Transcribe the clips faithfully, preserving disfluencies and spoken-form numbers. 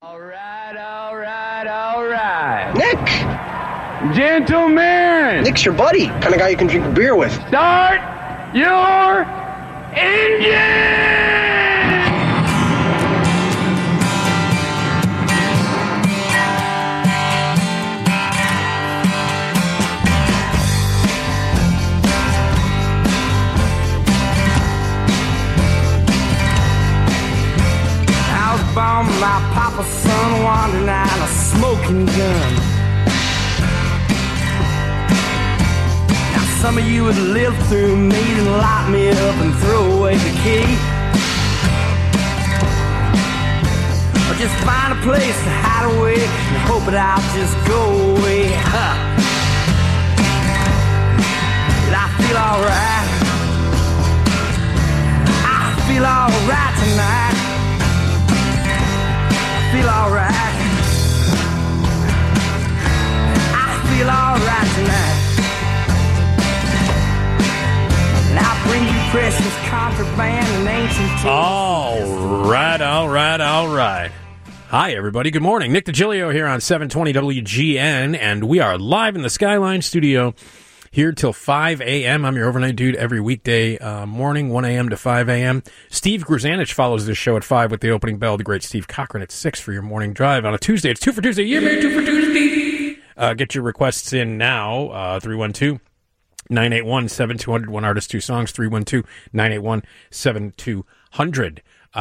All right, all right, all right. Nick! Gentlemen! Nick's your buddy. Kind of guy you can drink a beer with. Start your engine! Found my papa's son wandering out a smoking gun. Now some of you would live through me and lock me up and throw away the key, or just find a place to hide away and hope that I'll just go away. Huh. And I feel alright. I feel alright tonight. Feel alright. I feel alright tonight. And I bring you precious contraband and ancient. All right, all right, all right. Hi, everybody. Good morning. Nick DiGilio here on seven twenty W G N, and we are live in the Skyline Studio here till five a.m. I'm your overnight dude every weekday uh, morning, one a.m. to five a.m. Steve Grzanich follows this show at five with the opening bell. The great Steve Cochran at six for your morning drive on a Tuesday. It's two for Tuesday. Yeah, man, two for Tuesday. Uh, get your requests in now, uh, three one two, nine eight one, seven two zero zero. One artist, two songs, three one two, nine eight one, seven two zero zero.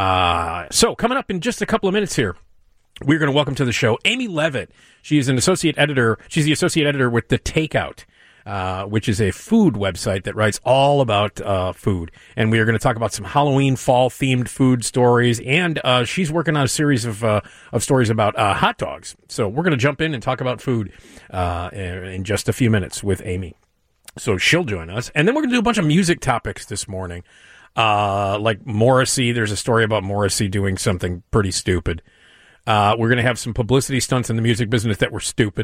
Uh, so, coming up in just a couple of minutes here, we're going to welcome to the show Amy Levitt. She is an associate editor. She's the associate editor with The Takeout, Uh, which is a food website that writes all about uh, food. And we are going to talk about some Halloween fall-themed food stories. And uh, she's working on a series of uh, of stories about uh, hot dogs. So we're going to jump in and talk about food uh, in, in just a few minutes with Amy. So she'll join us. And then we're going to do a bunch of music topics this morning. Uh, like Morrissey. There's a story about Morrissey doing something pretty stupid. Uh, we're going to have some publicity stunts in the music business that were stupid.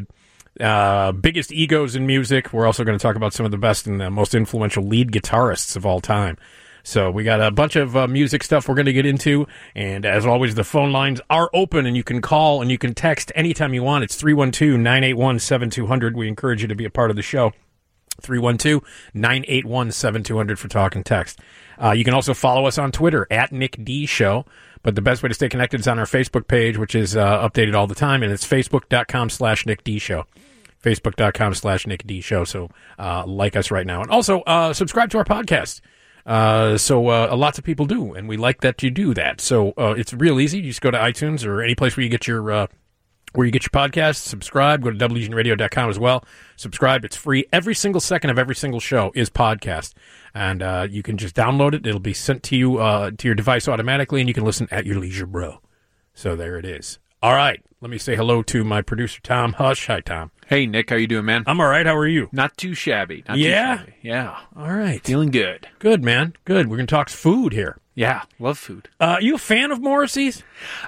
Uh, biggest egos in music. We're also going to talk about some of the best and the most influential lead guitarists of all time. So we got a bunch of uh, music stuff we're going to get into. And as always, the phone lines are open and you can call and you can text anytime you want. It's three one two, nine eight one, seven two zero zero. We encourage you to be a part of the show. three one two, nine eight one, seven two zero zero for talk and text. Uh, you can also follow us on Twitter at Nick D Show. But the best way to stay connected is on our Facebook page, which is uh, updated all the time. And it's facebook.com slash Nick D Show. Facebook.com slash Nick D Show. So uh, like us right now. And also uh, subscribe to our podcast. Uh, so uh, lots of people do, and we like that you do that. So uh, it's real easy. You just go to iTunes or any place where you get your uh, where you get your podcasts. Subscribe. Go to W G N radio dot com as well. Subscribe. It's free. Every single second of every single show is podcast. And uh, you can just download it. It'll be sent to you uh, to your device automatically, and you can listen at your leisure, bro. So there it is. All right. Let me say hello to my producer, Tom Hush. Hi, Tom. Hey, Nick. How you doing, man? I'm all right. How are you? Not too shabby. Not yeah? Too shabby. Yeah. All right. Feeling good. Good, man. Good. We're going to talk food here. Yeah. Love food. Uh, you a fan of Morrissey's?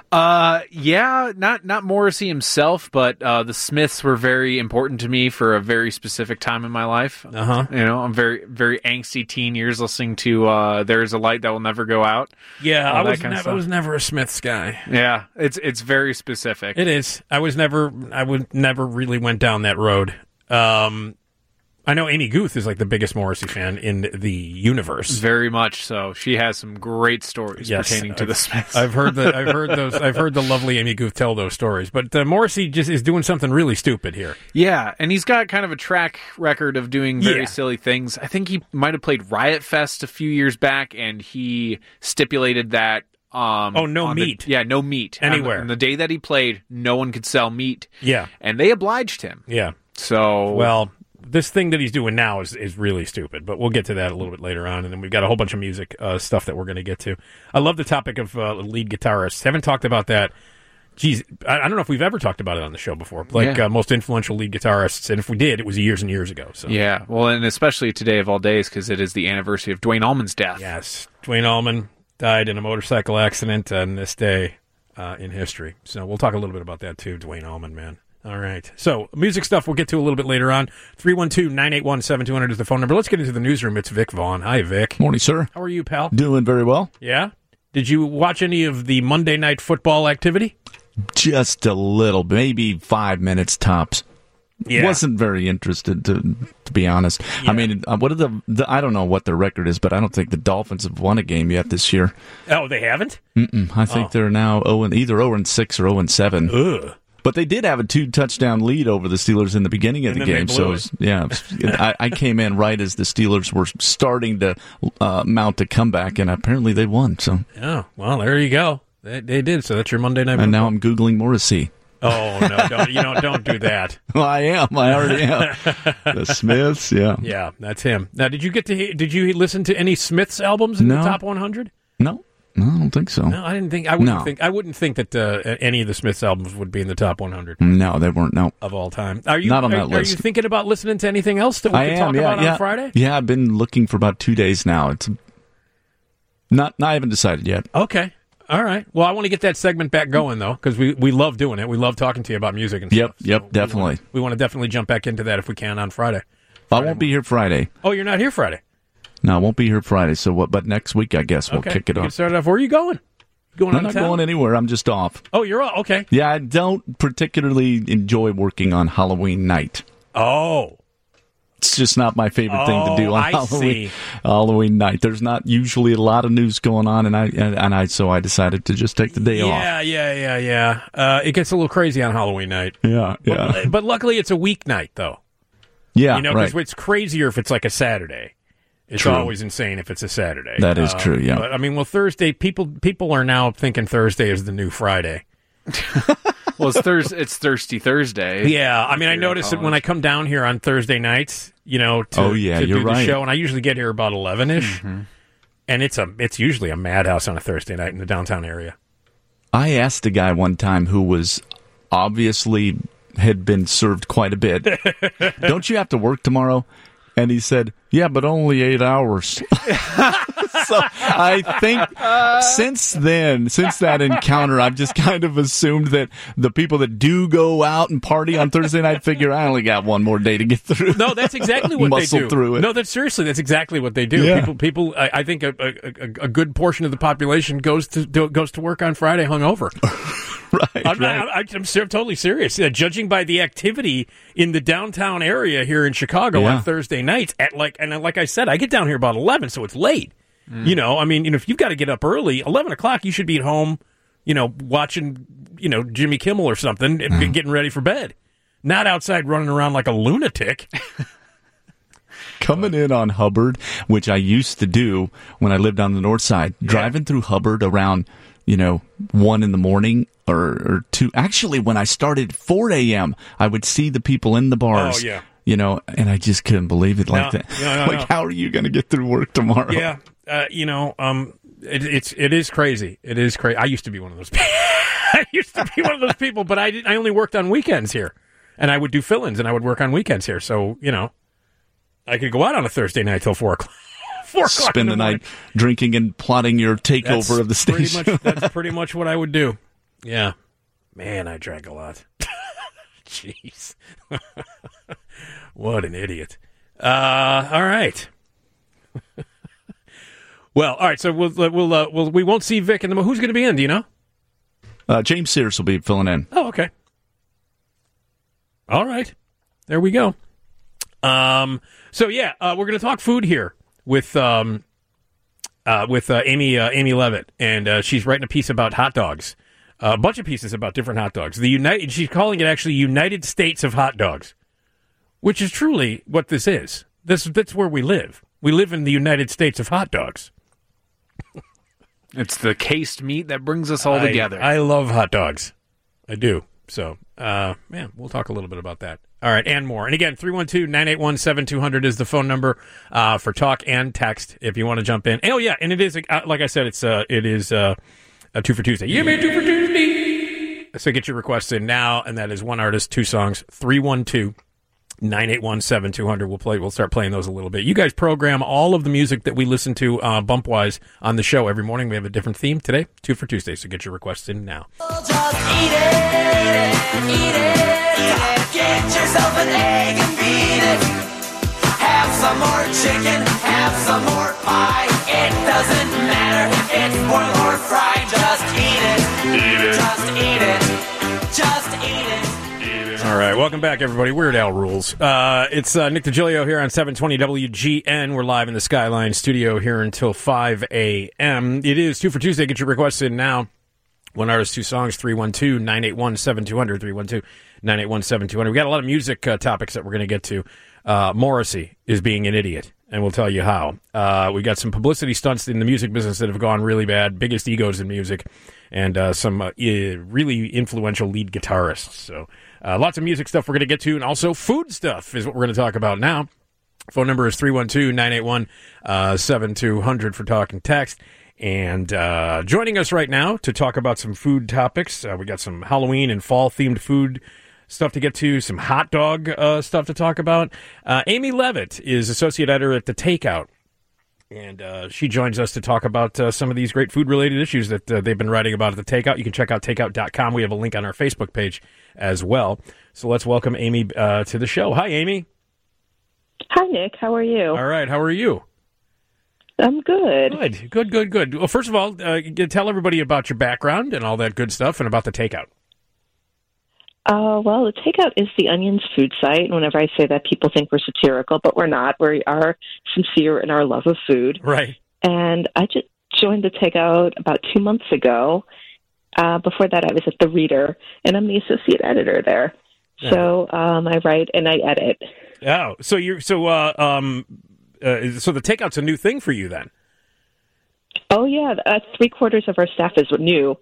Uh, yeah. Not not Morrissey himself, but uh, the Smiths were very important to me for a very specific time in my life. Uh-huh. You know, I'm very, very angsty teen years listening to uh, There's a Light That Will Never Go Out. Yeah, I was, kind nev- of I was never a Smiths guy. Yeah. It's, it's very specific. It is. I was never, I would never really went down that road. Um, I know Amy Guth is like the biggest Morrissey fan in the universe. Very much so. She has some great stories yes, pertaining to I've, the Smiths. I've heard the, I've heard those. I've heard the lovely Amy Guth tell those stories. But uh, Morrissey just is doing something really stupid here. Yeah, and he's got kind of a track record of doing very Yeah. silly things. I think he might have played Riot Fest a few years back, and he stipulated that. Um, Oh, no on the- meat. yeah, no meat Anywhere. On the, on the day that he played, no one could sell meat. Yeah. And they obliged him. Yeah. So Well, this thing that he's doing now is, is really stupid, but we'll get to that a little bit later on. And then we've got a whole bunch of music uh, stuff that we're going to get to. I love the topic of uh, lead guitarists. Haven't talked about that. Geez, I, I don't know if we've ever talked about it on the show before. Like Yeah. uh, most influential lead guitarists, and if we did, it was years and years ago. So yeah, well, and especially today of all days because it is the anniversary of Duane Allman's death. yes, Duane Allman died in a motorcycle accident on this day uh, in history. So we'll talk a little bit about that too, Duane Allman, man. All right. So music stuff we'll get to a little bit later on. three one two, nine eight one, seven two zero zero is the phone number. Let's get into the newsroom. It's Vic Vaughn. Hi, Vic. Morning, sir. How are you, pal? Doing very well. Yeah? Did you watch any of the Monday Night Football activity? just a little, maybe five minutes tops. Yeah. Wasn't very interested, to to be honest. Yeah. I mean, uh, what are the, the? I don't know what their record is, but I don't think the Dolphins have won a game yet this year. Oh, they haven't? Mm-mm. I think Oh. they're now oh and, either zero and six or zero and seven. Ugh. But they did have a two touchdown lead over the Steelers in the beginning of And the then they game. blew So it it. was, yeah, it was- I, I came in right as the Steelers were starting to uh, mount a comeback, and apparently they won. So Oh, well, there you go. They, they did. So that's your Monday night. and now Football. I'm googling Morrissey. Oh no! Don't, you don't don't do that. Well, I am. I already am. The Smiths, yeah. Yeah, that's him. Now, did you get to? he- Did you listen to any Smiths albums in No. the top one hundred? No, no, I don't think so. No, I didn't think. I wouldn't No. think. I wouldn't think that uh, any of the Smiths albums would be in the top one hundred No, they weren't. No. of all time. Are you Not on are, that are list. you thinking about listening to anything else that we I can am. talk Yeah, about yeah. on Friday? Yeah, I've been looking for about two days now. It's not. I haven't decided yet. Okay. All right. Well, I want to get that segment back going, though, because we, we love doing it. We love talking to you about music and Yep, stuff. yep, we wanna- definitely. We want to definitely jump back into that if we can on Friday. I won't be here Friday. Oh, you're not here Friday? No, I won't be here Friday. So what? But next week, I guess we'll Okay. kick it You off. can start it off. Where are you going? Going I'm out not of town? going anywhere. I'm just off. Oh, you're off. Okay. Yeah, I don't particularly enjoy working on Halloween night. Oh. It's just not my favorite thing to do Oh, on I Halloween see. Halloween night. There's not usually a lot of news going on, and I and, and I so I decided to just take the day off. Yeah, yeah, yeah, yeah. Uh, it gets a little crazy on Halloween night. Yeah, yeah, But, but luckily, it's a weeknight, though. yeah. You know, because right. it's crazier if it's like a Saturday. It's True. always insane if it's a Saturday. That is Uh, true, yeah. But I mean, well, Thursday people people are now thinking Thursday is the new Friday. Well, it's Thursday. It's Thirsty Thursday. Yeah, I mean, I you're in notice it when I college. come down here on Thursday nights. You know, to, Oh, yeah, to you're do the right. show, and I usually get here about eleven ish, Mm-hmm. and it's a it's usually a madhouse on a Thursday night in the downtown area. I asked a guy one time who was obviously had been served quite a bit. Don't you have to work tomorrow? And he said, yeah, but only eight hours. So I think since then, since that encounter, I've just kind of assumed that the people that do go out and party on Thursday night figure I only got one more day to get through. No, that's exactly what they Muscle do. through it. No, that's seriously, that's exactly what they do. Yeah. People, people. I, I think a, a, a good portion of the population goes to do, goes to work on Friday hungover. right, I'm, right. not, I'm, I'm ser- totally serious. Uh, judging by the activity in the downtown area here in Chicago Yeah. on Thursday nights, at like and like I said, I get down here about eleven, so it's late. You know, I mean, you know, if you've got to get up early, eleven o'clock, you should be at home. You know, watching you know Jimmy Kimmel or something, and be getting ready for bed, not outside running around like a lunatic. Coming in on Hubbard, which I used to do when I lived on the north side, driving through Hubbard around, you know, one in the morning or, or two. Actually, when I started four a.m., I would see the people in the bars. Oh, yeah. You know, and I just couldn't believe it like No, that. no, no, like, no. how are you going to get through work tomorrow? Yeah, uh, you know, um, it, it's it is crazy. It is crazy. I used to be one of those. people. I used to be one of those people, but I did, I only worked on weekends here, and I would do fill-ins, and I would work on weekends here. So you know, I could go out on a Thursday night till four o'clock. Four o'clock. in Spend the morning. night drinking and plotting your takeover That's of the station. Pretty much, that's pretty much what I would do. Yeah, man, I drank a lot. Jeez, what an idiot. Uh, all right. Well, all right. So we'll we'll, uh, we'll we won't see Vic in the. Who's going to be in? Do you know? Uh, James Sears will be filling in. Oh, okay. All right. There we go. Um. So yeah, uh, we're going to talk food here with um, uh, with uh, Amy uh, Amy Levitt, and uh, she's writing a piece about hot dogs. Uh, a bunch of pieces about different hot dogs. The United. She's calling it actually United States of hot dogs, which is truly what this is. This that's where we live. We live in the United States of hot dogs. It's the cased meat that brings us all I- together. I love hot dogs. I do. So, uh, yeah, we'll talk a little bit about that. All right, and more. And again, three one two, nine eight one, seven two zero zero is the phone number uh, for talk and text if you want to jump in. Oh, yeah, and it is, uh, like I said, it's uh, it is uh, a two for Tuesday. You made two for Tuesday. So get your requests in now, and that is one artist, two songs, three one two, nine eight one, seven two zero zero. We'll play. We'll start playing those a little bit. You guys program all of the music that we listen to uh, bump-wise on the show every morning. We have a different theme today, two for Tuesday, so get your requests in now. Just eat it, eat it. Get yourself an egg and beat it. Have some more chicken, have some more pie. It doesn't matter if it's boiled or fried. Just eat it, eat it. Just eat it. All right, welcome back, everybody. Weird Al rules. Uh, it's uh, Nick DiGilio here on seven twenty W G N. We're live in the Skyline studio here until five a.m. It is two for Tuesday. Get your requests in now. One artist, two songs, three one two, nine eight one, seven two zero zero, three one two, nine eight one, seven two zero zero. We got a lot of music uh, topics that we're going to get to. Uh, Morrissey is being an idiot, and we'll tell you how. Uh, we got some publicity stunts in the music business that have gone really bad, biggest egos in music, and uh, some uh, really influential lead guitarists. So uh, lots of music stuff we're going to get to, and also food stuff is what we're going to talk about now. Phone number is three one two, nine eight one, seven two zero zero for talk and text. And uh, joining us right now to talk about some food topics, uh, we got some Halloween and fall-themed food stuff to get to, some hot dog uh, stuff to talk about. Uh, Amy Levitt is associate editor at The Takeout, and uh, she joins us to talk about uh, some of these great food-related issues that uh, they've been writing about at The Takeout. You can check out takeout dot com. We have a link on our Facebook page as well. So let's welcome Amy uh, to the show. Hi, Amy. Hi, Nick. How are you? All right. How are you? I'm good. Good, good, good, good. Well, first of all, uh, tell everybody about your background and all that good stuff and about The Takeout. Uh, well, The Takeout is the Onion's food site. And whenever I say that, people think we're satirical, but we're not. We are sincere in our love of food. Right. And I just joined The Takeout about two months ago. Uh, before that, I was at The Reader, and I'm the associate editor there. Yeah. So um, I write and I edit. Oh, so you're so uh, um, uh, so The Takeout's a new thing for you then? Oh yeah, uh, three quarters of our staff is new.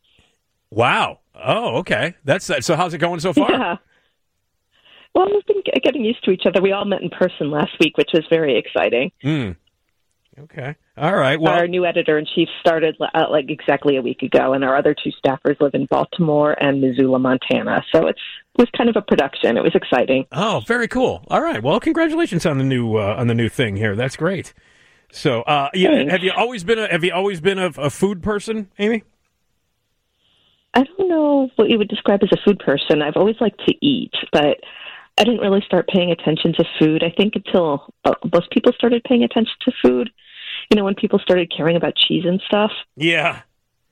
Wow. Oh, okay. That's that. So how's it going so far? Yeah. Well, we've been getting used to each other. We all met in person last week, which was very exciting. Mm. Okay. All right. Well, our new editor-in-chief started uh, like exactly a week ago, and our other two staffers live in Baltimore and Missoula, Montana. So it's it was kind of a production. It was exciting. Oh, very cool. All right. Well, congratulations on the new uh, on the new thing here. That's great. So, uh, yeah, have you always been a have you always been a, a food person, Amy? I don't know what you would describe as a food person. I've always liked to eat, but I didn't really start paying attention to food, I think, until uh, most people started paying attention to food. You know, when people started caring about cheese and stuff. Yeah.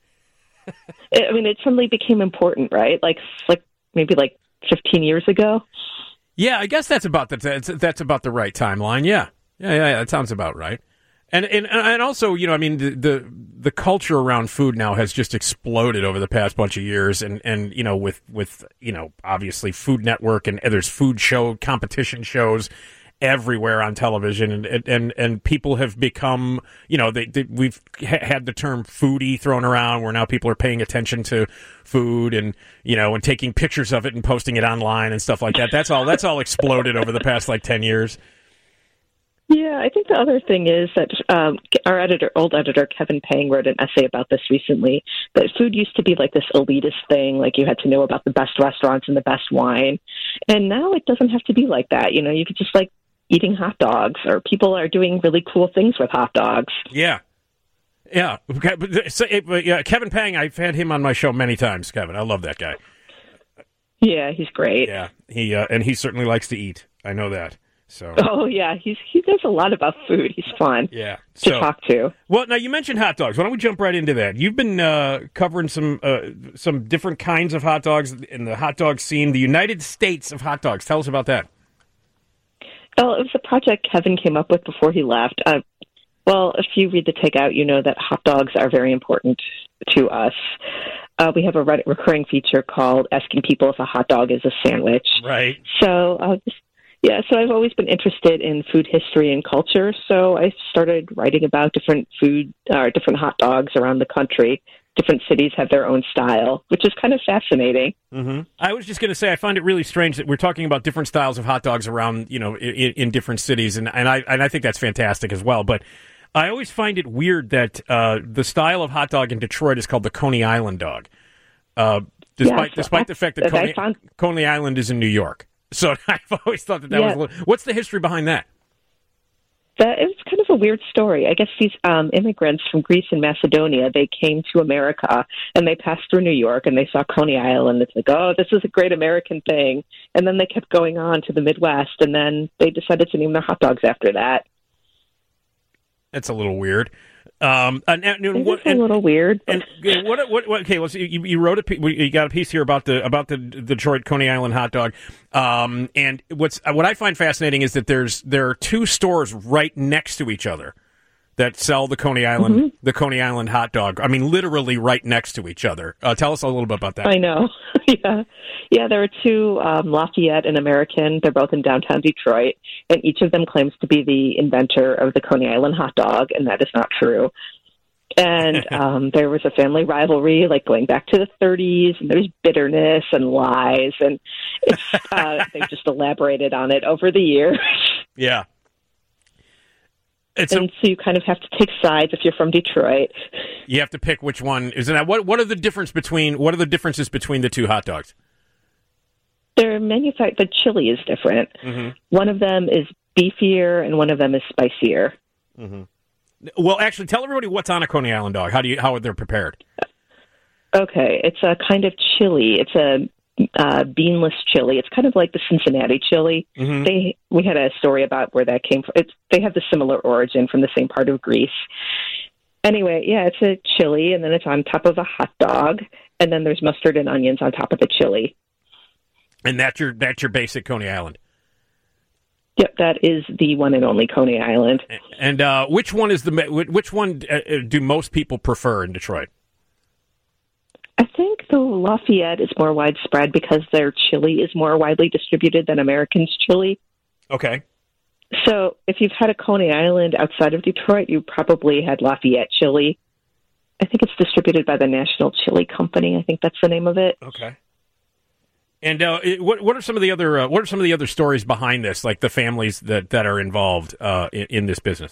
it, I mean, it suddenly became important, right? Like, like maybe like fifteen years ago. Yeah, I guess that's about the that's, that's about the right timeline. Yeah, yeah, yeah, yeah that sounds about right. And and and also, you know, I mean, the, the the culture around food now has just exploded over the past bunch of years, and, and you know, with with you know, obviously Food Network and there's food show competition shows everywhere on television, and and and people have become, you know, they, they we've ha- had the term foodie thrown around, where now people are paying attention to food and, you know, and taking pictures of it and posting it online and stuff like that. That's all that's all exploded over the past like ten years. Yeah, I think the other thing is that um, our editor, old editor, Kevin Pang, wrote an essay about this recently, that food used to be like this elitist thing, like you had to know about the best restaurants and the best wine. And now it doesn't have to be like that. You know, you could just like eating hot dogs, or people are doing really cool things with hot dogs. Yeah. Yeah. So, yeah. Kevin Pang, I've had him on my show many times, Kevin. I love that guy. Yeah, he's great. Yeah. He uh, and he certainly likes to eat. I know that. So. Oh yeah, he's he knows a lot about food. He's fun. Yeah, to so, talk to. Well, now you mentioned hot dogs. Why don't we jump right into that? You've been uh, covering some uh, some different kinds of hot dogs in the hot dog scene, the United States of hot dogs. Tell us about that. Well, it was a project Kevin came up with before he left. Uh, well, if you read The Takeout, you know that hot dogs are very important to us. Uh, we have a re- recurring feature called Asking People If a Hot Dog is a Sandwich. Right. So. Uh, Yeah, so I've always been interested in food history and culture, so I started writing about different food, uh, different hot dogs around the country. Different cities have their own style, which is kind of fascinating. Mm-hmm. I was just going to say, I find it really strange that we're talking about different styles of hot dogs around, you know, in, in different cities, and, and I and I think that's fantastic as well. But I always find it weird that uh, the style of hot dog in Detroit is called the Coney Island dog, uh, despite yes, despite the fact that Coney, found... Coney Island is in New York. So I've always thought that that yeah. was a little... What's the history behind that? That it's kind of a weird story. I guess these um, immigrants from Greece and Macedonia, they came to America and they passed through New York and they saw Coney Island. It's like, oh, this is a great American thing. And then they kept going on to the Midwest, and then they decided to name their hot dogs after that. That's a little weird. Um, and, and, and, It's what, a and, little weird. and uh, what, what, what? Okay, let's. You, you wrote a. pe- You got a piece here about the about the Detroit Coney Island hot dog. Um, and what's what I find fascinating is that there's there are two stores right next to each other that sell the Coney Island Mm-hmm. the Coney Island hot dog. I mean, literally right next to each other. Uh, tell us a little bit about that. I know. yeah. Yeah, there are two, um, Lafayette and American. They're both in downtown Detroit, and each of them claims to be the inventor of the Coney Island hot dog, and that is not true. And um, there was a family rivalry, like going back to the thirties, and there's bitterness and lies, and it's uh, they've just elaborated on it over the years. Yeah. It's and a, so you kind of have to take sides if you're from Detroit. you have to pick which one is that. What what are the difference between what are the differences between the two hot dogs? They're manufactured. The chili is different. Mm-hmm. One of them is beefier, and one of them is spicier. Mm-hmm. Well, actually, tell everybody what's on a Coney Island dog. How do you how are they prepared? Okay, it's a kind of chili. It's a uh, beanless chili. It's kind of like the Cincinnati chili. Mm-hmm. They we had a story about where that came from. It's they have the similar origin from the same part of Greece. Anyway, yeah, it's a chili, and then it's on top of a hot dog, and then there's mustard and onions on top of the chili. And that's your that's your basic Coney Island. Yep, that is the one and only Coney Island. And uh, which one is the which one uh, do most people prefer in Detroit? I think the Lafayette is more widespread because their chili is more widely distributed than American's chili. Okay. So if you've had a Coney Island outside of Detroit, you probably had Lafayette chili. I think it's distributed by the National Chili Company. I think that's the name of it. Okay. And uh, it- what what are some of the other uh, what are some of the other stories behind this, like the families that, that are involved uh, in, in this business?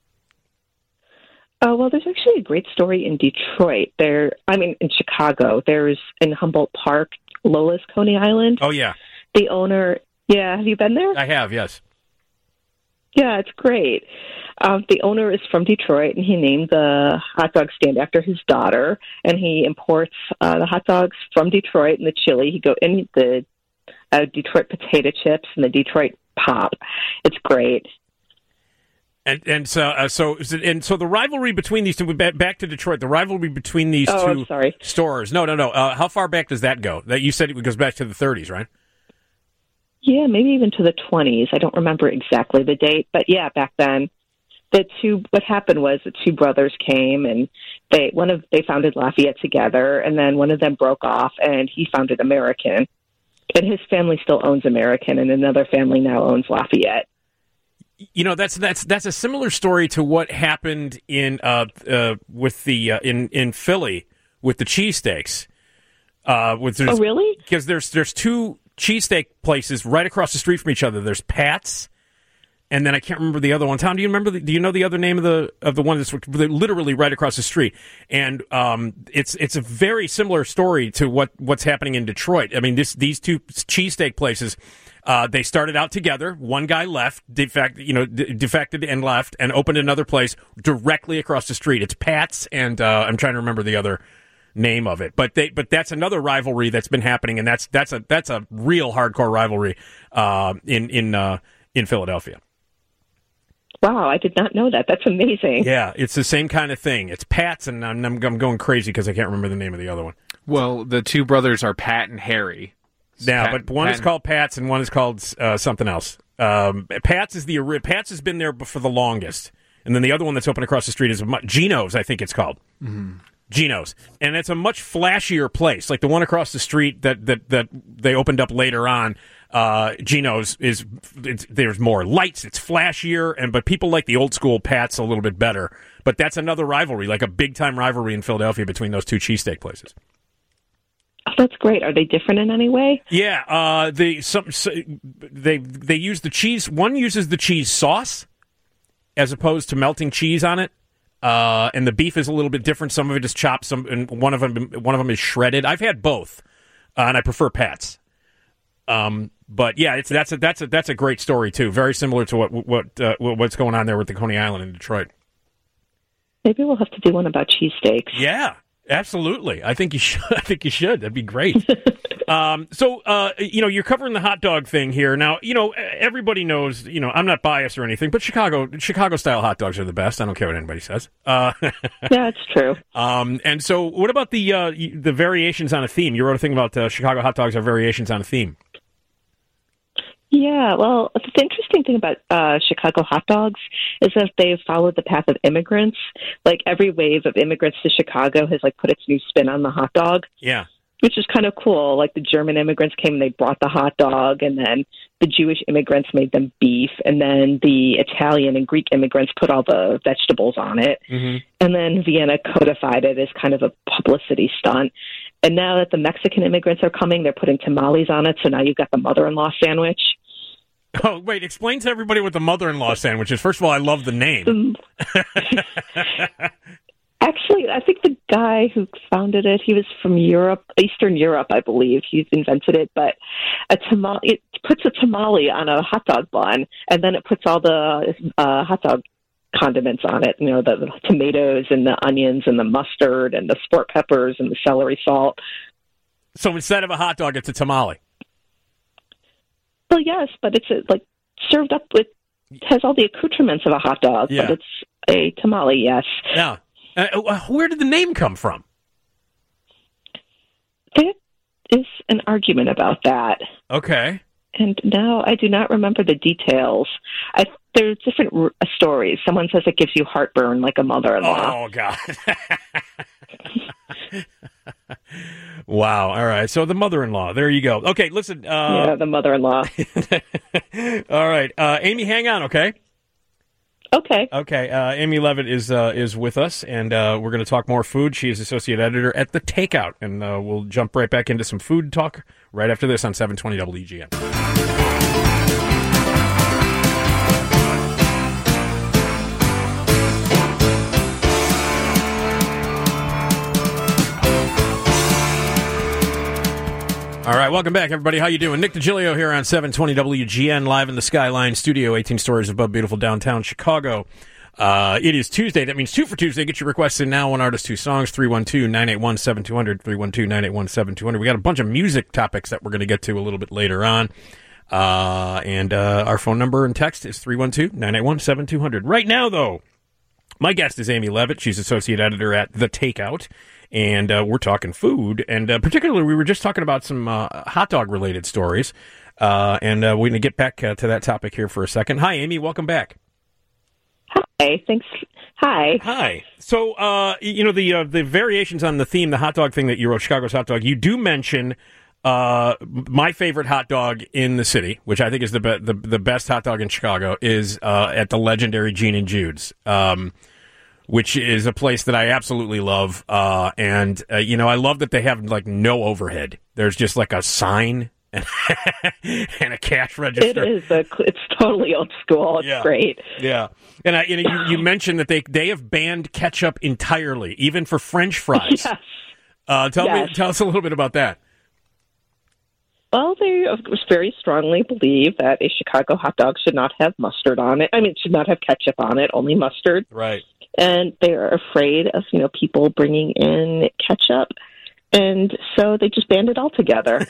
Uh, well, there's actually a great story in Detroit. There, I mean, in Chicago, there's in Humboldt Park, Lola's Coney Island. Oh yeah, The owner, yeah, have you been there? I have. Yes. Yeah, it's great. Um, the owner is from Detroit, and he named the hot dog stand after his daughter. And he imports uh, the hot dogs from Detroit and the chili. He go in the uh, Detroit potato chips and the Detroit pop. It's great. And and so uh, so and so the rivalry between these two. ba- Back to Detroit. The rivalry between these Oh, two I'm sorry. stores. No, no, no. Uh, how far back does that go? That you said it goes back to the thirties, right? Yeah, maybe even to the twenties. I don't remember exactly the date, but yeah, back then, the two. What happened was the two brothers came, and they one of they founded Lafayette together, and then one of them broke off, and he founded American, and his family still owns American, and another family now owns Lafayette. You know, that's that's that's a similar story to what happened in uh, uh, with the uh, in in Philly with the cheesesteaks. Uh, with Oh, really? Because there's there's two cheesesteak places right across the street from each other. There's Pat's, and then I can't remember the other one. Tom, do you remember? The, do you know the other name of the of the one that's literally right across the street? And um, it's it's a very similar story to what, what's happening in Detroit. I mean, this these two cheesesteak places. Uh, they started out together. One guy left, defect, you know, de- defected and left, and opened another place directly across the street. It's Pat's, and uh, I'm trying to remember the other name of it. But they, but that's another rivalry that's been happening, and that's that's a that's a real hardcore rivalry uh, in in uh, in Philadelphia. Wow, I did not know that. That's amazing. Yeah, it's the same kind of thing. It's Pat's, and I'm, I'm going crazy because I can't remember the name of the other one. Well, the two brothers are Pat and Harry. Yeah, Pat- but one Pat is and- called Pat's and one is called uh, something else. Um, Pat's is the ori- Pat's has been there for the longest, and then the other one that's open across the street is a mu- Geno's, I think it's called. Mm-hmm. Geno's, and it's a much flashier place. Like the one across the street that that, that they opened up later on. Uh, Geno's is it's, there's more lights, it's flashier, and but people like the old school Pat's a little bit better. But that's another rivalry, like a big time rivalry in Philadelphia between those two cheesesteak places. Oh, that's great. Are they different in any way? Yeah, uh, they some so, they they use the cheese. One uses the cheese sauce as opposed to melting cheese on it, uh, and the beef is a little bit different. Some of it is chopped, some and one of them one of them is shredded. I've had both, uh, and I prefer Pat's. Um, but yeah, it's that's a that's a that's a great story too. Very similar to what what uh, what's going on there with the Coney Island in Detroit. Maybe we'll have to do one about cheesesteaks. Yeah. Absolutely. I think you should. I think you should. That'd be great. um, so, uh, you know, you're covering the hot dog thing here. Now, you know, everybody knows, you know, I'm not biased or anything, but Chicago, Chicago-style hot dogs are the best. I don't care what anybody says. Uh, Yeah, it's true. um, and so what about the uh, the variations on a theme? You wrote a thing about uh, Chicago hot dogs are variations on a theme. Yeah, well, the interesting thing about uh, Chicago hot dogs is that they've followed the path of immigrants. Like every wave of immigrants to Chicago has like put its new spin on the hot dog, Yeah. which is kind of cool. Like the German immigrants came and they brought the hot dog, and then the Jewish immigrants made them beef, and then the Italian and Greek immigrants put all the vegetables on it, Mm-hmm. and then Vienna codified it as kind of a publicity stunt. And now that the Mexican immigrants are coming, they're putting tamales on it, so now you've got the mother-in-law sandwich. Oh, wait, explain to everybody what the mother-in-law sandwich is. First of all, I love the name. Actually, I think the guy who founded it, he was from Europe, Eastern Europe, I believe. He's invented it, but a tamale, it puts a tamale on a hot dog bun, and then it puts all the uh, hot dog condiments on it. You know, the, the tomatoes and the onions and the mustard and the sport peppers and the celery salt. So instead of a hot dog, it's a tamale. Well, yes, but it's uh, like served up with, has all the accoutrements of a hot dog, Yeah. but it's a tamale, yes. Yeah. Uh, where did the name come from? There is an argument about that. Okay. And now I do not remember the details. I, there's different r- stories. Someone says it gives you heartburn like a mother-in-law. Oh, God. Wow. All right. So the mother-in-law. There you go. Okay, listen. Uh, Yeah, the mother-in-law. all right. Uh, Amy, hang on, okay? Okay. Okay. Uh, Amy Levitt is uh, is with us, and uh, we're going to talk more food. She is associate editor at The Takeout, and uh, we'll jump right back into some food talk right after this on seven twenty W G N. All right, welcome back, everybody. How you doing? Nick DiGilio here on seven twenty W G N, live in the Skyline Studio, eighteen stories above beautiful downtown Chicago. Uh, it is Tuesday. That means two for Tuesday. Get your requests in now. One artist, two songs. three one two, nine eight one, seven two zero zero. three one two, nine eight one, seven two zero zero. We got a bunch of music topics that we're going to get to a little bit later on. Uh, and uh, our phone number and text is three one two, nine eight one, seven two zero zero. Right now, though, my guest is Amy Levitt. She's associate editor at The Takeout. And uh, we're talking food, and uh, particularly we were just talking about some uh, hot dog-related stories, uh, and uh, we're going to get back uh, to that topic here for a second. Hi, Amy. Welcome back. Hi. Thanks. Hi. Hi. So, uh, you know, the uh, the variations on the theme, the hot dog thing that you wrote, Chicago's hot dog, you do mention uh, my favorite hot dog in the city, which I think is the be- the, the best hot dog in Chicago, is uh, at the legendary Gene and Jude's. Um which is a place that I absolutely love. Uh, and, uh, you know, I love that they have, like, no overhead. There's just, like, a sign and, and a cash register. It is. A, it's totally old school. It's Yeah. great. Yeah. And, I, you, know, you, you mentioned that they they have banned ketchup entirely, even for French fries. Yes. Uh, tell Yes. me, tell us a little bit about that. Well, they of course, very strongly believe that a Chicago hot dog should not have mustard on it. I mean, it should not have ketchup on it, only mustard. Right. And they're afraid of, you know, people bringing in ketchup. And so they just banned it altogether.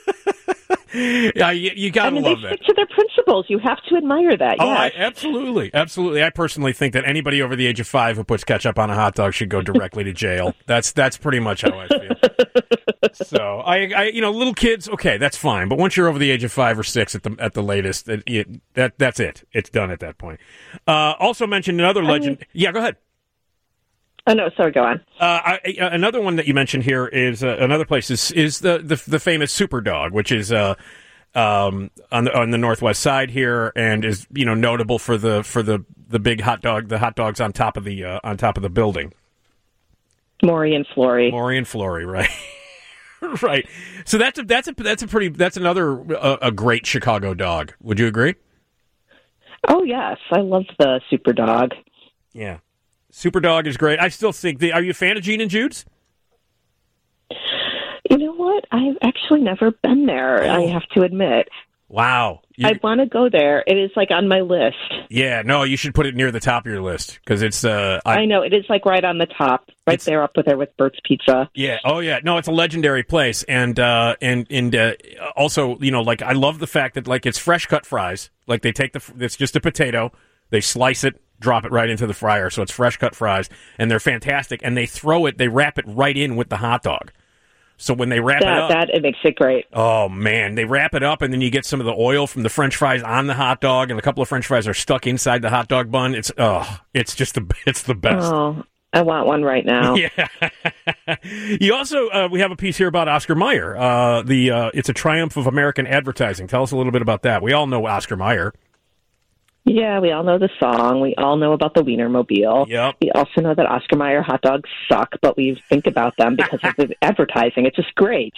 Yeah, you, you got I to mean, love they that. stick to their principles. You have to admire that, Oh, I, yes. absolutely, absolutely. I personally think that anybody over the age of five who puts ketchup on a hot dog should go directly to jail. That's that's pretty much how I feel. So, I, I, you know, little kids, okay, that's fine. But once you're over the age of five or six at the at the latest, it, it, that that's it. It's done at that point. Uh, also mentioned another legend. mean- yeah, go ahead. Oh, no, sorry, go on. Uh, I, uh, another one that you mentioned here is uh, another place is is the the, the famous Super Dog, which is uh, um, on the on the northwest side here, and is you know notable for the for the, the big hot dog, the hot dogs on top of the uh, on top of the building. Maury and Flory. Maury and Flory, right? Right. So that's a that's a that's a pretty that's another uh, a great Chicago dog. Would you agree? Oh, yes. I love the Super Dog. Yeah. Super Dog is great. I still think the, are you a fan of Gene and Jude's? You know what? I've actually never been there, Oh. I have to admit. Wow. You- I want to go there. It is like on my list. yeah, no, you should put it near the top of your list because it's. Uh, I, I know it is like right on the top, right It's- there up with there with Bert's Pizza. Yeah. Oh, yeah. No, it's a legendary place, and uh, and and uh, also, you know, like I love the fact that like it's fresh cut fries. Like they take the, it's just a potato, they slice it, drop it right into the fryer, so it's fresh cut fries, and they're fantastic. And they throw it, they wrap it right in with the hot dog. So when they wrap That it up, that it makes it great. oh man, they wrap it up, and then you get some of the oil from the French fries on the hot dog, and a couple of French fries are stuck inside the hot dog bun. It's oh, it's just the it's the best. Oh, I want one right now. Yeah. You also, uh, we have a piece here about Oscar Mayer. Uh, the uh, it's a triumph of American advertising. Tell us a little bit about that. We all know Oscar Mayer. Yeah, we all know the song. We all know about the Wienermobile. Yep. We also know that Oscar Mayer hot dogs suck, but we think about them because of the advertising. It's just great.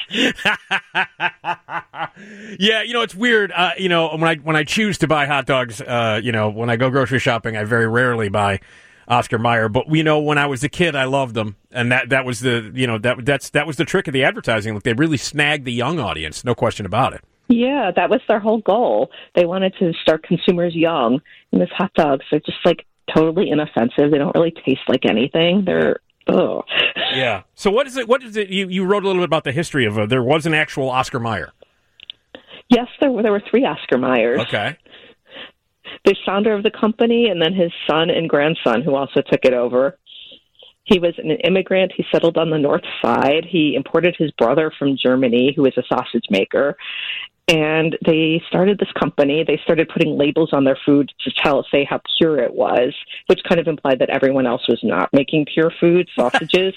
Yeah, you know it's weird. Uh, you know when I when I choose to buy hot dogs, uh, you know when I go grocery shopping, I very rarely buy Oscar Mayer. But you know when I was a kid, I loved them, and that that was the you know that that's that was the trick of the advertising. Like they really snagged the young audience, no question about it. Yeah, that was their whole goal. They wanted to start consumers young. And these hot dogs are just like totally inoffensive. They don't really taste like anything. They're oh. Yeah. So what is it? What is it? You you wrote a little bit about the history of. Uh, there was an actual Oscar Mayer. Yes, there were there were three Oscar Mayers. Okay. The founder of the company, and then his son and grandson, who also took it over. He was an immigrant. He settled on the north side. He imported his brother from Germany, who was a sausage maker. And they started this company. They started putting labels on their food to tell, say how pure it was, which kind of implied that everyone else was not making pure food, sausages.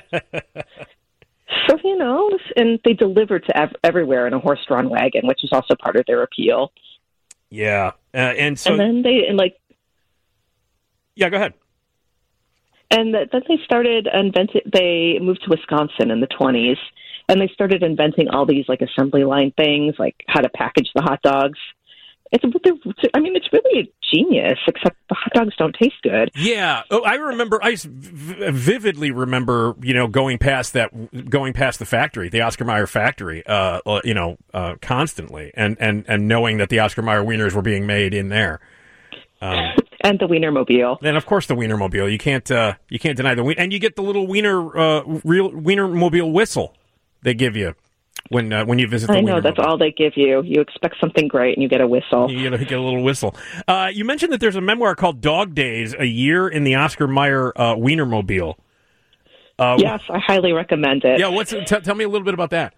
So, you know, and they delivered to ev- everywhere in a horse-drawn wagon, which is also part of their appeal. Yeah. Uh, and so. And then they, and like, yeah, go ahead. And th- then they started inventing, they moved to Wisconsin in the twenties, and they started inventing all these like assembly line things, like how to package the hot dogs. It's, I mean, it's really a genius, except the hot dogs don't taste good. Yeah. Oh, I remember, I v- vividly remember, you know, going past that, going past the factory, the Oscar Mayer factory, uh, you know, uh, constantly, and, and, and knowing that the Oscar Mayer wieners were being made in there. Um, and the Wienermobile, and of course the Wienermobile. You can't uh, you can't deny the wiener, and you get the little Wiener uh, real Wienermobile whistle they give you when uh, when you visit the I know, that's all they give you. You expect something great, and you get a whistle. You get a, get a little whistle. Uh, you mentioned that there's a memoir called Dog Days, a year in the Oscar Mayer uh, Wienermobile. Uh, yes, I highly recommend it. Yeah, what's t- tell me a little bit about that.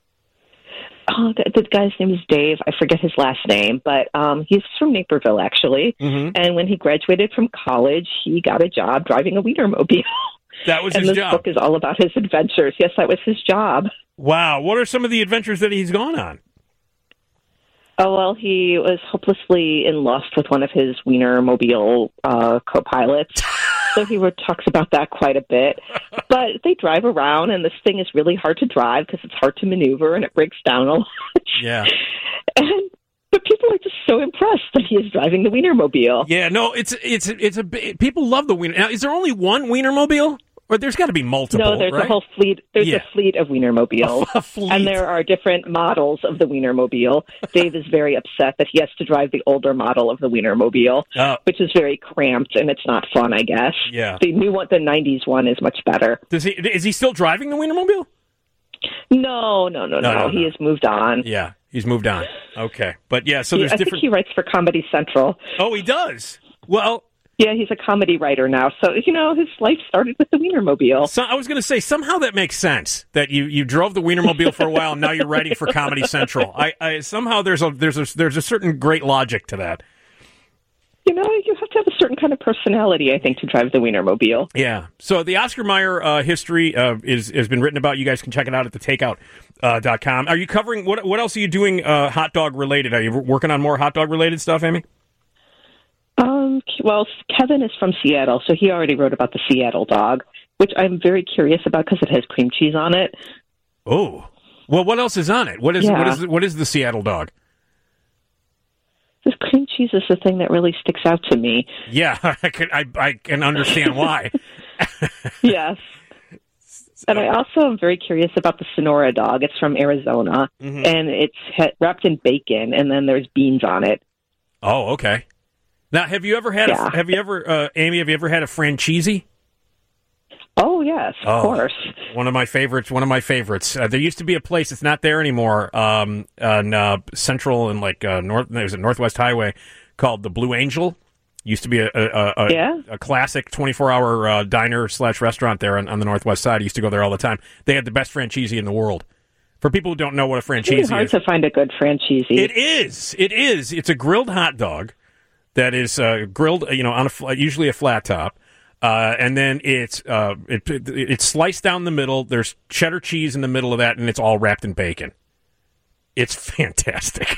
Oh, the, the guy's name is Dave. I forget his last name, but um, he's from Naperville, actually. Mm-hmm. And when he graduated from college, he got a job driving a Wienermobile. That was and his this job. book is all about his adventures. Yes, that was his job. Wow. What are some of the adventures that he's gone on? Oh, well, he was hopelessly in lust with one of his Wienermobile uh, co-pilots. So he wrote, talks about that quite a bit. But they drive around, and this thing is really hard to drive because it's hard to maneuver, and it breaks down a lot. Yeah. And but people are just so impressed that he is driving the Wienermobile. Yeah, no, it's it's it's a people love the Wiener. Now, is there only one Wienermobile? Or there's got to be multiple. No, there's right? a whole fleet. There's Yeah. a fleet of Wienermobiles, A fleet. and there are different models of the Wienermobile. Dave is very upset that he has to drive the older model of the Wienermobile, Oh. which is very cramped and it's not fun. I guess. Yeah. The new one, the nineties one, is much better. Does he is he still driving the Wienermobile? No, no, no, no. No, no, He no. has moved on. Yeah, he's moved on. Okay, but yeah, so He- there's I different. think he writes for Comedy Central. Oh, he does. Well, Yeah, he's a comedy writer now. So you know, his life started with the Wienermobile. so I was going to say somehow that makes sense that you, you drove the Wienermobile for a while and now you're writing for Comedy Central. I, I somehow there's a there's a there's a certain great logic to that. You know, you have to have a certain kind of personality, I think, to drive the Wienermobile. Yeah. So the Oscar Mayer uh, history uh, is has been written about. You guys can check it out at the takeout dot com. Are you covering what what else are you doing uh, hot dog related? Are you working on more hot dog related stuff, Amy? Um, well, Kevin is from Seattle, so he already wrote about the Seattle dog, which I'm very curious about because it has cream cheese on it. Oh. Well, what else is on it? What is Yeah. what is what is the Seattle dog? This cream cheese is the thing that really sticks out to me. Yeah, I can I, I can understand why. Yes. And I also am very curious about the Sonora dog. It's from Arizona, Mhm. and it's he- wrapped in bacon, and then there's beans on it. Oh, okay. Now, have you ever had? Yeah. A, have you ever, uh, Amy? Have you ever had a franchise? Oh, yes, of Oh, course. One of my favorites. One of my favorites. Uh, there used to be a place. It's not there anymore. Um, on uh, Central and like uh, North. There's a Northwest Highway called the Blue Angel. Used to be a a, a, Yeah. a classic twenty-four hour uh, diner slash restaurant there on, on the Northwest side. I used to go there all the time. They had the best franchise in the world. For people who don't know what a It's franchise really hard is, to find a good franchise. it is. It is. It's a grilled hot dog that is uh, grilled, you know, on a fl- usually a flat top, uh, and then it's uh, it, it, it's sliced down the middle. There's cheddar cheese in the middle of that, and it's all wrapped in bacon. It's fantastic.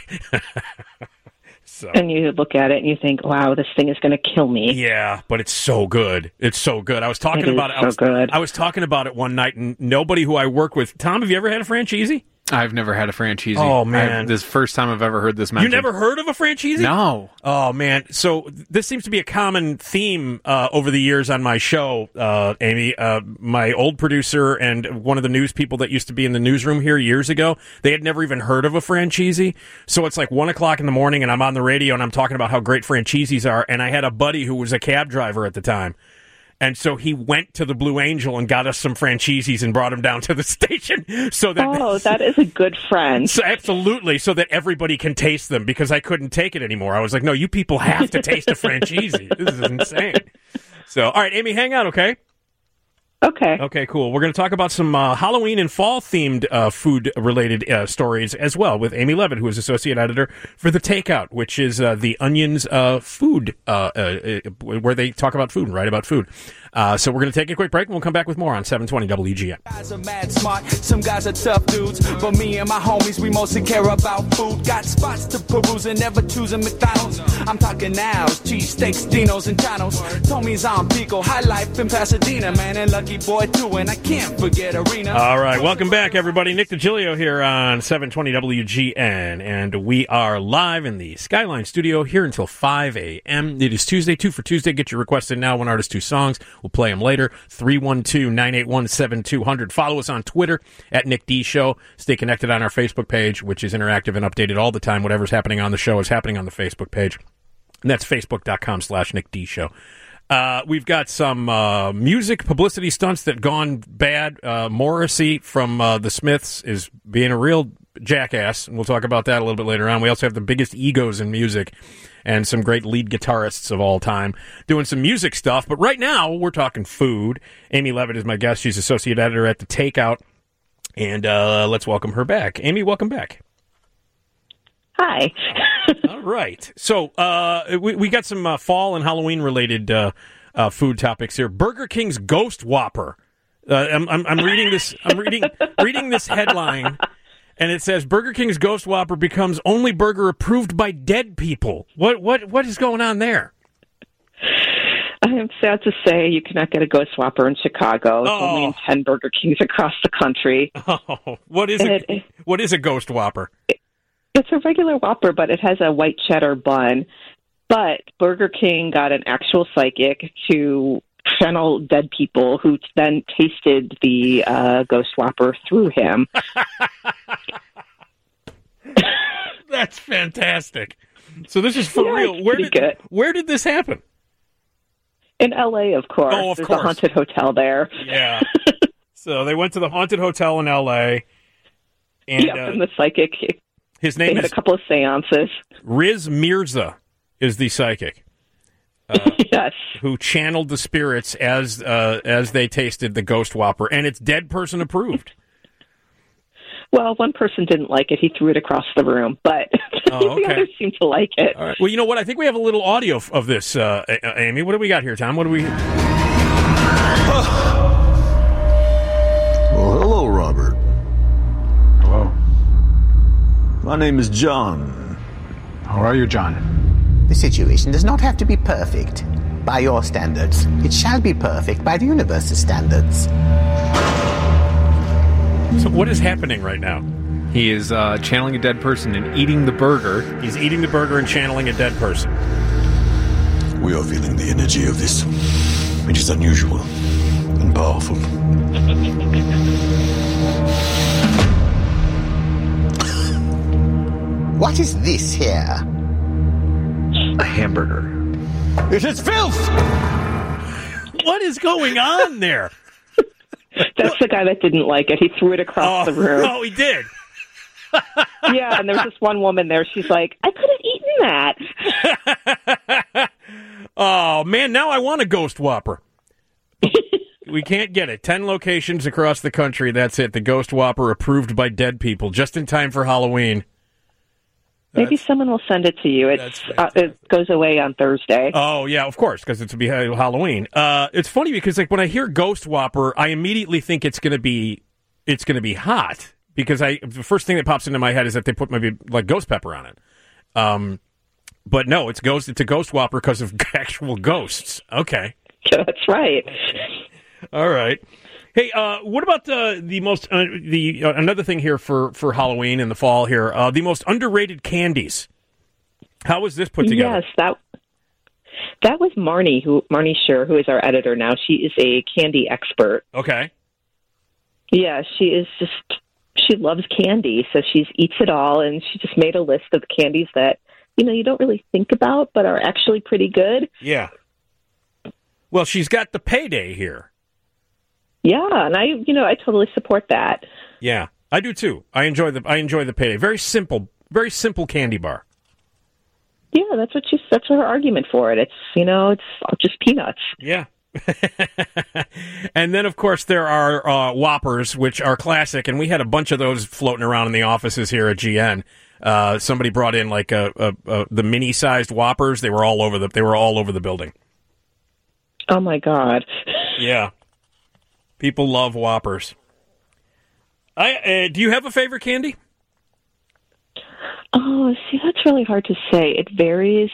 So. And you look at it and you think, wow, this thing is going to kill me. Yeah, but it's so good. It's so good. I was talking It is about it. I so was, good. I was talking about it one night, and nobody who I work with. Tom, have you ever had a franchise? I've never had a franchise. Oh, man. I've, this is the first time I've ever heard this You mentioned. never heard of a franchise? No. Oh, man. So this seems to be a common theme uh, over the years on my show, uh, Amy. Uh, my old producer and one of the news people that used to be in the newsroom here years ago, they had never even heard of a franchisee. So it's like one o'clock in the morning, and I'm on the radio, and I'm talking about how great franchisees are. And I had a buddy who was a cab driver at the time. And so he went to the Blue Angel and got us some franchisees and brought them down to the station so that Oh, that is a good friend. so absolutely, so that everybody can taste them, because I couldn't take it anymore. I was like, no, you people have to taste a franchisee. This is insane. So, all right, Amy, hang out, okay? Okay. Okay, cool. We're going to talk about some uh, Halloween and fall-themed uh, food-related uh, stories as well with Amy Levitt, who is associate editor for The Takeout, which is uh, the Onion's uh, food, uh, uh, where they talk about food and write about food. Uh, so we're going to take a quick break, and we'll come back with more on seven twenty W G N. Guys are mad smart, some guys are tough dudes, but me and my homies, we mostly care about food. Got spots to peruse and never choosing McDonald's. I'm talking nows, cheesesteaks, Dinos, and Tanos. Tommy's on Pico, High Life in Pasadena, man, and Lucky Boy too, and I can't forget Arena. All right, welcome back, everybody. Nick DiGilio here on seven twenty W G N, and we are live in the Skyline studio here until five a.m. It is Tuesday, two for Tuesday. Get your requests in now, one artist, two songs. We'll play them later. three one two, nine eight one, seven two zero zero. Follow us on Twitter at Nick D Show. Stay connected on our Facebook page, which is interactive and updated all the time. Whatever's happening on the show is happening on the Facebook page. And that's facebook.com slash Nick D Show. Uh, we've got some uh, music publicity stunts that gone bad. Uh, Morrissey from uh, the Smiths is being a real jackass, and we'll talk about that a little bit later on. We also have the biggest egos in music and some great lead guitarists of all time doing some music stuff. But right now, we're talking food. Amy Levitt is my guest. She's associate editor at The Takeout. And uh, let's welcome her back. Amy, welcome back. Hi. All right. So uh, we, we got some uh, fall and Halloween-related uh, uh, food topics here. Burger King's Ghost Whopper. Uh, I'm, I'm, I'm reading this. I'm reading reading this headline, and it says Burger King's Ghost Whopper becomes only burger approved by dead people. What what what is going on there? I am sad to say you cannot get a Ghost Whopper in Chicago. It's Oh. only in ten Burger Kings across the country. Oh, what is And it? it- What is a Ghost Whopper? It's a regular Whopper, but it has a white cheddar bun. But Burger King got an actual psychic to channel dead people who then tasted the uh, Ghost Whopper through him. That's fantastic. So this is for Yeah, real. it's Where pretty did good. where did this happen? In L A, of course. Oh, of There's course. a haunted hotel there. Yeah. So they went to the haunted hotel in L A. And Yep, uh, and the psychic, his they name had a is couple of seances. Riz Mirza is the psychic Yes. who channeled the spirits as uh, as they tasted the Ghost Whopper, and it's dead person approved. Well, one person didn't like it. He threw it across the room, but Oh, the okay. others seemed to like it. All right. Well, you know what? I think we have a little audio f- of this, uh, A- Amy. What do we got here, Tom? What do we? Well, hello, Robert. Hello. My name is John. How are you, John? The situation does not have to be perfect by your standards. It shall be perfect by the universe's standards. So what is happening right now? He is uh, channeling a dead person and eating the burger. He's eating the burger and channeling a dead person. We are feeling the energy of this. It is unusual and powerful. What is this here? A hamburger. It is filth! What is going on there? That's the guy that didn't like it. He threw it across Oh, the room. oh, he did. Yeah, and there was this one woman there. She's like, I could have eaten that. Oh, man, now I want a Ghost Whopper. We can't get it. Ten locations across the country. That's it. The Ghost Whopper approved by dead people just in time for Halloween. Maybe someone will send it to you. It's uh, it goes away on Thursday. Oh, yeah, of course, because it's be Halloween. Uh, it's funny because like when I hear Ghost Whopper, I immediately think it's going to be it's going to be hot because I the first thing that pops into my head is that they put maybe like ghost pepper on it. Um, but no, it's ghost. It's a Ghost Whopper because of actual ghosts. Okay, that's right. All right. Hey, uh, what about the the most uh, the uh, another thing here for, for Halloween in the fall here? Uh, the most underrated candies. How was this put together? Yes, that that was Marnie, who Marnie Scher, who is our editor now. She is a candy expert. Okay. Yeah, she is just she loves candy, so she eats it all, and she just made a list of candies that you know you don't really think about, but are actually pretty good. Yeah. Well, she's got the payday here. Yeah, and I, you know, I totally support that. Yeah, I do too. I enjoy the I enjoy the payday. Very simple, very simple candy bar. Yeah, that's what she. That's her argument for it. It's you know, it's just peanuts. Yeah. And then, of course, there are uh, Whoppers, which are classic, and we had a bunch of those floating around in the offices here at G N. Uh, somebody brought in like a, a, a the mini-sized Whoppers. They were all over the they were all over the building. Oh my God. Yeah. People love Whoppers. I uh, do you have a favorite candy? Oh, see, that's really hard to say. It varies.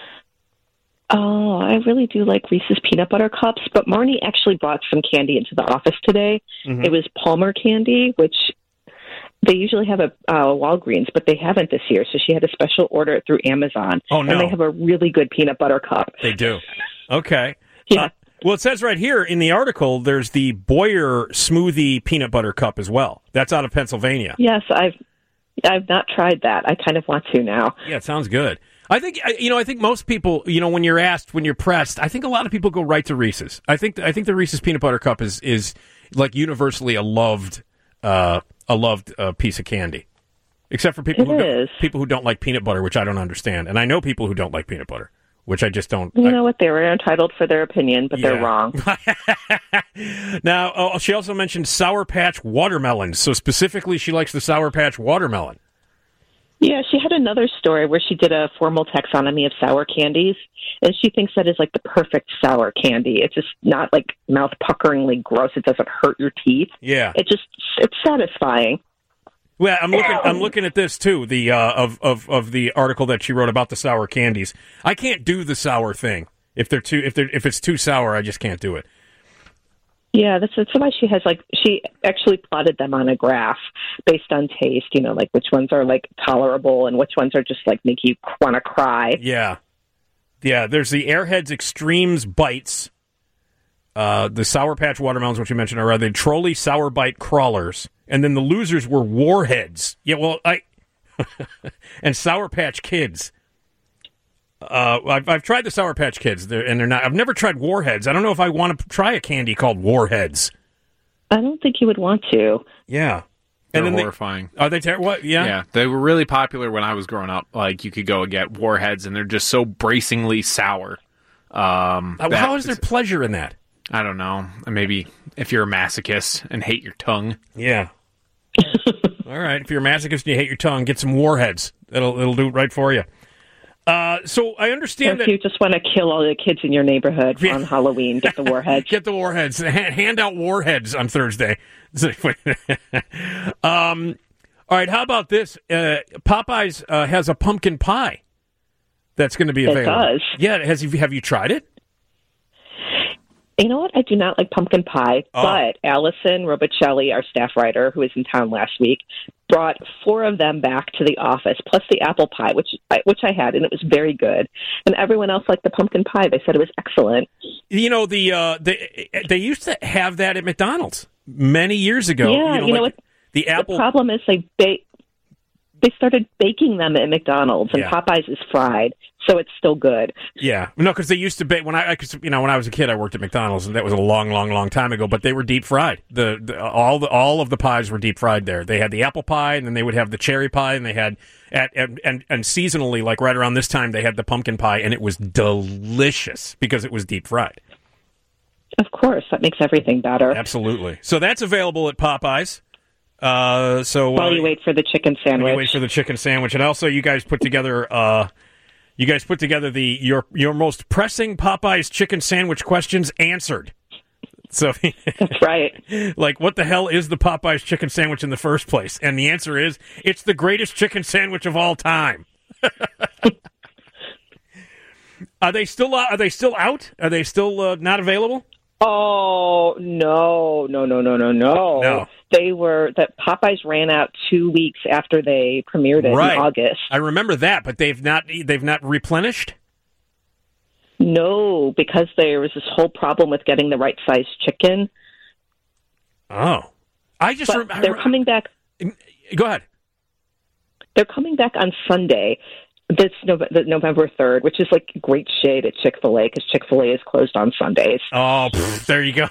Oh, I really do like Reese's peanut butter cups, but Marnie actually brought some candy into the office today. Mm-hmm. It was Palmer candy, which they usually have a uh, Walgreens, but they haven't this year. So she had to special order it through Amazon. Oh no! And they have a really good peanut butter cup. They do. Okay. Yeah. Uh, Well, it says right here in the article, there's the Boyer Smoothie Peanut Butter Cup as well. That's out of Pennsylvania. Yes, I've I've not tried that. I kind of want to now. Yeah, it sounds good. I think you know. I think most people, you know, when you're asked, when you're pressed, I think a lot of people go right to Reese's. I think I think the Reese's Peanut Butter Cup is is like universally a loved uh, a loved uh, piece of candy, except for people it who is. don't, people who don't like peanut butter, which I don't understand, and I know people who don't like peanut butter. Which I just don't. You I, know what? They were entitled for their opinion, but yeah. they're wrong. Now, oh, she also mentioned Sour Patch watermelons. So specifically, she likes the Sour Patch watermelon. Yeah, she had another story where she did a formal taxonomy of sour candies, and she thinks that is like the perfect sour candy. It's just not like mouth-puckeringly gross. It doesn't hurt your teeth. Yeah. It just, it's satisfying. Well, I'm looking. I'm looking at this too. The uh, of of of the article that she wrote about the sour candies. I can't do the sour thing if they're too if they're if it's too sour. I just can't do it. Yeah, that's, that's why she has like she actually plotted them on a graph based on taste. You know, like which ones are like tolerable and which ones are just like make you want to cry. Yeah, yeah. There's the Airheads Extremes Bites. Uh, the Sour Patch watermelons, which you mentioned, are the Trolley Sour Bite Crawlers. And then the losers were Warheads. Yeah, well, I and Sour Patch Kids. Uh, I've I've tried the Sour Patch Kids, they're, and they're not. I've never tried Warheads. I don't know if I want to try a candy called Warheads. I don't think you would want to. Yeah, they're and then horrifying. They, are they ter- what? Yeah, yeah. They were really popular when I was growing up. Like you could go and get Warheads, and they're just so bracingly sour. Um, uh, how is there pleasure in that? I don't know. Maybe if you're a masochist and hate your tongue. Yeah. All right. If you're a masochist and you hate your tongue, get some Warheads. It'll it'll do it right for you. Uh, so I understand if that you just want to kill all the kids in your neighborhood yeah. on Halloween, get the Warheads. Get the Warheads. Hand out Warheads on Thursday. um, all right. How about this? Uh, Popeyes uh, has a pumpkin pie that's going to be available. It does. Yeah. Has have you tried it? You know what? I do not like pumpkin pie, oh. but Allison Robicelli, our staff writer, who was in town last week, brought four of them back to the office, plus the apple pie, which I, which I had, and it was very good. And everyone else liked the pumpkin pie. They said it was excellent. You know, the uh, they, they used to have that at McDonald's many years ago. Yeah, you know, you know like what? The apple. The problem is they bake. they started baking them at McDonald's, and Yeah. Popeyes is fried, so it's still good. Yeah, no, because they used to bake when I, I, 'cause, you know, when I was a kid, I worked at McDonald's, and that was a long, long, long time ago. But they were deep fried. The, the all the all of the pies were deep fried there. They had the apple pie, and then they would have the cherry pie, and they had at and and, and seasonally, like right around this time, they had the pumpkin pie, and it was delicious because it was deep fried. Of course, that makes everything better. Absolutely. So that's available at Popeyes. Uh, so While you wait for the chicken while sandwich. you wait for the chicken sandwich, and also you guys put together. Uh, You guys put together the your your most pressing Popeyes chicken sandwich questions answered. So That's right. Like, what the hell is the Popeyes chicken sandwich in the first place? And the answer is, it's the greatest chicken sandwich of all time. Are they still uh, are they still out? Are they still uh, not available? Oh, no, no, no, no, no, no. No. They were, that Popeyes ran out two weeks after they premiered it Right. in August. I remember that, but they've not they've not replenished? No, because there was this whole problem with getting the right size chicken. Oh. I just But rem- I they're rem- coming back. Go ahead. They're coming back on Sunday, this Nove- the November third, which is like great shade at Chick-fil-A because Chick-fil-A is closed on Sundays. Oh, pff, there you go.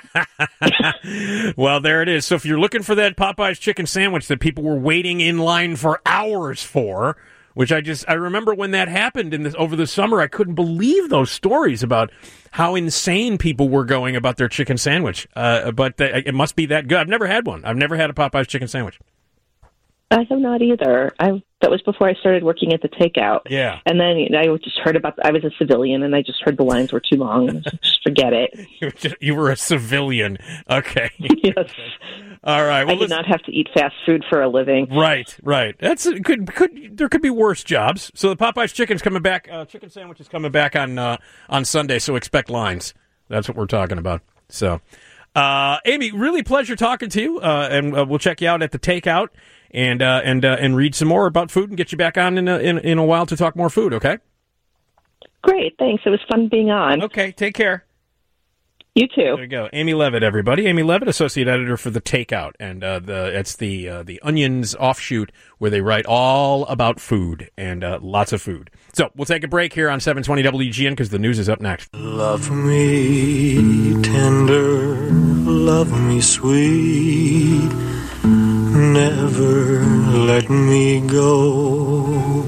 Well, there it is. So if you're looking for that Popeyes chicken sandwich that people were waiting in line for hours for, which I just I remember when that happened in this over the summer, I couldn't believe those stories about how insane people were going about their chicken sandwich. Uh, but th- it must be that good. I've never had one. I've never had a Popeyes chicken sandwich. I have not either. I that was before I started working at the takeout. Yeah. And then you know, I just heard about. I was a civilian, and I just heard the lines were too long. And I was, just forget it. You were, just, you were a civilian. Okay. Yes. All right. Well, I did not have to eat fast food for a living. Right, right. That's could could there could be worse jobs. So the Popeyes chicken's coming back. Uh, chicken sandwich is coming back on uh, on Sunday. So expect lines. That's what we're talking about. So, uh, Amy, really pleasure talking to you. Uh, and uh, we'll check you out at the takeout and uh, and uh, and read some more about food and get you back on in a, in in a while to talk more food. Okay. Great, thanks. It was fun being on. Okay. Take care. You too. There you go, Amy Levitt, everybody. Amy Levitt, associate editor for the Takeout, and uh, the it's the uh, the Onion's offshoot where they write all about food and uh, lots of food. So we'll take a break here on seven twenty W G N because the news is up next. Love me tender, love me sweet, never let me go.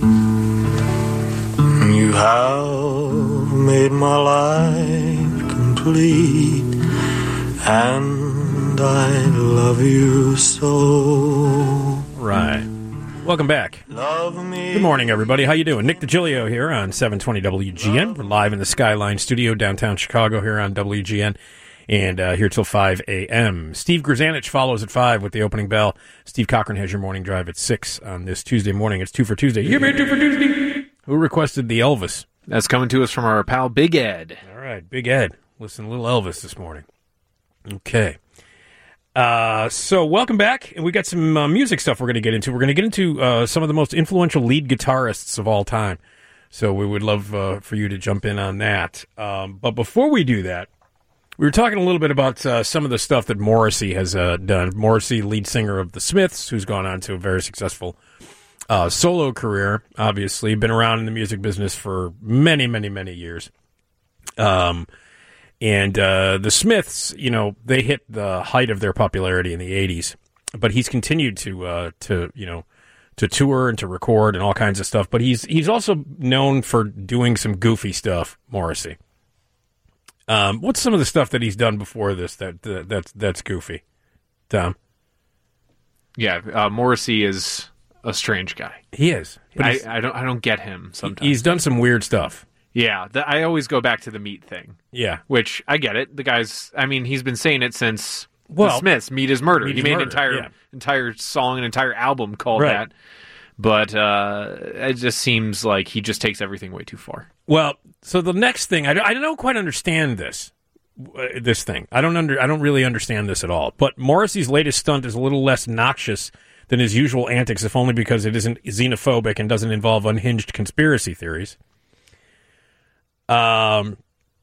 You have made my life complete, and I love you so. Right. Welcome back. Love me. Good morning, everybody. How you doing? Nick DiGilio here on seven twenty W G N. We're live in the Skyline studio downtown Chicago here on W G N. And uh, here till five a.m. Steve Grzanich follows at five with the opening bell. Steve Cochran has your morning drive at six on this Tuesday morning. It's two for Tuesday. You made two for Tuesday. Who requested the Elvis? That's coming to us from our pal Big Ed. All right, Big Ed. Listen to little Elvis this morning. Okay. Uh, so welcome back. And we got some uh, music stuff we're going to get into. We're going to get into uh, some of the most influential lead guitarists of all time. So we would love uh, for you to jump in on that. Um, but before we do that, we were talking a little bit about uh, some of the stuff that Morrissey has uh, done. Morrissey, lead singer of the Smiths, who's gone on to a very successful uh, solo career, obviously. Been around in the music business for many, many, many years. Um, and uh, the Smiths, you know, they hit the height of their popularity in the eighties. But he's continued to, uh, to you know, to tour and to record and all kinds of stuff. But he's he's also known for doing some goofy stuff, Morrissey. Um, what's some of the stuff that he's done before this that, that that's that's goofy, Tom? Yeah, uh, Morrissey is a strange guy. He is. But I, I don't I don't get him sometimes. He's done some weird stuff. Yeah, the, I always go back to the meat thing. Yeah, which I get it. The guy's, I mean, he's been saying it since well, the Smiths. Meat is murder. Meat he is made murder, an entire yeah. entire song, an entire album called right. that. But uh, it just seems like he just takes everything way too far. Well, so the next thing, I don't, I don't quite understand this. Uh, this thing, I don't under, I don't really understand this at all. But Morrissey's latest stunt is a little less noxious than his usual antics, if only because it isn't xenophobic and doesn't involve unhinged conspiracy theories. Um,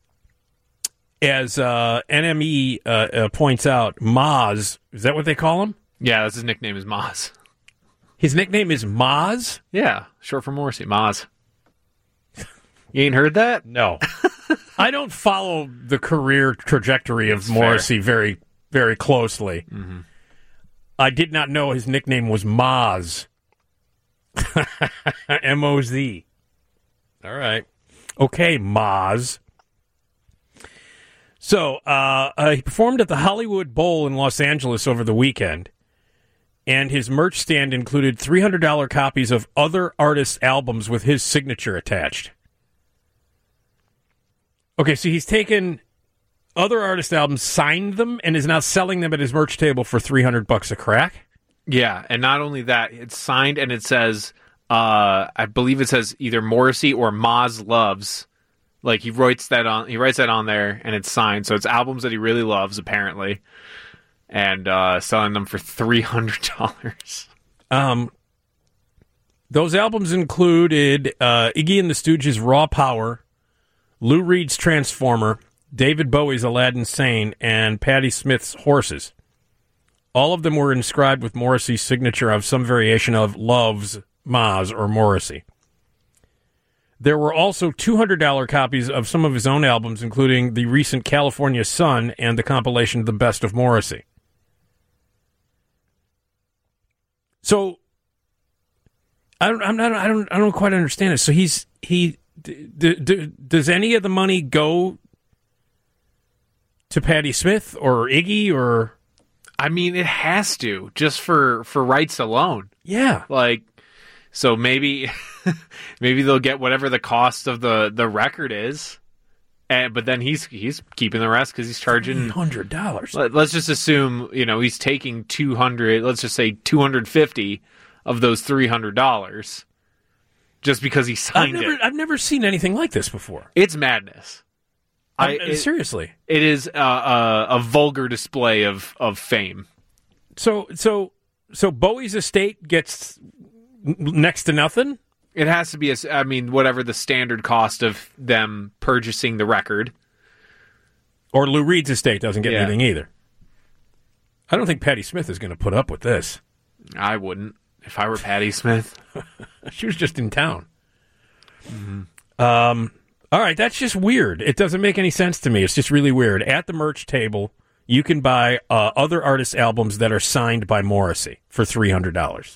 as uh, N M E uh, uh, points out, Maz, is that what they call him? Yeah, that's his nickname is Maz. His nickname is Moz? Yeah, short for Morrissey. Moz. You ain't heard that? No. I don't follow the career trajectory of That's Morrissey fair. very, very closely. Mm-hmm. I did not know his nickname was Moz. M O Z. All right. Okay, Moz. So, uh, uh, he performed at the Hollywood Bowl in Los Angeles over the weekend, and his merch stand included three hundred dollars copies of other artists' albums with his signature attached. Okay, so he's taken other artist albums, signed them, and is now selling them at his merch table for three hundred bucks a crack? Yeah, and not only that, it's signed and it says, uh, I believe it says either Morrissey or Moz Loves. Like he writes that on, he writes that on there, and it's signed. So it's albums that he really loves, apparently, and uh, selling them for three hundred dollars. Um, those albums included uh, Iggy and the Stooges' Raw Power, Lou Reed's Transformer, David Bowie's Aladdin Sane, and Patti Smith's Horses. All of them were inscribed with Morrissey's signature of some variation of Loves, Moz, or Morrissey. There were also two hundred dollars copies of some of his own albums, including the recent California Sun and the compilation The Best of Morrissey. So, I don't, I'm not, I don't, I don't quite understand it. So he's he. D- d- d- does any of the money go to Patti Smith or Iggy or? I mean, it has to, just for, for rights alone. Yeah. Like, so maybe maybe they'll get whatever the cost of the, the record is, and but then he's he's keeping the rest because he's charging three hundred dollars. Let, let's just assume, you know, he's taking two hundred. Let's just say two hundred fifty of those three hundred dollars. Just because he signed I've never, it. I've never seen anything like this before. It's madness. I, I, it, seriously. It is uh, a, a vulgar display of, of fame. So so so Bowie's estate gets n- next to nothing? It has to be, a, I mean, whatever the standard cost of them purchasing the record. Or Lou Reed's estate doesn't get Yeah. anything either. I don't think Patti Smith is going to put up with this. I wouldn't. If I were Patti Smith. She was just in town. Mm-hmm. Um, all right, that's just weird. It doesn't make any sense to me. It's just really weird. At the merch table, you can buy uh, other artists' albums that are signed by Morrissey for three hundred dollars.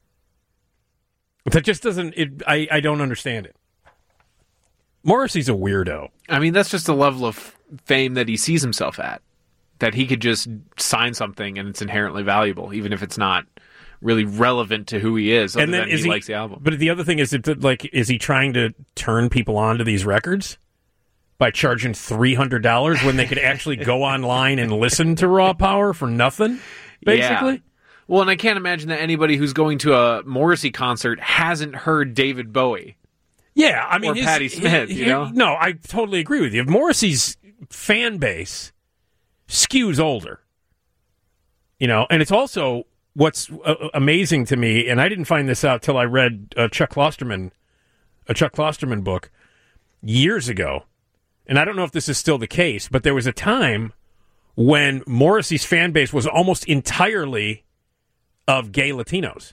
That just doesn't... It, I, I don't understand it. Morrissey's a weirdo. I mean, that's just the level of fame that he sees himself at. That he could just sign something and it's inherently valuable, even if it's not really relevant to who he is, other And then than is he, he likes the album. But the other thing is, it, like, is he trying to turn people on to these records by charging three hundred dollars when they could actually go online and listen to Raw Power for nothing, basically? Yeah. Well, and I can't imagine that anybody who's going to a Morrissey concert hasn't heard David Bowie. Yeah, I mean, or his- Patti Smith, his- you know? No, I totally agree with you. Morrissey's fan base skews older, you know, and it's also what's uh, amazing to me, and I didn't find this out till I read uh, Chuck Klosterman, a Chuck Klosterman book years ago, and I don't know if this is still the case, but there was a time when Morrissey's fan base was almost entirely of gay Latinos.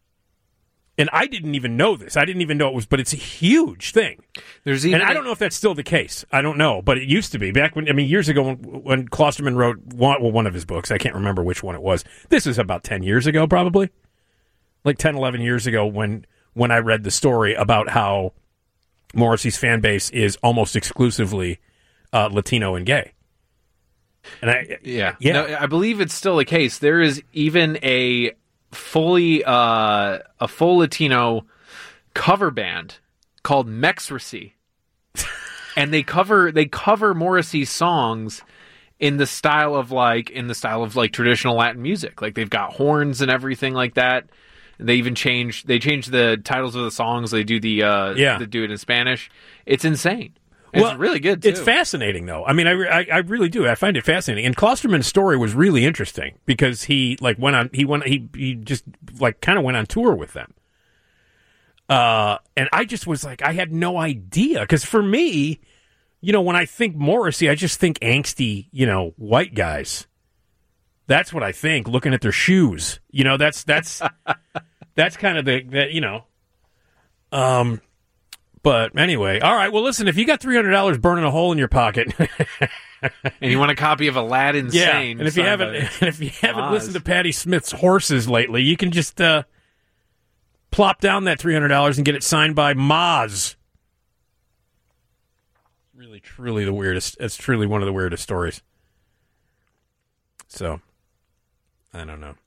And I didn't even know this. I didn't even know it was, but it's a huge thing. There's even and I don't know if that's still the case. I don't know, but it used to be back when. I mean, years ago when, when Klosterman wrote one, well, one of his books. I can't remember which one it was. This is about ten years ago, probably, like ten, eleven years ago when when I read the story about how Morrissey's fan base is almost exclusively uh, Latino and gay. And I, yeah, yeah, No, I believe it's still the case. There is even a fully uh, a full Latino cover band called Mexracy, and they cover they cover Morrissey's songs in the style of like in the style of like traditional Latin music. Like they've got horns and everything like that. They even change they change the titles of the songs. They do the uh, Yeah. they do it in Spanish. It's insane. And Well, it's really good too. It's fascinating, though. I mean, I, re- I, I really do. I find it fascinating. And Klosterman's story was really interesting because he like went on. He went. He he just like kind of went on tour with them. Uh, and I just was like, I had no idea because for me, you know, when I think Morrissey, I just think angsty, you know, white guys. That's what I think. Looking at their shoes, you know, that's that's that's kind of the, the you know. Um, but anyway, all right. Well, listen, if you got three hundred dollars burning a hole in your pocket, and you want a copy of Aladdin yeah, Sane, and if you haven't, and if you haven't Oz. listened to Patti Smith's Horses lately, you can just uh, plop down that three hundred dollars and get it signed by Maz. Really, truly the weirdest. It's truly one of the weirdest stories. So, I don't know.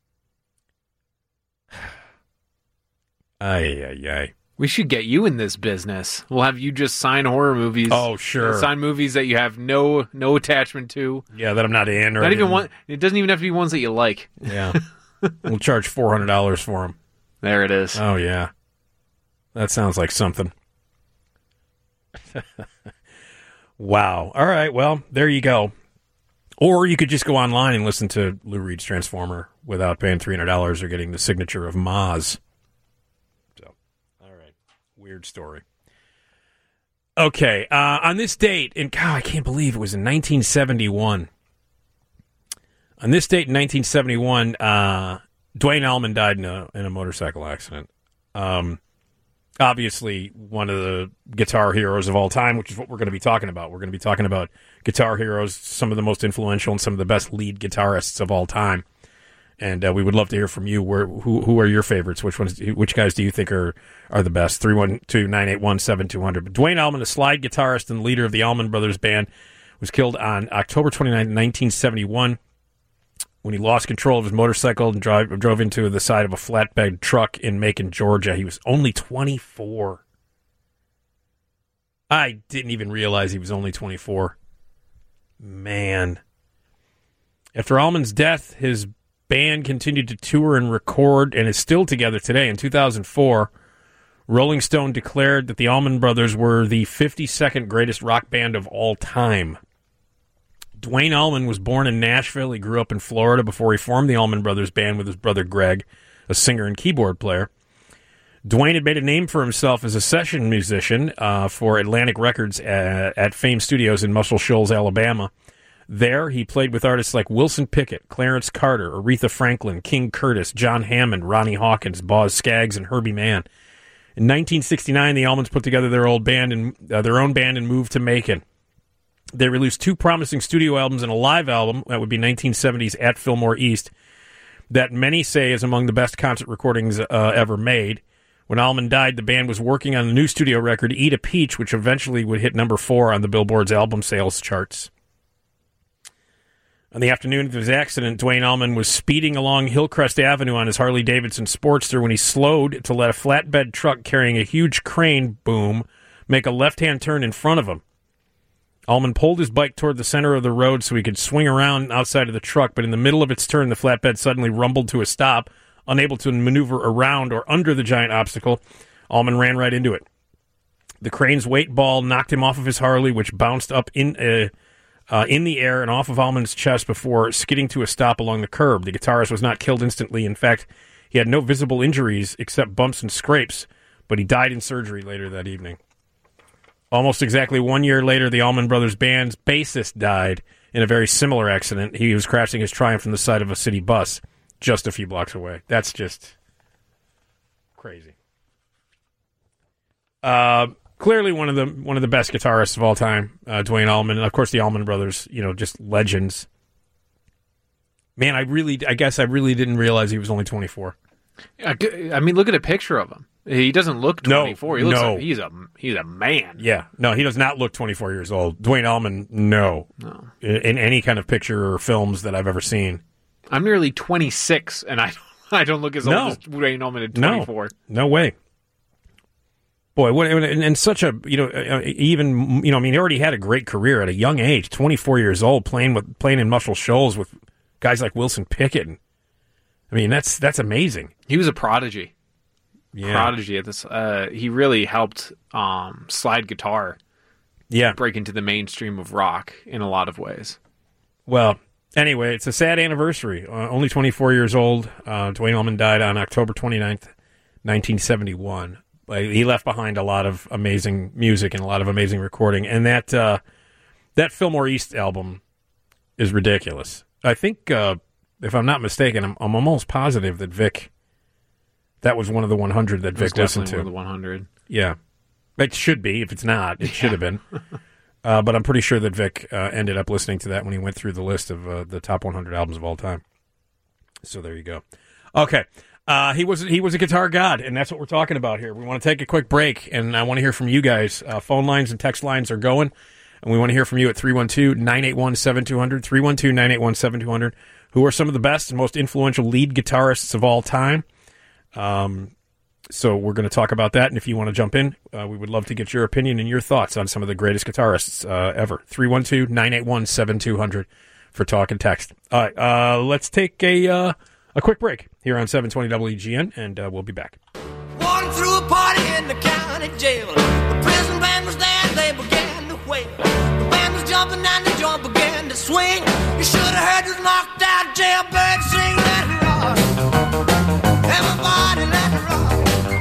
Ay, ay, ay. We should get you in this business. We'll have you just sign horror movies. Oh, sure. Sign movies that you have no no attachment to. Yeah, that I'm not in. Or not even one. It doesn't even have to be ones that you like. Yeah. We'll charge four hundred dollars for them. There it is. Oh, yeah. That sounds like something. Wow. All right. Well, there you go. Or you could just go online and listen to Lou Reed's Transformer without paying three hundred dollars or getting the signature of Maz. So, all right. Weird story. Okay. Uh, on this date, and God, I can't believe it was in nineteen seventy-one. On this date in nineteen seventy-one, uh, Duane Allman died in a, in a motorcycle accident. Um, obviously, one of the guitar heroes of all time, which is what we're going to be talking about. We're going to be talking about guitar heroes, some of the most influential and some of the best lead guitarists of all time. And uh, we would love to hear from you. Where who who are your favorites? Which ones? Which guys do you think are, are the best? three one two, nine eight one, seven two zero zero. But Duane Allman, a slide guitarist and leader of the Allman Brothers Band, was killed on October twenty-ninth, nineteen seventy-one, when he lost control of his motorcycle and drive, drove into the side of a flatbed truck in Macon, Georgia. He was only twenty-four. I didn't even realize he was only twenty-four. Man. After Allman's death, his band continued to tour and record and is still together today. In two thousand four, Rolling Stone declared that the Allman Brothers were the fifty-second greatest rock band of all time. Duane Allman was born in Nashville. He grew up in Florida before he formed the Allman Brothers Band with his brother Greg, a singer and keyboard player. Duane had made a name for himself as a session musician uh, for Atlantic Records at, at Fame Studios in Muscle Shoals, Alabama. There, he played with artists like Wilson Pickett, Clarence Carter, Aretha Franklin, King Curtis, John Hammond, Ronnie Hawkins, Boz Scaggs, and Herbie Mann. In nineteen sixty-nine, the Allmans put together their old band and uh, their own band and moved to Macon. They released two promising studio albums and a live album, that would be nineteen seventies At Fillmore East, that many say is among the best concert recordings uh, ever made. When Allman died, the band was working on a new studio record, Eat a Peach, which eventually would hit number four on the Billboard's album sales charts. On the afternoon of his accident, Duane Allman was speeding along Hillcrest Avenue on his Harley-Davidson Sportster when he slowed to let a flatbed truck carrying a huge crane boom make a left-hand turn in front of him. Allman pulled his bike toward the center of the road so he could swing around outside of the truck, but in the middle of its turn, the flatbed suddenly rumbled to a stop. Unable to maneuver around or under the giant obstacle, Allman ran right into it. The crane's weight ball knocked him off of his Harley, which bounced up in uh, uh, in the air and off of Allman's chest before skidding to a stop along the curb. The guitarist was not killed instantly. In fact, he had no visible injuries except bumps and scrapes, but he died in surgery later that evening. Almost exactly one year later, the Allman Brothers Band's bassist died in a very similar accident. He was crashing his Triumph from the side of a city bus just a few blocks away. That's just crazy. Uh, clearly one of the one of the best guitarists of all time, uh, Duane Allman, and of course the Allman Brothers, you know, just legends. Man, I really, I guess I really didn't realize he was only twenty-four. I mean, look at a picture of him. He doesn't look twenty-four. No, he looks no. like he's a he's a man. Yeah, no, he does not look twenty-four years old. Duane Allman, no, no, in, in any kind of picture or films that I've ever seen. I'm nearly twenty-six, and I I don't look as No. old as Duane Allman at twenty-four. No, no way. Boy, what and, and such a you know uh, even you know I mean he already had a great career at a young age, twenty-four years old, playing with playing in Muscle Shoals with guys like Wilson Pickett. And, I mean that's that's amazing. He was a prodigy. Yeah. Prodigy at this. Uh, he really helped um, slide guitar. Yeah, break into the mainstream of rock in a lot of ways. Well, anyway, it's a sad anniversary. Uh, only twenty-four years old. Uh, Duane Allman died on October twenty-ninth, nineteen seventy-one. But he left behind a lot of amazing music and a lot of amazing recording. And that uh, that Fillmore East album is ridiculous. I think, uh, if I'm not mistaken, I'm, I'm almost positive that Vic That was one of the one hundred that Vic listened to. One of the one hundred. Yeah. It should be. If it's not, it yeah. should have been. Uh, but I'm pretty sure that Vic uh, ended up listening to that when he went through the list of uh, the top one hundred albums of all time. So there you go. Okay. Uh, he was he was a guitar god, and that's what we're talking about here. We want to take a quick break, and I want to hear from you guys. Uh, phone lines and text lines are going, and we want to hear from you at three one two, nine eight one, seven two zero zero, three one two, nine eight one, seven two zero zero. Who are some of the best and most influential lead guitarists of all time? Um, so we're going to talk about that, and if you want to jump in, uh, we would love to get your opinion and your thoughts on some of the greatest guitarists uh, ever. three one two, nine eight one, seven two zero zero for talk and text. All right, uh, let's take a uh, a quick break here on seven twenty W G N, and uh, we'll be back. Walking through a party in the county jail. The prison band was there, they began to wail. The band was jumping and the joint began to swing. You should have heard this knocked out jailbird sing. Let it rock. Everybody let it rock.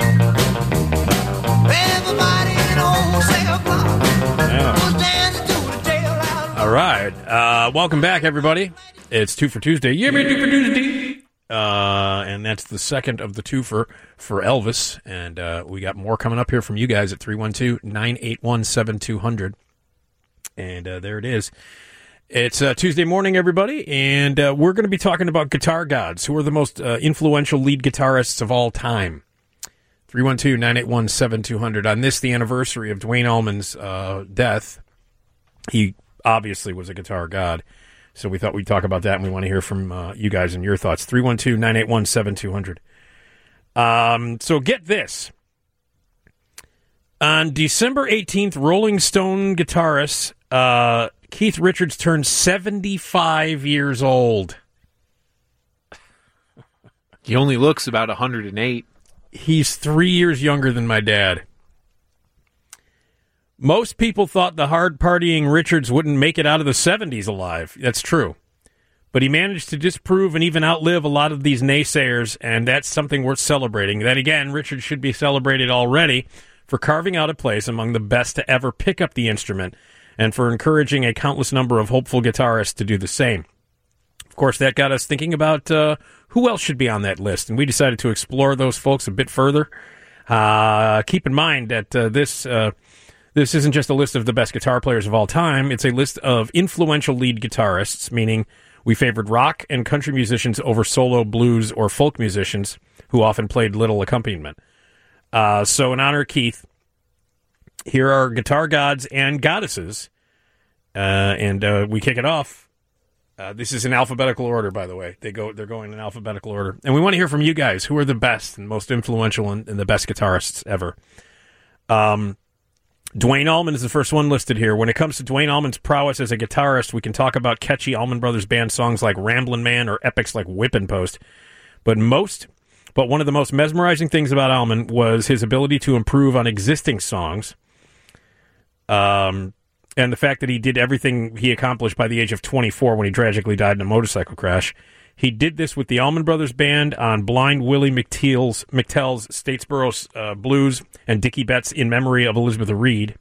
Everybody in the whole cell block was dancing to the jailhouse. All right. Uh, welcome back, everybody. It's Two for Tuesday. Yeah, man, Two for Tuesday. Uh, and that's the second of the two for, for Elvis. And uh, we got more coming up here from you guys at three one two, nine eight one, seven two zero zero. And uh, there it is. It's uh, Tuesday morning, everybody, and uh, we're going to be talking about guitar gods. Who are the most uh, influential lead guitarists of all time? three one two, nine eight one, seven two zero zero. On this, the anniversary of Duane Allman's uh, death, he obviously was a guitar god. So we thought we'd talk about that, and we want to hear from uh, you guys and your thoughts. three one two, nine eight one, seven two zero zero. Um, so get this. On December eighteenth, Rolling Stone guitarist uh, Keith Richards turned seventy-five years old. He only looks about one hundred eight. He's three years younger than my dad. Most people thought the hard-partying Richards wouldn't make it out of the seventies alive. That's true. But he managed to disprove and even outlive a lot of these naysayers, and that's something worth celebrating. Then again, Richards should be celebrated already for carving out a place among the best to ever pick up the instrument and for encouraging a countless number of hopeful guitarists to do the same. Of course, that got us thinking about uh, who else should be on that list, and we decided to explore those folks a bit further. Uh, keep in mind that uh, this... Uh, This isn't just a list of the best guitar players of all time. It's a list of influential lead guitarists, meaning we favored rock and country musicians over solo blues or folk musicians who often played little accompaniment. Uh, so in honor of Keith, here are guitar gods and goddesses, uh, and uh, we kick it off. Uh, this is in alphabetical order, by the way. They go, they're going in alphabetical order. And we want to hear from you guys. Who are the best and most influential and, and the best guitarists ever? Um... Duane Allman is the first one listed here. When it comes to Duane Allman's prowess as a guitarist, we can talk about catchy Allman Brothers Band songs like Ramblin' Man or epics like Whippin' Post. But most, but one of the most mesmerizing things about Allman was his ability to improve on existing songs, um, and the fact that he did everything he accomplished by the age of twenty-four when he tragically died in a motorcycle crash. He did this with the Allman Brothers Band on Blind Willie McTeal's, McTell's Statesboro uh, Blues and Dickie Betts in memory of Elizabeth Reed.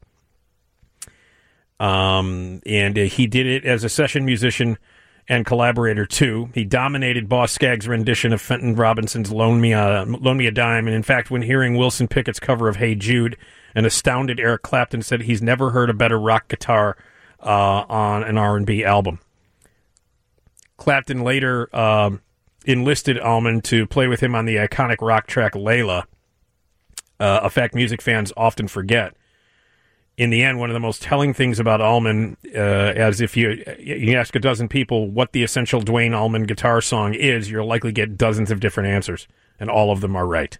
Um, and uh, he did it as a session musician and collaborator, too. He dominated Boss Skaggs' rendition of Fenton Robinson's Loan Me, a, Loan Me a Dime. And in fact, when hearing Wilson Pickett's cover of Hey Jude, an astounded Eric Clapton said he's never heard a better rock guitar uh, on an R and B album. Clapton later um, enlisted Allman to play with him on the iconic rock track Layla, uh, a fact music fans often forget. In the end, one of the most telling things about Allman, uh, as if you, you ask a dozen people what the essential Duane Allman guitar song is, you'll likely get dozens of different answers, and all of them are right.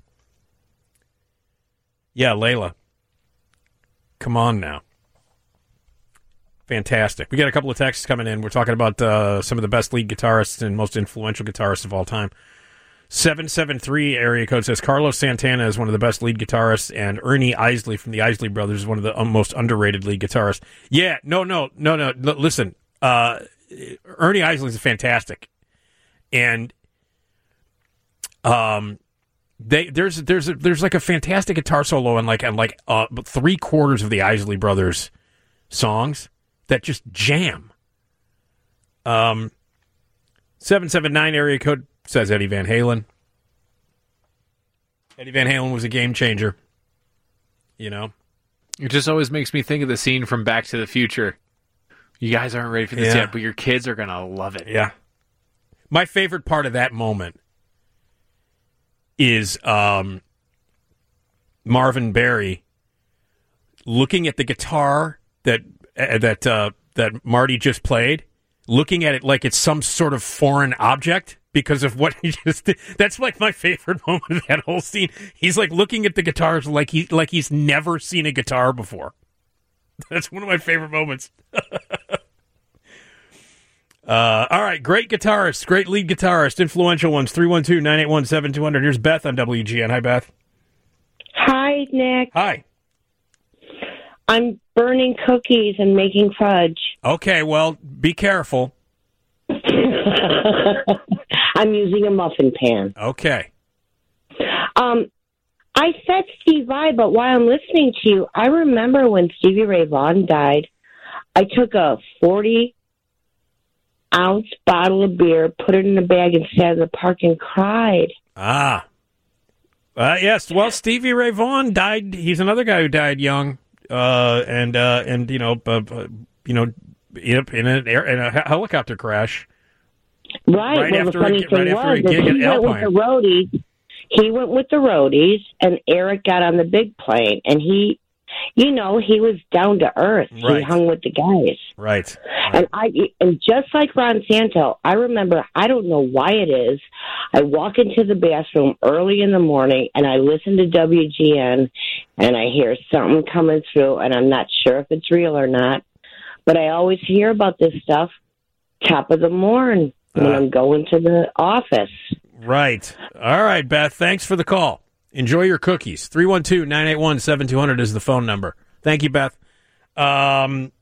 Yeah, Layla. Come on now. Fantastic. We got a couple of texts coming in. We're talking about uh, some of the best lead guitarists and most influential guitarists of all time. seven seven three area code says Carlos Santana is one of the best lead guitarists, and Ernie Isley from the Isley Brothers is one of the most underrated lead guitarists. Yeah, no, no, no, no. L- listen, uh, Ernie Isley is fantastic, and um, they there's there's a, there's like a fantastic guitar solo in like on like uh, three quarters of the Isley Brothers songs that just jam. Um, seven seven nine area code says Eddie Van Halen. Eddie Van Halen was a game changer. You know? It just always makes me think of the scene from Back to the Future. You guys aren't ready for this Yeah. yet, but your kids are going to love it. Yeah. My favorite part of that moment is um, Marvin Berry looking at the guitar that uh, that uh, that Marty just played, looking at it like it's some sort of foreign object because of what he just did. That's like my favorite moment of that whole scene. He's like looking at the guitars like he like he's never seen a guitar before. That's one of my favorite moments. Uh, all right, great guitarist, great lead guitarist, influential ones, three one two, nine eight one, seven two zero zero. Here's Beth on W G N. Hi, Beth. Hi, Nick. Hi. I'm burning cookies and making fudge. Okay, well, be careful. I'm using a muffin pan. Okay. Um, I said Steve Vai, but while I'm listening to you, I remember when Stevie Ray Vaughan died, I took a forty ounce bottle of beer, put it in a bag, and sat in the park and cried. Ah. Uh, yes, well, Stevie Ray Vaughan died. He's another guy who died young. Uh, and, uh, and you know, uh, uh, you know, yep, in, an air, in a helicopter crash. Right. Right well, after the funny a, thing right after a was, gig he at went Alpine. with the roadies. He went with the roadies, and Eric got on the big plane, and he, you know, he was down to earth. Right. He hung with the guys. Right. And I, and just like Ron Santo, I remember, I don't know why it is, I walk into the bathroom early in the morning and I listen to W G N and I hear something coming through and I'm not sure if it's real or not, but I always hear about this stuff top of the morn when Uh. I'm going to the office. Right. All right, Beth, thanks for the call. Enjoy your cookies. three one two, nine eight one, seven two zero zero is the phone number. Thank you, Beth. Um,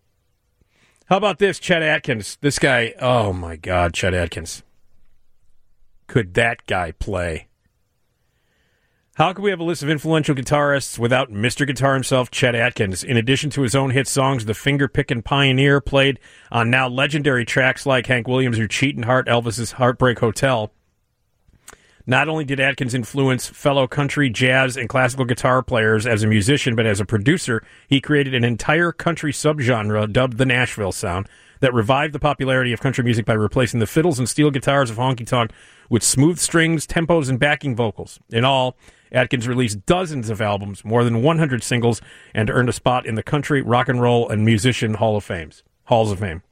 how about this, Chet Atkins? This guy, oh, my God, Chet Atkins. Could that guy play? How could we have a list of influential guitarists without Mister Guitar himself, Chet Atkins? In addition to his own hit songs, the finger-picking pioneer played on now legendary tracks like Hank Williams' Your Cheatin' Heart, Elvis's Heartbreak Hotel. Not only did Atkins influence fellow country, jazz, and classical guitar players as a musician, but as a producer, he created an entire country subgenre dubbed the Nashville sound that revived the popularity of country music by replacing the fiddles and steel guitars of honky-tonk with smooth strings, tempos, and backing vocals. In all, Atkins released dozens of albums, more than one hundred singles, and earned a spot in the Country, Rock and Roll, and Musician Hall of Fames, Halls of Fame.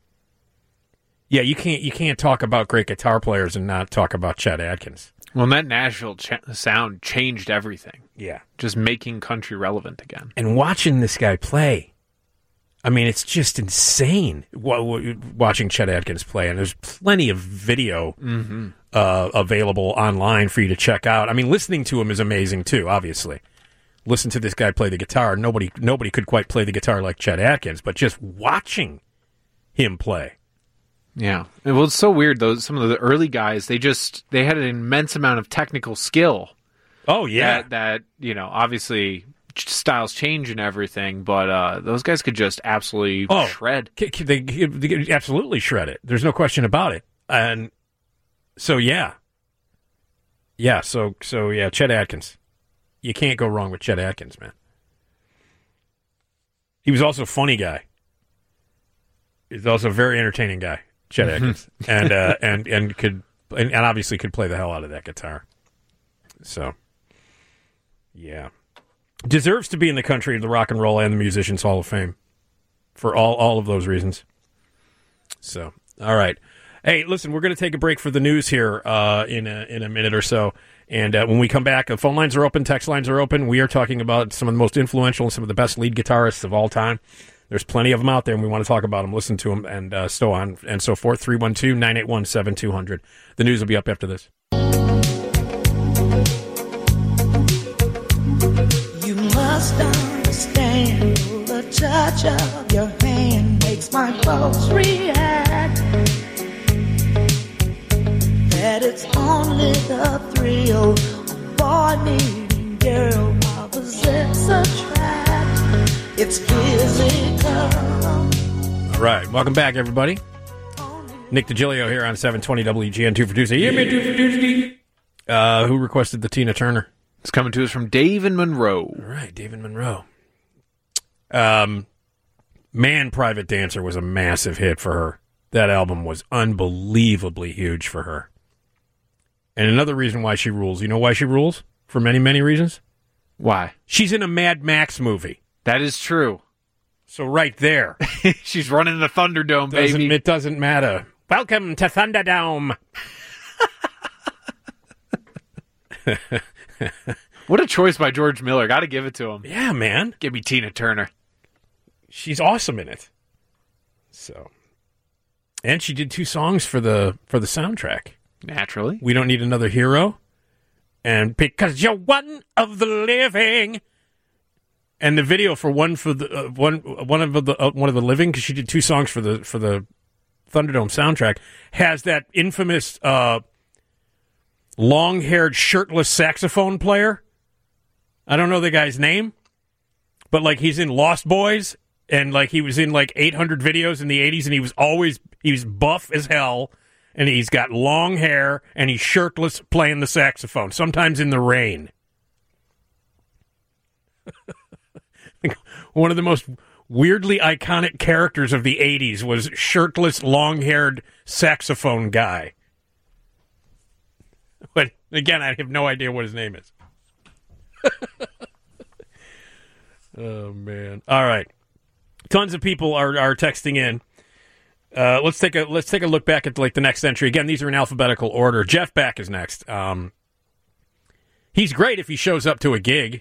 Yeah, you can't you can't talk about great guitar players and not talk about Chet Atkins. Well, that Nashville ch- sound changed everything. Yeah. Just making country relevant again. And watching this guy play, I mean, it's just insane watching Chet Atkins play. And there's plenty of video Mm-hmm. uh, available online for you to check out. I mean, listening to him is amazing, too, obviously. Listen to this guy play the guitar. Nobody, nobody could quite play the guitar like Chet Atkins, but just watching him play. Yeah. Well, it's so weird, though. Some of the early guys, they just, they had an immense amount of technical skill. Oh, yeah. That, that you know, obviously styles change and everything, but uh, those guys could just absolutely oh, shred. They, they, they could absolutely shred it. There's no question about it. And so, yeah. Yeah, so, so yeah, Chet Atkins. You can't go wrong with Chet Atkins, man. He was also a funny guy. He's also a very entertaining guy. Chet Atkins, and uh, and and could and, and obviously could play the hell out of that guitar. So, yeah, deserves to be in the country, the Rock and Roll, and the Musicians Hall of Fame for all all of those reasons. So, all right, hey, listen, we're going to take a break for the news here uh, in a, in a minute or so, and uh, when we come back, the phone lines are open, text lines are open. We are talking about some of the most influential and some of the best lead guitarists of all time. There's plenty of them out there, and we want to talk about them, listen to them, and uh, so on and so forth. three one two, nine eight one, seven two zero zero. The news will be up after this. You must understand the touch of your hand makes my clothes react. That it's only the thrill of boy meeting girl opposites attract. It's physical. All right, welcome back, everybody. Nick DiGilio here on seven twenty W G N, two for Tuesday. Yeah, man, two for Tuesday. Uh, who requested the Tina Turner? It's coming to us from Dave in Monroe. All right, Dave in Monroe. Um, Man, Private Dancer was a massive hit for her. That album was unbelievably huge for her. And another reason why she rules. You know why she rules? For many, many reasons. Why? She's in a Mad Max movie. That is true. So right there. She's running the Thunderdome, doesn't, baby. It doesn't matter. Welcome to Thunderdome. What a choice by George Miller. Got to give it to him. Yeah, man. Give me Tina Turner. She's awesome in it. So, and she did two songs for the for the soundtrack. Naturally. We Don't Need Another Hero, and Because You're One of the Living, and the video for one for the uh, one one of the uh, one of the Living, because she did two songs for the for the Thunderdome soundtrack, has that infamous uh, long-haired shirtless saxophone player. I don't know the guy's name, but like he's in Lost Boys, and like he was in like eight hundred videos in the eighties, and he was always he was buff as hell, and he's got long hair, and he's shirtless playing the saxophone, sometimes in the rain. One of the most weirdly iconic characters of the eighties was shirtless, long-haired saxophone guy. But again, I have no idea what his name is. Oh, man. All right. Tons of people are, are texting in. Uh, let's take a let's take a look back at like the next entry. Again, these are in alphabetical order. Jeff Beck is next. Um, he's great if he shows up to a gig.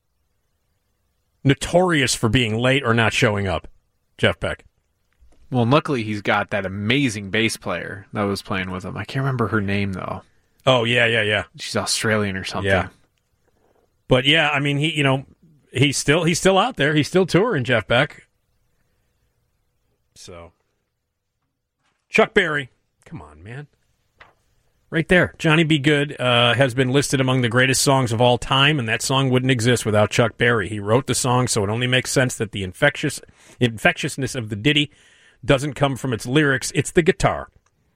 Notorious for being late or not showing up. Jeff Beck. Well, luckily he's got that amazing bass player that was playing with him. I can't remember her name though. Oh yeah, yeah, yeah. She's Australian or something. Yeah. But yeah, I mean, he, you know, he's still he's still out there. He's still touring, Jeff Beck. So, Chuck Berry, come on, man, right there. Johnny B. Good uh, has been listed among the greatest songs of all time, and that song wouldn't exist without Chuck Berry. He wrote the song, so it only makes sense that the infectious infectiousness of the ditty doesn't come from its lyrics; it's the guitar.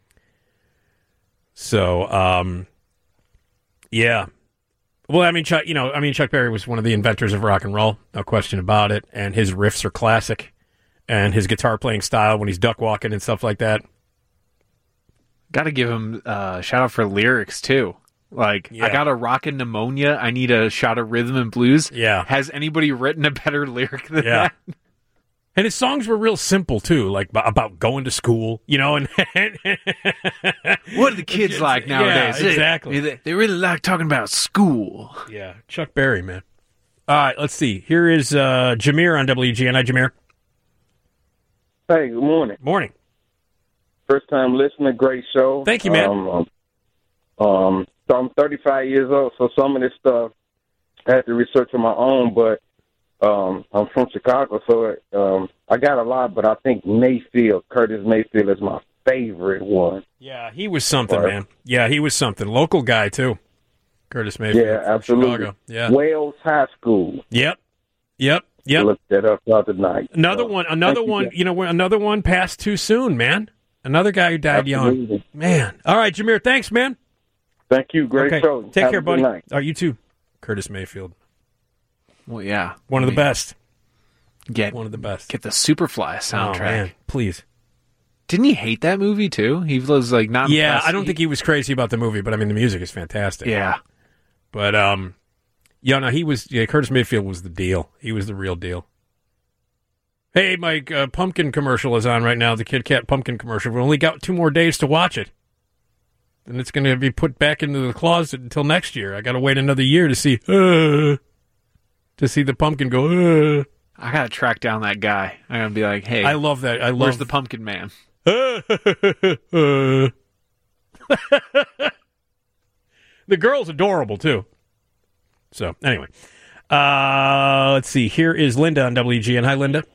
So, um, yeah. Well, I mean, Chuck, you know, I mean, Chuck Berry was one of the inventors of rock and roll, no question about it. And his riffs are classic, and his guitar playing style when he's duck walking and stuff like that. Got to give him a uh, shout out for lyrics too. Like, Yeah. I got a rockin' pneumonia. I need a shot of rhythm and blues. Yeah. Has anybody written a better lyric than Yeah. that? And his songs were real simple too, like b- about going to school, you know. And What are the kids like nowadays? Yeah, exactly. They, they really like talking about school. Yeah, Chuck Berry, man. All right, let's see. Here is uh, Jameer on W G N. Hi, Jameer. Hey, good morning. Morning. First time listener, great show. Thank you, man. Um, um, so I'm thirty-five years old, so some of this stuff I had to research on my own, but um, I'm from Chicago, so um, I got a lot, but I think Mayfield, Curtis Mayfield is my favorite one. Yeah, he was something, Right. man. Yeah, he was something. Local guy, too. Curtis Mayfield. Yeah, from absolutely. Chicago. Yeah. Wales High School. Yep. Yep. Yep. Look that up the other night. Another So, one. Another thank you, one. Jeff. You know, another one passed too soon, man. Another guy who died young. Absolutely. Man. All right, Jameer. Thanks, man. Thank you. Great okay. show. Take Have care, a good buddy. night. Oh, you too. Curtis Mayfield. Well, yeah. One of the best. Get One of the best. Get the Superfly soundtrack. Oh, man. Please. Didn't he hate that movie too? He was like not. Yeah, impressed. I don't think he was crazy about the movie, but I mean, the music is fantastic. Yeah. But, um, yeah, no, he was, yeah, Curtis Mayfield was the deal. He was the real deal. Hey, Mike, uh, pumpkin commercial is on right now, the Kit Kat pumpkin commercial. We only got two more days to watch it. And it's going to be put back into the closet until next year. I got to wait another year to see, uh, to see the pumpkin go, uh. I gotta track down that guy. I'm gonna be like, hey, I love that. I love where's the pumpkin man? Uh. The girl's adorable, too. So, anyway. Uh, let's see. Here is Linda on W G N. Hi, Linda.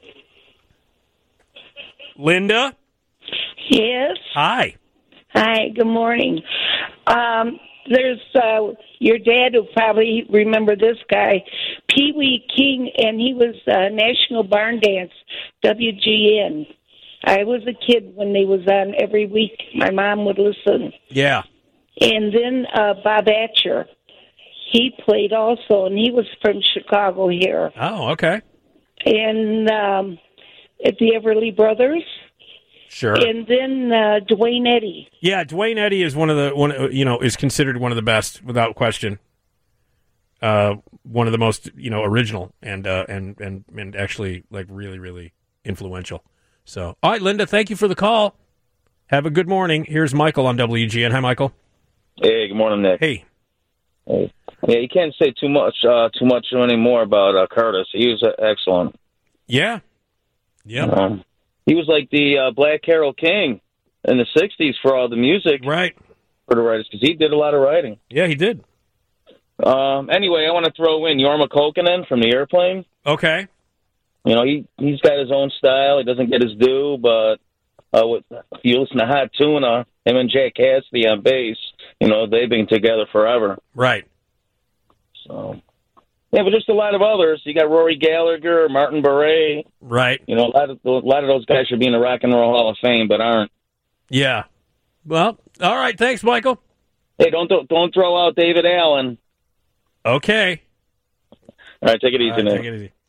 Linda? Yes. Hi. Hi, good morning. Um, there's uh, your dad will probably remember this guy, Pee Wee King, and he was uh, National Barn Dance, W G N. I was a kid when they was on every week. My mom would listen. Yeah. And then uh, Bob Atcher. he played also, and he was from Chicago here. Oh, okay. And um, at the Everly Brothers. Sure. And then uh, Dwayne Eddy. Yeah, Dwayne Eddy is one of the one. You know, is considered one of the best without question. Uh, one of the most you know original and uh, and and and actually like really really influential. So, all right, Linda, thank you for the call. Have a good morning. Here's Michael on W G N. Hi, Michael. Hey, good morning, Nick. Hey. Hey. Yeah, you can't say too much, uh, too much anymore about uh, Curtis. He was uh, excellent. Yeah. Yeah. Um, he was like the uh, Black Carole King in the sixties for all the music, right? For the writers, because he did a lot of writing. Yeah, he did. Um. Anyway, I want to throw in Jorma Kaukonen from the Airplane. Okay. You know, he he's got his own style. He doesn't get his due, but uh, with, if you listen to Hot Tuna, him and Jack Cassidy on bass, you know, they've been together forever. Right. So, yeah, but just a lot of others. You got Rory Gallagher, Martin Barre. Right. You know, a lot of a lot of those guys should be in the Rock and Roll Hall of Fame, but aren't. Yeah. Well, all right. Thanks, Michael. Hey, don't don't throw out David Allen. Okay. All right, take it easy, All right, Nick. Take it easy.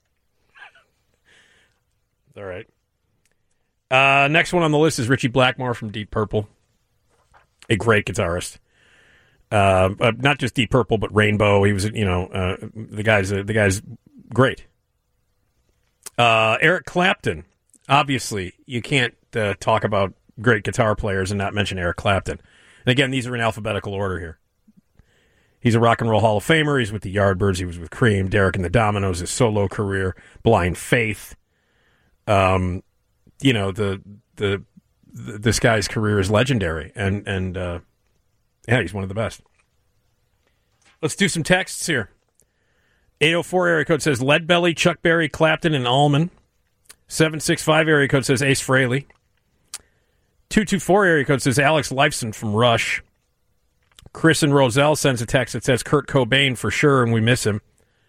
All right. Uh, next one on the list is Richie Blackmore from Deep Purple, a great guitarist. Uh, uh, not just Deep Purple, but Rainbow. He was, you know, uh, the guy's uh, the guy's great. Uh, Eric Clapton. Obviously, you can't uh, talk about great guitar players and not mention Eric Clapton. And again, these are in alphabetical order here. He's a Rock and Roll Hall of Famer. He's with the Yardbirds. He was with Cream, Derek and the Dominoes, his solo career, Blind Faith. Um, you know, the, the the this guy's career is legendary, and and uh, yeah, he's one of the best. Let's do some texts here. eight oh four area code says Leadbelly, Chuck Berry, Clapton, and Allman. seven six five area code says Ace Frehley. two two four area code says Alex Lifeson from Rush. Chris and Roselle sends a text that says Kurt Cobain for sure, and we miss him.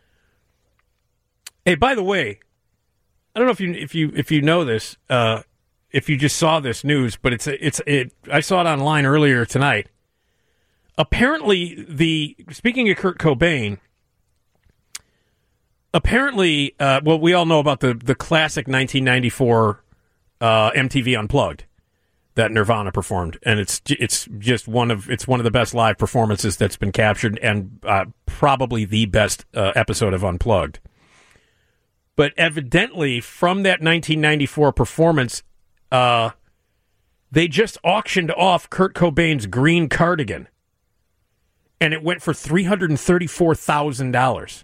Hey, by the way, I don't know if you if you if you know this, uh, if you just saw this news, but it's it's it. I saw it online earlier tonight. Apparently, the speaking of Kurt Cobain, apparently, uh, well, we all know about the the classic nineteen ninety-four uh, M T V Unplugged that Nirvana performed, and it's it's just one of it's one of the best live performances that's been captured, and uh, probably the best uh, episode of Unplugged. But evidently, from that nineteen ninety-four performance, uh, they just auctioned off Kurt Cobain's green cardigan, and it went for three hundred thirty-four thousand dollars.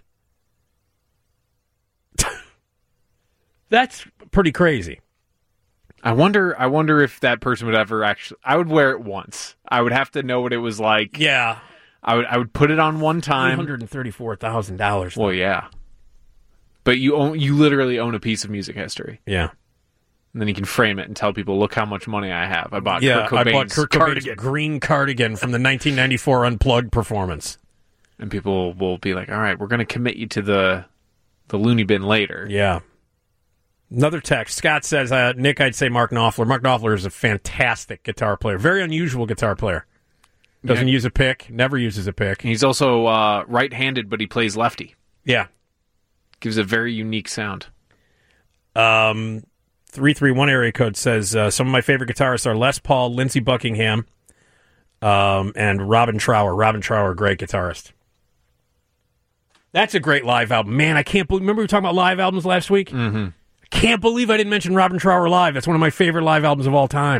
That's pretty crazy. I wonder. I wonder if that person would ever actually. I would wear it once. I would have to know what it was like. Yeah, I would. I would put it on one time. Three hundred and thirty-four thousand dollars. Well, yeah. But you own. You literally own a piece of music history. Yeah. And then you can frame it and tell people, "Look how much money I have. I bought yeah, Kurt Cobain's I bought Kurt Cobain's cardigan. green cardigan from the nineteen ninety-four Unplugged performance." And people will be like, "All right, we're going to commit you to the the loony bin later." Yeah. Another text. Scott says, uh, Nick, I'd say Mark Knopfler. Mark Knopfler is a fantastic guitar player. Very unusual guitar player. Doesn't Yeah. use a pick. Never uses a pick. He's also uh, right-handed, but he plays lefty. Yeah. Gives a very unique sound. Um, three three one area code says, uh, some of my favorite guitarists are Les Paul, Lindsey Buckingham, um, and Robin Trower. Robin Trower, great guitarist. That's a great live album. Man, I can't believe... Remember we were talking about live albums last week? Mm-hmm. Can't believe I didn't mention Robin Trower live. That's one of my favorite live albums of all time.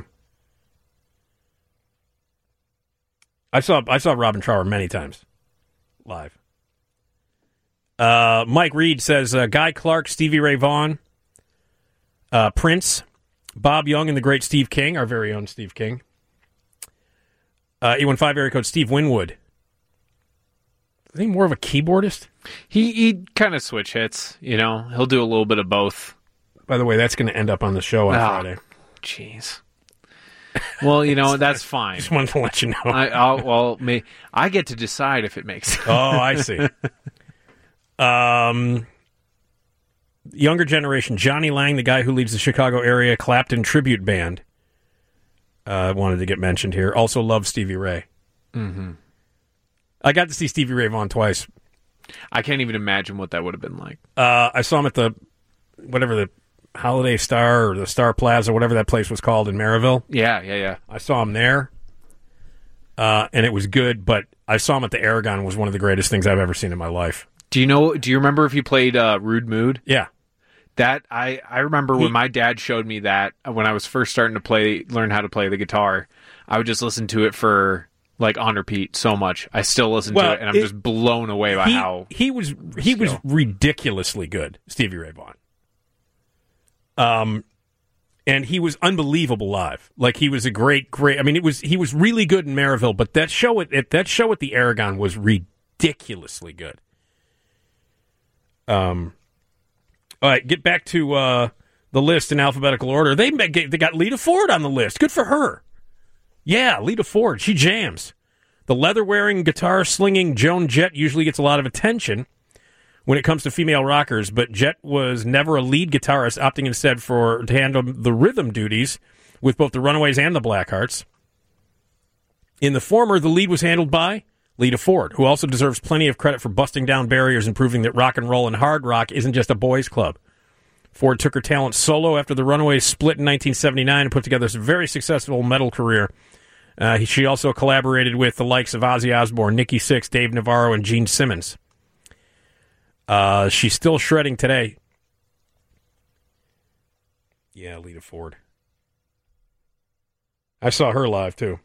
I saw I saw Robin Trower many times live. Uh, Mike Reed says uh, Guy Clark, Stevie Ray Vaughan, uh, Prince, Bob Young, and the great Steve King, our very own Steve King. Uh, eight one five area code Steve Winwood. Is he more of a keyboardist? He he kind of switch hits. You know, he'll do a little bit of both. By the way, that's going to end up on the show on oh, Friday. Jeez. Well, you know, that's fine. Just wanted to let you know. I, I'll, well, may, I get to decide if it makes sense. Oh, I see. um, younger generation, Johnny Lang, the guy who leads the Chicago area Clapton tribute band, uh, wanted to get mentioned here. Also loves Stevie Ray. Mm-hmm. I got to see Stevie Ray Vaughan twice. I can't even imagine what that would have been like. Uh, I saw him at the, whatever the Holiday Star or the Star Plaza, whatever that place was called in Maryville. Yeah, yeah, yeah. I saw him there, uh, and it was good, but I saw him at the Aragon, was one of the greatest things I've ever seen in my life. Do you know, do you remember if he played uh, Rude Mood? Yeah. That, I, I remember He- when my dad showed me that when I was first starting to play, learn how to play the guitar, I would just listen to it for, like, on repeat so much. I still listen Well, to it, and I'm it- just blown away by he, how... he was he was ridiculously good, Stevie Ray Vaughan. Um, and he was unbelievable live. Like, he was a great, great. I mean, it was he was really good in Maryville, but that show at, at that show at the Aragon was ridiculously good. Um, all right, get back to uh, the list in alphabetical order. They they got Lita Ford on the list. Good for her. Yeah, Lita Ford. She jams. The leather-wearing, guitar-slinging Joan Jett usually gets a lot of attention when it comes to female rockers, but Jett was never a lead guitarist, opting instead for to handle the rhythm duties with both the Runaways and the Blackhearts. In the former, the lead was handled by Lita Ford, who also deserves plenty of credit for busting down barriers and proving that rock and roll and hard rock isn't just a boys' club. Ford took her talent solo after the Runaways split in nineteen seventy-nine and put together a very successful metal career. Uh, she also collaborated with the likes of Ozzy Osbourne, Nikki Sixx, Dave Navarro, and Gene Simmons. Uh, she's still shredding today. Yeah, Lita Ford. I saw her live, too.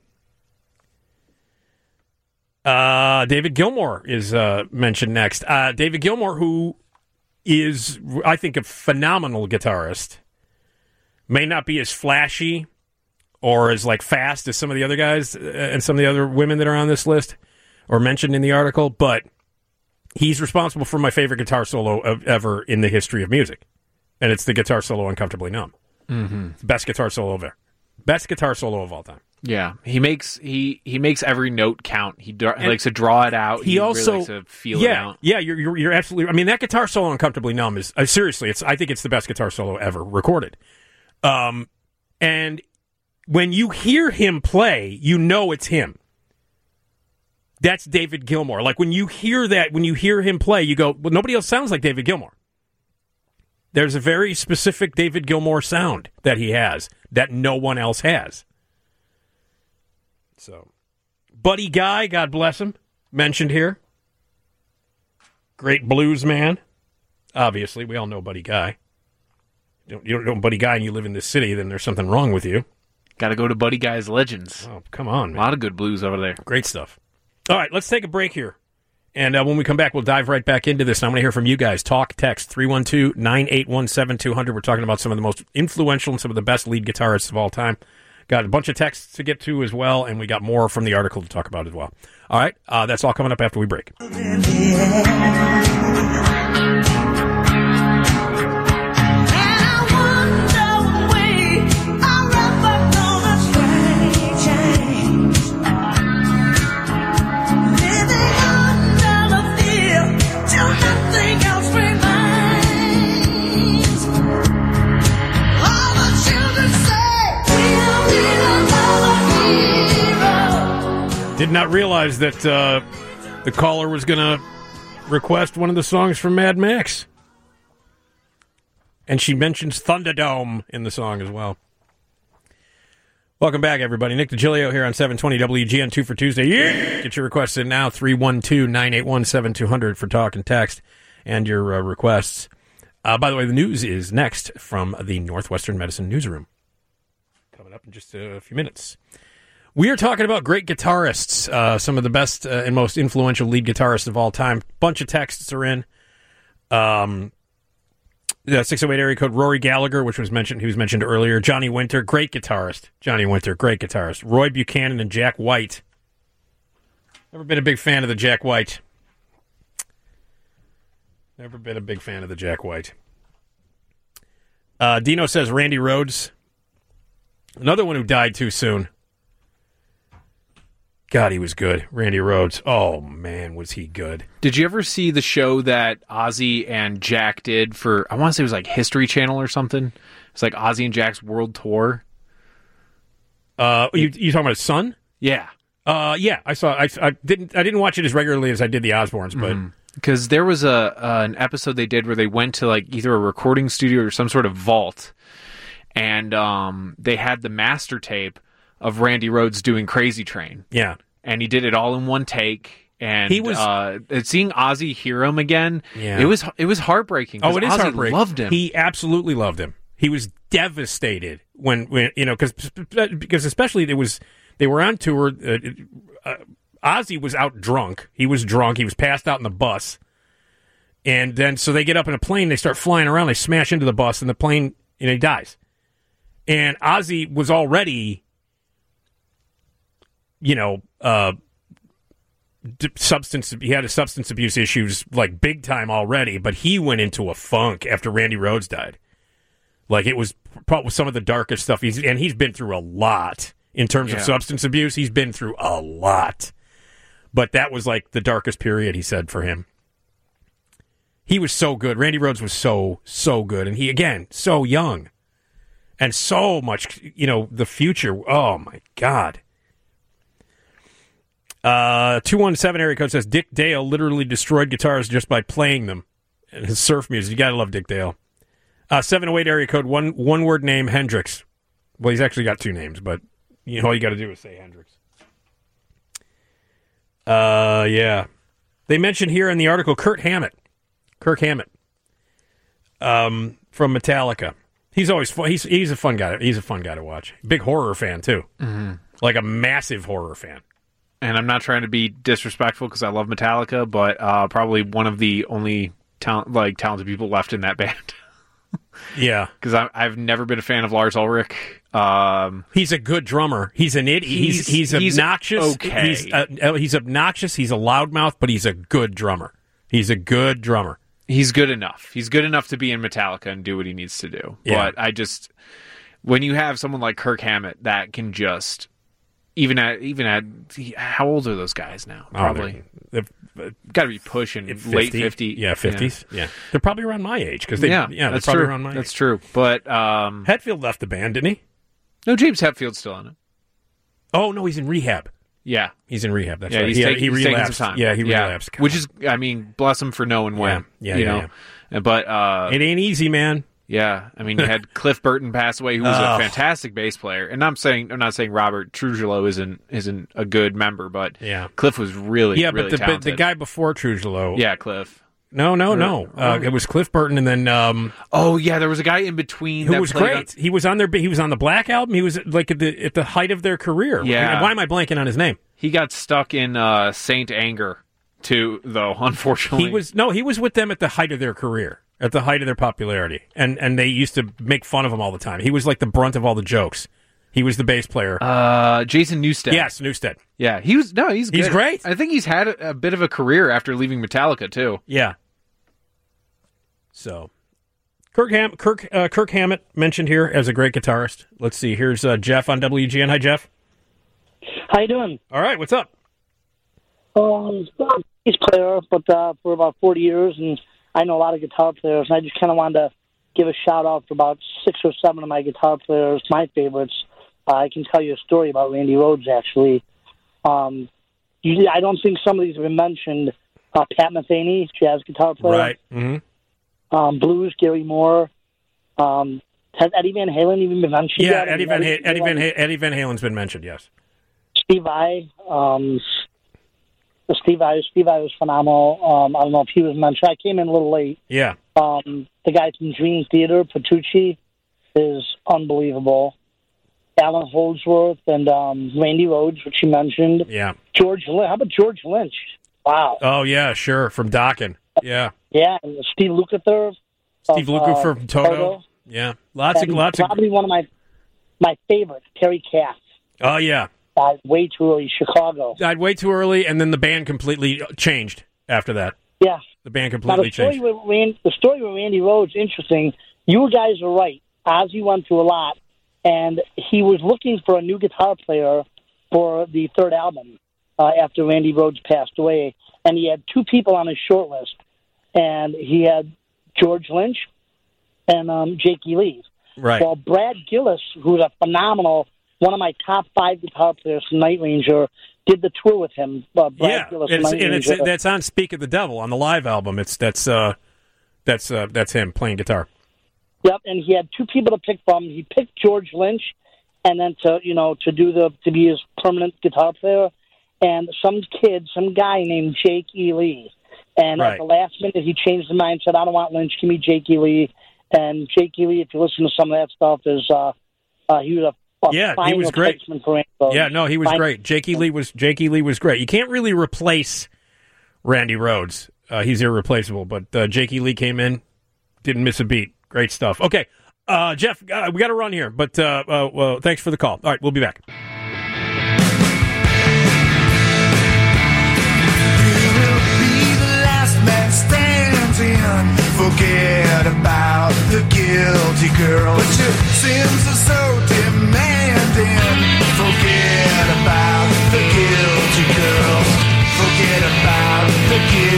Uh, David Gilmour is uh, mentioned next. Uh, David Gilmour, who is, I think, a phenomenal guitarist. May not be as flashy or as like fast as some of the other guys and some of the other women that are on this list or mentioned in the article, but he's responsible for my favorite guitar solo of, ever in the history of music, and it's the guitar solo Uncomfortably Numb. Mm-hmm. Best guitar solo ever. Best guitar solo of all time. Yeah, he makes he he makes every note count. He, dra- he likes to draw it out. He, He, also really likes to feel yeah, it out. Yeah, you're, you're you're absolutely. I mean, that guitar solo Uncomfortably Numb is uh, seriously. It's I think it's the best guitar solo ever recorded. Um, and when you hear him play, you know it's him. That's David Gilmour. Like when you hear that, when you hear him play, you go, well, nobody else sounds like David Gilmour. There's a very specific David Gilmour sound that he has that no one else has. So, Buddy Guy, God bless him, mentioned here. Great blues man. Obviously, we all know Buddy Guy. You don't, you don't know Buddy Guy and you live in this city, then there's something wrong with you. Got to go to Buddy Guy's Legends. Oh, come on, man. A lot of good blues over there. Great stuff. All right, let's take a break here. And uh, when we come back, we'll dive right back into this. And I'm going to hear from you guys. Talk, text, three one two, nine eight one, seven two zero zero. We're talking about some of the most influential and some of the best lead guitarists of all time. Got a bunch of texts to get to as well, and we got more from the article to talk about as well. All right, uh, that's all coming up after we break. Did not realize that uh, the caller was going to request one of the songs from Mad Max. And she mentions Thunderdome in the song as well. Welcome back, everybody. Nick DiGilio here on seven twenty W G N two for Tuesday. Yeah! Get your requests in now, three one two, nine eight one, seven two zero zero for talk and text and your uh, requests. Uh, by the way, the news is next from the Northwestern Medicine Newsroom. Coming up in just a few minutes. We are talking about great guitarists, uh, some of the best uh, and most influential lead guitarists of all time. Bunch of texts are in. Um, the six oh eight area code, Rory Gallagher, which was mentioned, he was mentioned earlier. Johnny Winter, great guitarist. Johnny Winter, great guitarist. Roy Buchanan and Jack White. Never been a big fan of the Jack White. Never been a big fan of the Jack White. Uh, Dino says Randy Rhoads. Another one who died too soon. God, he was good. Randy Rhoads. Oh, man, was he good. Did you ever see the show that Ozzy and Jack did for, I want to say it was like History Channel or something? It's like Ozzy and Jack's World Tour. Uh, you you talking about his son? Yeah. Uh, yeah, I saw. I, I didn't. I didn't watch it as regularly as I did the Osbournes, but mm-hmm. Because there was a uh, an episode they did where they went to like either a recording studio or some sort of vault, and um, they had the master tape of Randy Rhoads doing Crazy Train. Yeah. And he did it all in one take. And He was- uh, seeing Ozzy hear him again, Yeah. it was it was heartbreaking. 'cause Oh, it is Ozzy heartbreaking. loved him. He absolutely loved him. He was devastated when, when you know, because because especially it was they were on tour. Uh, uh, Ozzy was out drunk. He was drunk. He was passed out in the bus, and then so they get up in a plane. They start flying around. They smash into the bus, and the plane, you know, he dies. And Ozzy was already, you know, uh, d- substance. He had a substance abuse issues like big time already, but he went into a funk after Randy Rhoads died. Like it was probably some of the darkest stuff. He's and he's been through a lot in terms of Yeah. substance abuse. He's been through a lot, but that was like the darkest period. He said for him, he was so good. Randy Rhoads was so so good, and he again so young, and so much. You know the future. Oh my God. Uh, two one seven area code says Dick Dale literally destroyed guitars just by playing them. And his surf music. You gotta love Dick Dale. Uh, seven oh eight area code, one one word name, Hendrix. Well, he's actually got two names, but you know all you got to do is say Hendrix. Uh, yeah. They mentioned here in the article Kurt Hammett. Kirk Hammett. Um, from Metallica. He's always fun. He's he's a fun guy. He's a fun guy to watch. Big horror fan too. Mhm. Like a massive horror fan. And I'm not trying to be disrespectful because I love Metallica, but uh, probably one of the only talent, like talented people left in that band. Yeah, because I've never been a fan of Lars Ulrich. Um, he's a good drummer. He's an idiot. He's he's, He's- he's obnoxious. okay. He's uh, he's obnoxious. He's a loudmouth, but he's a good drummer. He's a good drummer. He's good enough. He's good enough to be in Metallica and do what he needs to do. Yeah. But I just, when you have someone like Kirk Hammett that can just, even at even at how old are those guys now? Probably they've got to be pushing late fifty. Yeah, fifties. Yeah. They're probably around my age because they. yeah, Yeah, they're that's probably true. around my That's age. true. But um, Hetfield left the band, didn't he? No, James Hetfield's still in it. Oh no, he's in rehab. Yeah, he's in rehab. That's yeah, right. He's, he, taking, he he's taking relapsed. some time. Yeah, he relapsed. Which is, I mean, bless him for knowing when. Yeah, you yeah, know. Yeah. But uh, It ain't easy, man. Yeah, I mean, you had Cliff Burton pass away, who was Oh. a fantastic bass player, and I'm saying I'm not saying Robert Trujillo isn't isn't a good member, but Yeah. Cliff was really Yeah, really but the but talented. the guy before Trujillo. yeah, Cliff. No, no, no. Really? Uh, it was Cliff Burton, and then um, Oh yeah, there was a guy in between who that was played great. He was on their. He was on the Black album. He was like at the at the height of their career. Yeah. Why am I blanking on his name? He got stuck in uh, Saint Anger, too. Though unfortunately, He was no. He was with them at the height of their career, at the height of their popularity, and and they used to make fun of him all the time. He was like the brunt of all the jokes. He was the bass player. uh, Jason Newsted. yes, Newsted. yeah, he was. No, he's He's good. great. I think he's had a, a bit of a career after leaving Metallica too. Yeah. So, Kirk Ham- Kirk uh, Kirk Hammett mentioned here as a great guitarist. Let's see. Here's uh, Jeff on W G N. Hi, Jeff. How you doing? All right. What's up? Um, I'm a bass player, but uh, for about forty years, and I know a lot of guitar players. And I just kind of wanted to give a shout out for about six or seven of my guitar players, my favorites. Uh, I can tell you a story about Randy Rhoads, actually. Um, you, I don't think some of these have been mentioned. Uh, Pat Metheny, jazz guitar player. Right. Mm-hmm. Um, blues, Gary Moore. Um, has Eddie Van Halen even been mentioned Yeah, yet? Eddie Van ha- Eddie Van ha- Eddie Van Halen's been mentioned. Yes. Steve Vai. Um, Steve Vai. Steve Vai was phenomenal. Um, I don't know if he was mentioned. I came in a little late. Yeah. Um, the guy from Dream Theater, Petrucci, is unbelievable. Alan Holdsworth and um, Randy Rhoads, which you mentioned. Yeah. George Lynch. How about George Lynch? Wow. Oh yeah, sure. From Dokken. Yeah. Yeah, and Steve Lukather. Steve of, Lukather uh, from Toto. Yeah. Lots of And lots of. probably one of my my favorites, Terry Kath. Oh yeah. Uh, way too early, Chicago. Died way too early, and then the band completely changed after that. Yeah. The band Now, completely the story changed. with Rand, the story with Randy Rhoads, interesting. You guys are right. Ozzy went through a lot, and he was looking for a new guitar player for the third album uh, after Randy Rhoads passed away, and he had two people on his short list, and he had George Lynch and um, Jake E. Lee. Right. Well, Brad Gillis, who's a phenomenal, one of my top five guitar players from Night Ranger, did the tour with him. Uh, Brad Yeah, Gillis, and, it's, my and it's, manager. that's on Speak of the Devil on the live album. It's that's uh, that's uh, that's him playing guitar. Yep, and he had two people to pick from. He picked George Lynch, and then to you know to do the to be his permanent guitar player, and some kid, some guy named Jake E. Lee. And Right. at the last minute, he changed his mind, said, "I don't want Lynch. Give me Jake E. Lee." And Jake E. Lee, if you listen to some of that stuff, is uh, uh, he was a, a Yeah, fine he was great. replacement for Rainbow. Yeah, no, he was Fine- great. Jakey Lee was Jakey Lee was great. You can't really replace Randy Rhoads. Uh, he's irreplaceable. But uh, Jakey Lee came in, didn't miss a beat. Great stuff. Okay, uh, Jeff, uh, we got to run here. But uh, uh, well, thanks for the call. All right, we'll be back. Forget about the guilty girl, but your sins are so demanding. Forget about the guilty girls. Forget about the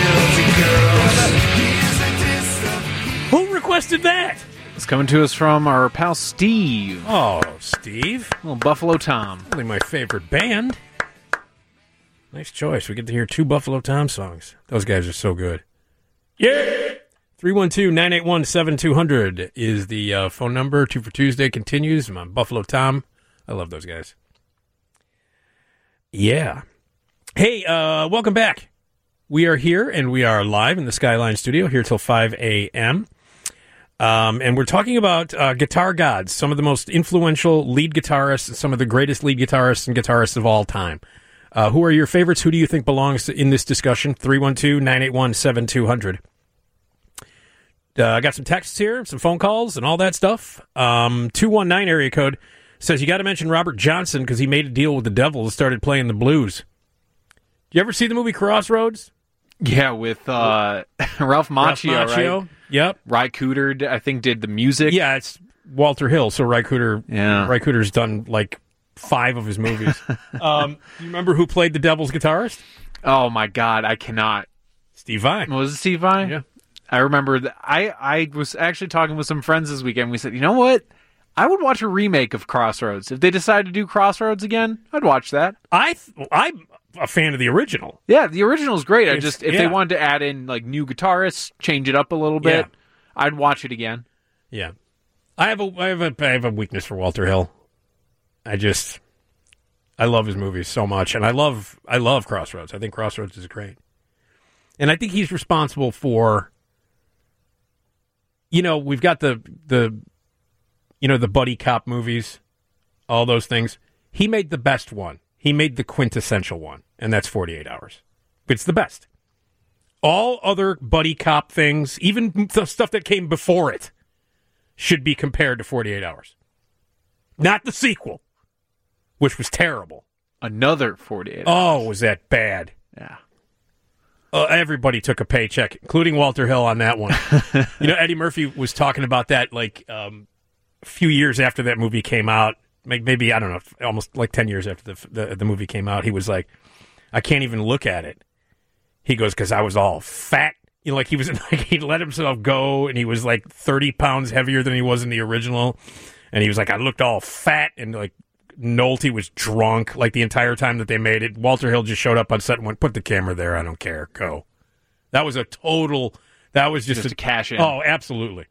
guilty girls. Who requested that? It's coming to us from our pal Steve. Oh, Steve. Little Buffalo Tom. Only my favorite band. Nice choice. We get to hear two Buffalo Tom songs. Those guys are so good. Yeah! three one two, nine eight one, seven two zero zero is the uh, phone number. Two for Tuesday continues. I'm on Buffalo Tom. I love those guys. Yeah. Hey, uh, welcome back. We are here, and we are live in the Skyline studio here till five a.m. Um, and we're talking about uh, guitar gods, some of the most influential lead guitarists, some of the greatest lead guitarists and guitarists of all time. Uh, who are your favorites? Who do you think belongs in this discussion? three one two, nine eight one, seven two zero zero. Uh, I got some texts here, some phone calls, and all that stuff. Um, two one nine area code says, you got to mention Robert Johnson because he made a deal with the devil and started playing the blues. You ever see the movie Crossroads? Yeah, with uh, Ralph Macchio, Ralph Macchio, right? Yep. Ry Cooder, I think, did the music. Yeah, it's Walter Hill, so Ry Cooder, Yeah. Ry Cooder's done like five of his movies. um, you remember who played the devil's guitarist? Oh, my God, I cannot. Steve Vai. Was it Steve Vai? Yeah. I remember that I, I was actually talking with some friends this weekend. We said, you know what? I would watch a remake of Crossroads. If they decide to do Crossroads again, I'd watch that. I th- I'm a fan of the original. Yeah, the original is great. I It's- just if yeah. they wanted to add in like new guitarists, change it up a little bit, Yeah. I'd watch it again. Yeah. I have a I have a I have a weakness for Walter Hill. I just I love his movies so much, and I love I love Crossroads. I think Crossroads is great. And I think he's responsible for, you know, we've got the the you know, the buddy cop movies, all those things. He made the best one. He made the quintessential one, and that's forty-eight hours. It's the best. All other buddy cop things, even the stuff that came before it, should be compared to forty-eight hours. Not the sequel, which was terrible. Another forty-eight hours. Oh, was that bad? Yeah. Uh, everybody took a paycheck, including Walter Hill on that one. You know, Eddie Murphy was talking about that like um, a few years after that movie came out. Maybe, I don't know, almost like ten years after the, the, the movie came out. He was like, I can't even look at it. He goes, because I was all fat. You know, like he was like he let himself go, and he was like thirty pounds heavier than he was in the original. And he was like, I looked all fat, and like Nolte was drunk like the entire time that they made it. Walter Hill just showed up on set and went, put the camera there. I don't care. Go. That was a total, that was just, Just a a cash in. Oh, absolutely.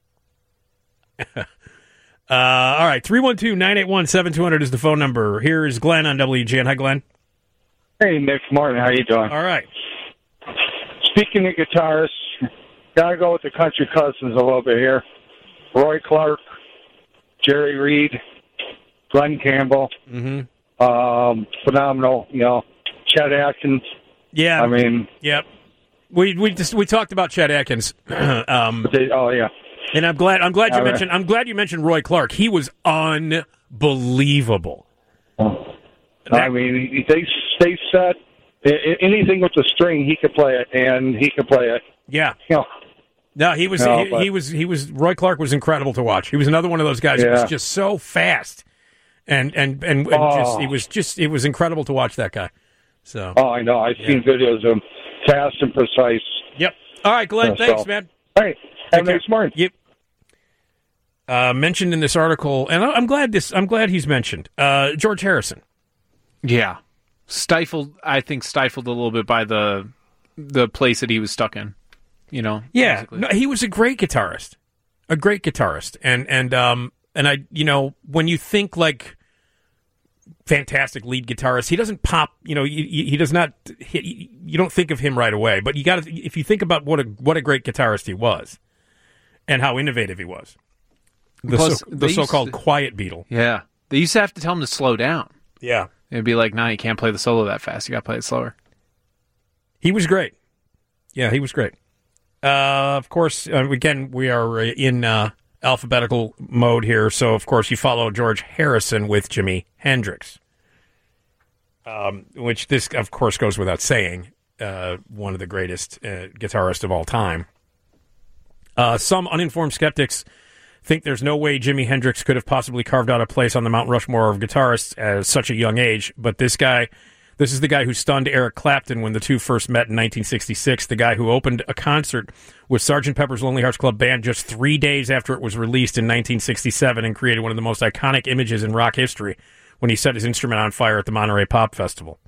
uh, all right. three one two, nine eight one, seven two zero zero is the phone number. Here is Glenn on W G N. Hi, Glenn. Hey, Nick Martin. How you doing? All right. Speaking of guitarists, gotta go with the country cousins a little bit here. Roy Clark, Jerry Reed, Glenn Campbell, mm-hmm. um, phenomenal. You know, Chet Atkins. Yeah. I mean, yep. We we just we talked about Chet Atkins. um, they, oh yeah. And I'm glad I'm glad you All right. mentioned I'm glad you mentioned Roy Clark. He was unbelievable. I mean, they stay set. I- I- Anything with the string, he could play it, and he could play it. Yeah. You know, No, he was No, he, but- he was he was Roy Clark was incredible to watch. He was another one of those guys who was Yeah. just so fast. And and and, and Oh. just it was just it was incredible to watch that guy. So oh, I know. I've seen videos of him, fast and precise. Yep. All right, Glenn. Yeah, Thanks, so- man. Hey, have a nice morning. Yep. Uh, mentioned in this article, and I- I'm glad this. I'm glad he's mentioned uh, George Harrison. Yeah. Stifled, I think, stifled a little bit by the the place that he was stuck in. You know. Yeah, no, he was a great guitarist, a great guitarist, and and um and I, you know, when you think like fantastic lead guitarist, he doesn't pop. You know, he, he does not. He, you don't think of him right away, but you got to. If you think about what a what a great guitarist he was, and how innovative he was, the Plus, so, the so-called to, quiet Beatle. Yeah, they used to have to tell him to slow down. Yeah, it'd be like, "Nah, you can't play the solo that fast. You got to play it slower." He was great. Yeah, he was great. Uh, of course, uh, again, we are in uh, alphabetical mode here, so of course you follow George Harrison with Jimi Hendrix, um, which this, of course, goes without saying, uh, one of the greatest uh, guitarists of all time. Uh, some uninformed skeptics think there's no way Jimi Hendrix could have possibly carved out a place on the Mount Rushmore of guitarists at such a young age, but this guy... This is the guy who stunned Eric Clapton when the two first met in nineteen sixty-six, the guy who opened a concert with Sergeant Pepper's Lonely Hearts Club Band just three days after it was released in nineteen sixty-seven and created one of the most iconic images in rock history when he set his instrument on fire at the Monterey Pop Festival.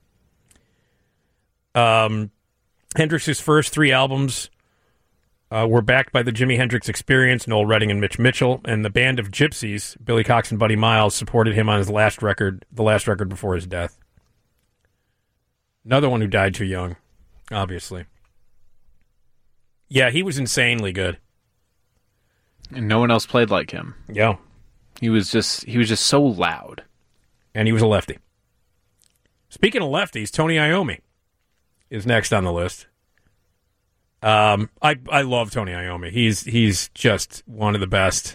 Um, Hendrix's first three albums uh, were backed by the Jimi Hendrix Experience, Noel Redding and Mitch Mitchell, and the Band of Gypsies, Billy Cox and Buddy Miles, supported him on his last record, the last record before his death. Another one who died too young, obviously. Yeah, he was insanely good. And no one else played like him. Yeah. He was just he was just so loud. And he was a lefty. Speaking of lefties, Tony Iommi is next on the list. Um, I I love Tony Iommi. He's he's just one of the best.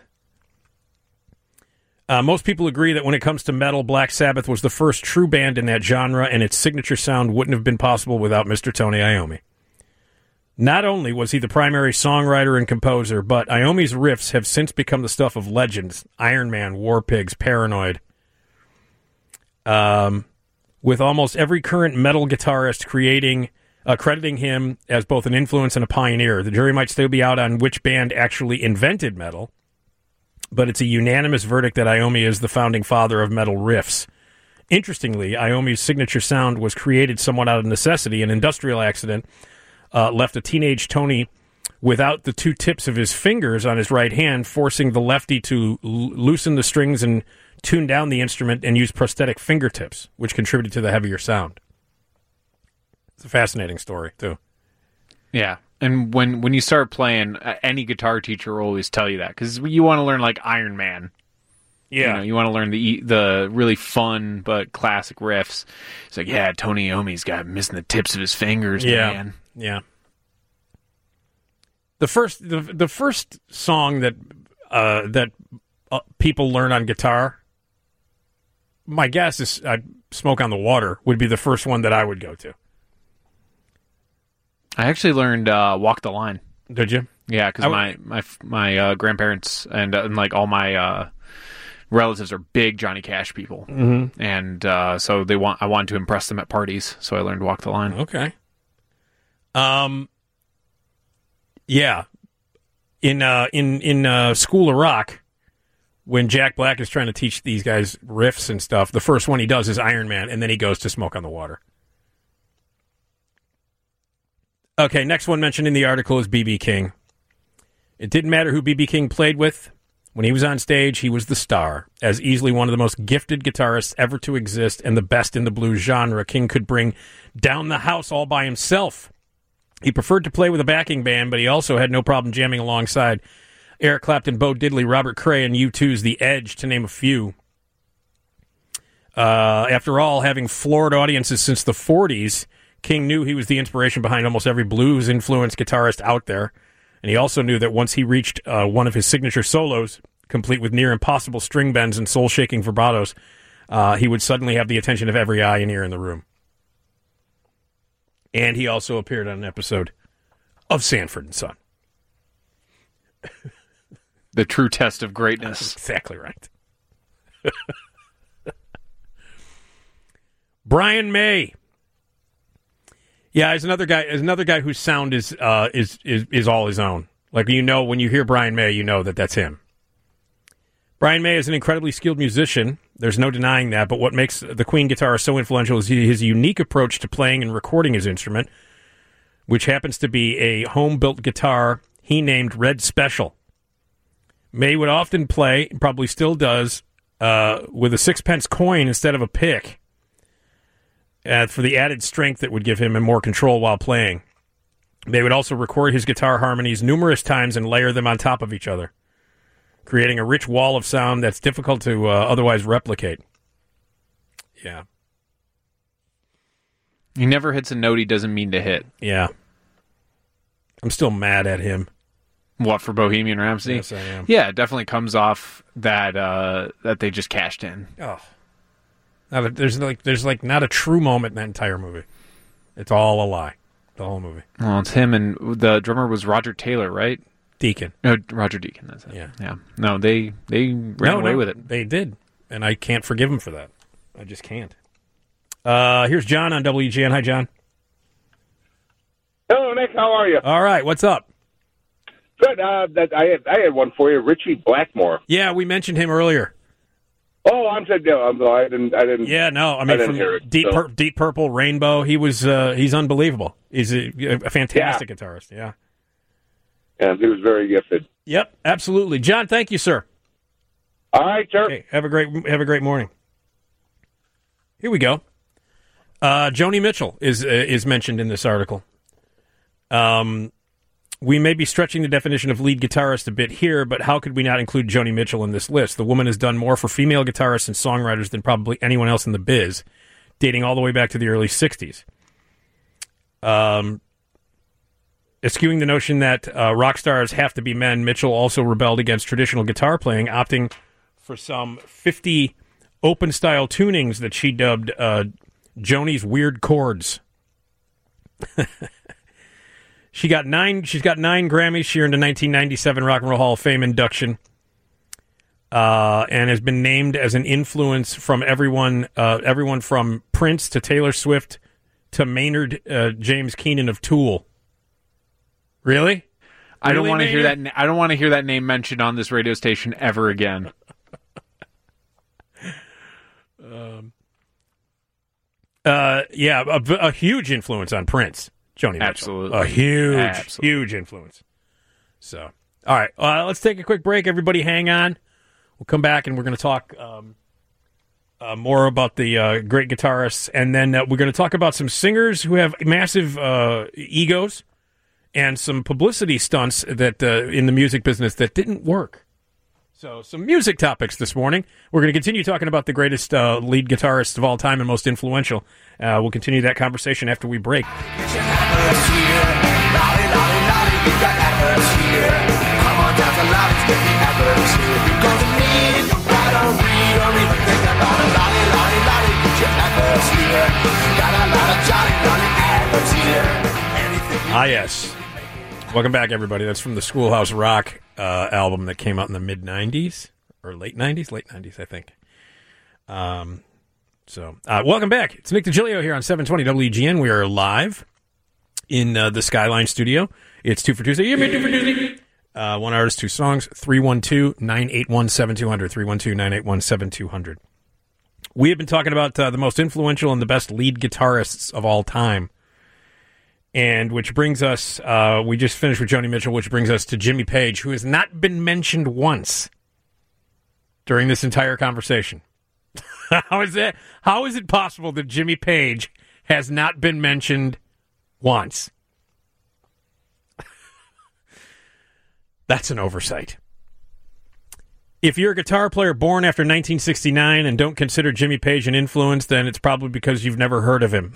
Uh, most people agree that when it comes to metal, Black Sabbath was the first true band in that genre, and its signature sound wouldn't have been possible without Mister Tony Iommi. Not only was he the primary songwriter and composer, but Iommi's riffs have since become the stuff of legends: Iron Man, War Pigs, Paranoid. Um, with almost every current metal guitarist creating, uh, crediting him as both an influence and a pioneer. The jury might still be out on which band actually invented metal, but it's a unanimous verdict that Iommi is the founding father of metal riffs. Interestingly, Iommi's signature sound was created somewhat out of necessity. An industrial accident uh, left a teenage Tony without the two tips of his fingers on his right hand, forcing the lefty to l- loosen the strings and tune down the instrument and use prosthetic fingertips, which contributed to the heavier sound. It's a fascinating story, too. Yeah. And when, when you start playing, uh, any guitar teacher will always tell you that, because you want to learn like Iron Man. Yeah. You know, you want to learn the the really fun but classic riffs. It's like, yeah, Tony Iommi's got missing the tips of his fingers, yeah. man. Yeah. The first the the first song that uh, that uh, people learn on guitar, my guess is uh, "Smoke on the Water" would be the first one that I would go to. I actually learned uh, "Walk the Line." Did you? Yeah, because my my my uh, grandparents and, uh, and like all my uh, relatives are big Johnny Cash people, mm-hmm. and uh, so they want I wanted to impress them at parties, so I learned "Walk the Line." Okay. Um. Yeah, in uh, in in uh, School of Rock, when Jack Black is trying to teach these guys riffs and stuff, the first one he does is Iron Man, and then he goes to "Smoke on the Water." Okay, next one mentioned in the article is B B King. It didn't matter who B B King played with. When he was on stage, he was the star. As easily one of the most gifted guitarists ever to exist and the best in the blues genre, King could bring down the house all by himself. He preferred to play with a backing band, but he also had no problem jamming alongside Eric Clapton, Bo Diddley, Robert Cray, and U two's The Edge, to name a few. Uh, after all, having floored audiences since the forties, King knew he was the inspiration behind almost every blues-influenced guitarist out there. And he also knew that once he reached uh, one of his signature solos, complete with near-impossible string bends and soul-shaking vibratos, uh, he would suddenly have the attention of every eye and ear in the room. And he also appeared on an episode of Sanford and Son. The true test of greatness. That's exactly right. Brian May. Yeah, there's another guy. There's another guy whose sound is uh, is is is all his own. Like, you know, when you hear Brian May, you know that that's him. Brian May is an incredibly skilled musician There's no denying that, but what makes the Queen guitarist so influential is his unique approach to playing and recording his instrument, which happens to be a home-built guitar he named Red Special. May would often play, probably still does, uh, with a sixpence coin instead of a pick, uh, for the added strength that would give him more control while playing. They would also record his guitar harmonies numerous times and layer them on top of each other, creating a rich wall of sound that's difficult to uh, otherwise replicate. Yeah. He never hits a note he doesn't mean to hit. Yeah. I'm still mad at him. What, for Bohemian Rhapsody? Yes, I am. Yeah, it definitely comes off that uh, that they just cashed in. Oh. Now, there's like there's like not a true moment in that entire movie. It's all a lie. The whole movie. Well, it's him, and the drummer was Roger Taylor, right? Deacon. No, Roger Deacon, that's it. Yeah. Yeah. No, they, they ran no, away no, with it. They did, and I can't forgive him for that. I just can't. Uh, here's John on W G N. Hi, John. Hello, Nick. How are you? All right. What's up? Good. Uh, that I had I had one for you, Richie Blackmore. Yeah, we mentioned him earlier. Oh, I'm saying no. I'm, I didn't. I didn't. Yeah, no. I mean, I didn't from hear it, Deep so. Pur- Deep Purple, Rainbow. He was. Uh, he's unbelievable. He's a, a fantastic Yeah. guitarist. Yeah. Yeah, he was very gifted. Yep. Absolutely, John. Thank you, sir. All right, sir. Okay, have a great have a great morning. Here we go. Uh, Joni Mitchell is uh, is mentioned in this article. Um, we may be stretching the definition of lead guitarist a bit here, but how could we not include Joni Mitchell in this list? The woman has done more for female guitarists and songwriters than probably anyone else in the biz, dating all the way back to the early sixties. Um, eschewing the notion that uh, rock stars have to be men, Mitchell also rebelled against traditional guitar playing, opting for some fifty open-style tunings that she dubbed uh, Joni's Weird Chords. She got nine. She's got nine Grammys. She earned a nineteen ninety-seven Rock and Roll Hall of Fame induction, uh, and has been named as an influence from everyone, uh, everyone from Prince to Taylor Swift to Maynard uh, James Keenan of Tool. Really? I don't Really, want to hear that. Maynard? na- I don't want to hear that name mentioned on this radio station ever again. Um, uh, yeah, a, a huge influence on Prince, Joni Mitchell. Absolutely. A huge, Absolutely. huge influence. So, all right, uh, let's take a quick break. Everybody hang on. We'll come back and we're going to talk um, uh, more about the uh, great guitarists. And then uh, we're going to talk about some singers who have massive uh, egos and some publicity stunts that uh, in the music business that didn't work. So, some music topics this morning. We're going to continue talking about the greatest uh, lead guitarists of all time and most influential. Uh, we'll continue that conversation after we break. Ah, yes. Welcome back, everybody. That's from the Schoolhouse Rock uh, album that came out in the mid nineties or late nineties, late nineties, I think. Um, so, uh, welcome back. It's Nick DiGilio here on seven twenty W G N. We are live in uh, the Skyline studio. It's two for Tuesday. You mean two for Tuesday? Uh, one artist, two songs. three one two, nine eight one, seven two zero zero. three one two, nine eight one, seven two zero zero. We have been talking about uh, the most influential and the best lead guitarists of all time. And which brings us, uh, we just finished with Joni Mitchell, which brings us to Jimmy Page, who has not been mentioned once during this entire conversation. How is that? How is it possible that Jimmy Page has not been mentioned once? That's an oversight. If you're a guitar player born after nineteen sixty-nine and don't consider Jimmy Page an influence, then it's probably because you've never heard of him.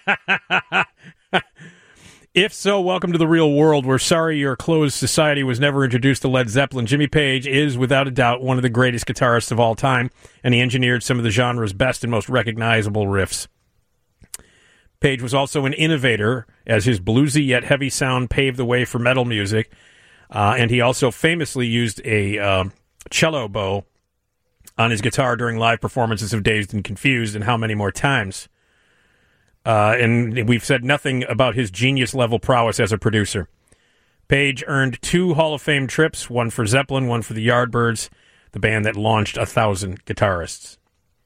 If so, welcome to the real world. We're sorry your closed society was never introduced to Led Zeppelin. Jimmy Page is, without a doubt, one of the greatest guitarists of all time, and he engineered some of the genre's best and most recognizable riffs. Page was also an innovator, as his bluesy yet heavy sound paved the way for metal music, uh, and he also famously used a uh, cello bow on his guitar during live performances of Dazed and Confused, and How Many More Times. Uh, and we've said nothing about his genius-level prowess as a producer. Page earned two Hall of Fame trips, one for Zeppelin, one for the Yardbirds, the band that launched a thousand guitarists.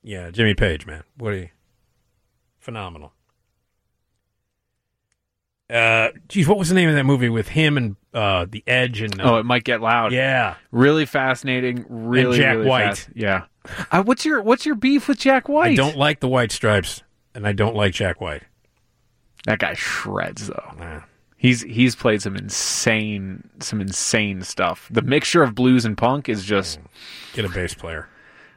Yeah, Jimmy Page, man. What are you? Phenomenal. Uh, geez, what was the name of that movie with him and uh, the Edge and? Uh, oh, It Might Get Loud. Yeah, really fascinating. Really, and Jack really White. Fast. Yeah. Uh, what's your What's your beef with Jack White? I don't like the White Stripes, and I don't like Jack White. That guy shreds, though. Nah. He's he's played some insane some insane stuff. The mixture of blues and punk is just get a bass player.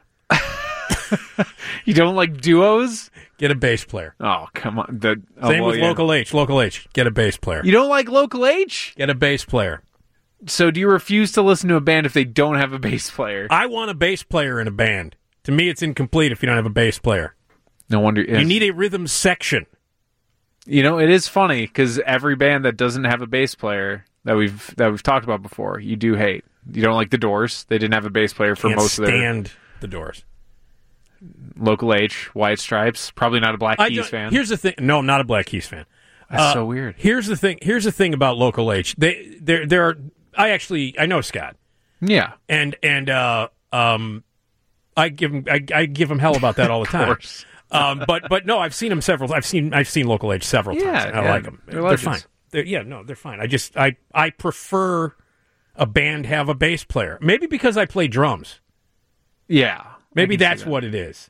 You don't like duos? Get a bass player. Oh, come on. The, oh, Same well, with yeah. Local H. Local H. Get a bass player. You don't like Local H? Get a bass player. So do you refuse to listen to a band if they don't have a bass player? I want a bass player in a band. To me, it's incomplete if you don't have a bass player. No wonder. You need a rhythm section. You know, it is funny because every band that doesn't have a bass player that we've that we've talked about before, you do hate. You don't like the Doors. They didn't have a bass player for Can't most of their... stand the Doors. Local H, White Stripes, probably not a Black I Keys don't- fan. Here's the thing. No, I'm not a Black Keys fan. That's Uh, so weird. Here's the thing. Here's the thing about Local H. They there there are. I actually I know Scott. Yeah, and and uh, um, I give him I, I give him hell about that all the time. um, but but no, I've seen him several. I've seen I've seen Local H several Yeah, times. And I yeah, like them. they're They're, legends. fine. They're, yeah, no, they're fine. I just I I prefer a band have a bass player. Maybe because I play drums. Yeah, Maybe I can see that's that. what it is.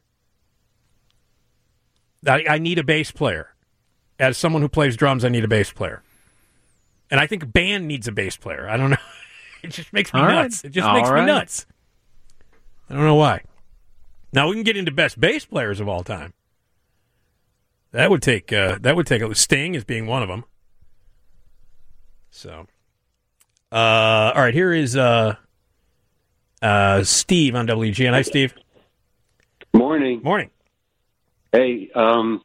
I, I need a bass player. As someone who plays drums, I need a bass player. And I think a band needs a bass player. I don't know. It just makes me All right. nuts. It just All makes right. me nuts. I don't know why. Now we can get into best bass players of all time. That would take uh, that would take a Sting as being one of them. So, uh, all right, here is uh, uh, Steve on W G N. Hi, Steve. Morning. Morning. Hey, um,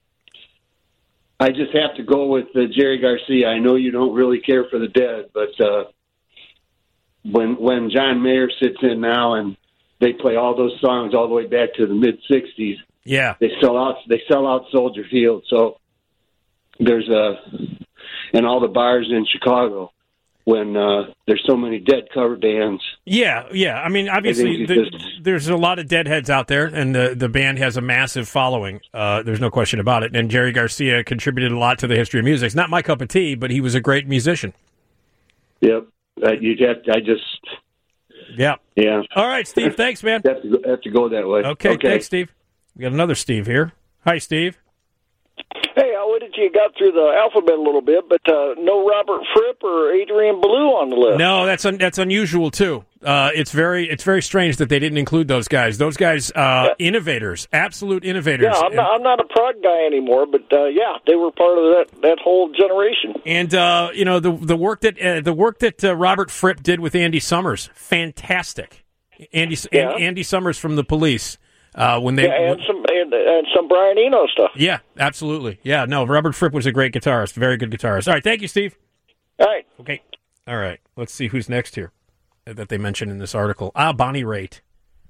I just have to go with uh, Jerry Garcia. I know you don't really care for the Dead, but uh, when when John Mayer sits in now and they play all those songs all the way back to the mid sixties, yeah, they sell out. They sell out Soldier Field. So there's a and all the bars in Chicago when uh, there's so many Dead cover bands. Yeah, yeah. I mean, obviously, I think the, you just- there's a lot of Deadheads out there, and the, the band has a massive following. Uh, there's no question about it. And Jerry Garcia contributed a lot to the history of music. It's not my cup of tea, but he was a great musician. Yep, uh, you have. To, I just. Yeah. Yeah. All right, Steve. Thanks, man. Have to go, have to go that way. Okay, thanks, Steve. We got another Steve here. Hi, Steve. Hey, I would have you got through the alphabet a little bit, but uh, no Robert Fripp or Adrian Belew on the list. No, that's un- that's unusual too. Uh, it's very it's very strange that they didn't include those guys. Those guys, uh, innovators, absolute innovators. Yeah, I'm not, I'm not a prog guy anymore, but uh, yeah, they were part of that, that whole generation. And uh, you know the the work that uh, the work that uh, Robert Fripp did with Andy Summers, fantastic. Andy Yeah. An- Andy Summers from the Police. Uh, when they yeah, and some and, and some Brian Eno stuff. yeah, absolutely. Yeah, no, Robert Fripp was a great guitarist, very good guitarist. All right, thank you, Steve. All right. Okay. All right. Let's see who's next here that they mentioned in this article. Ah, Bonnie Raitt.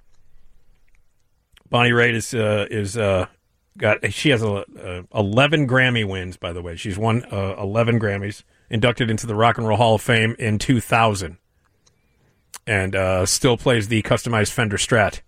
Bonnie Raitt is uh, is uh, got she has a, a eleven Grammy wins, by the way. She's won uh, eleven Grammys, inducted into the Rock and Roll Hall of Fame in two thousand, and uh, still plays the customized Fender Strat.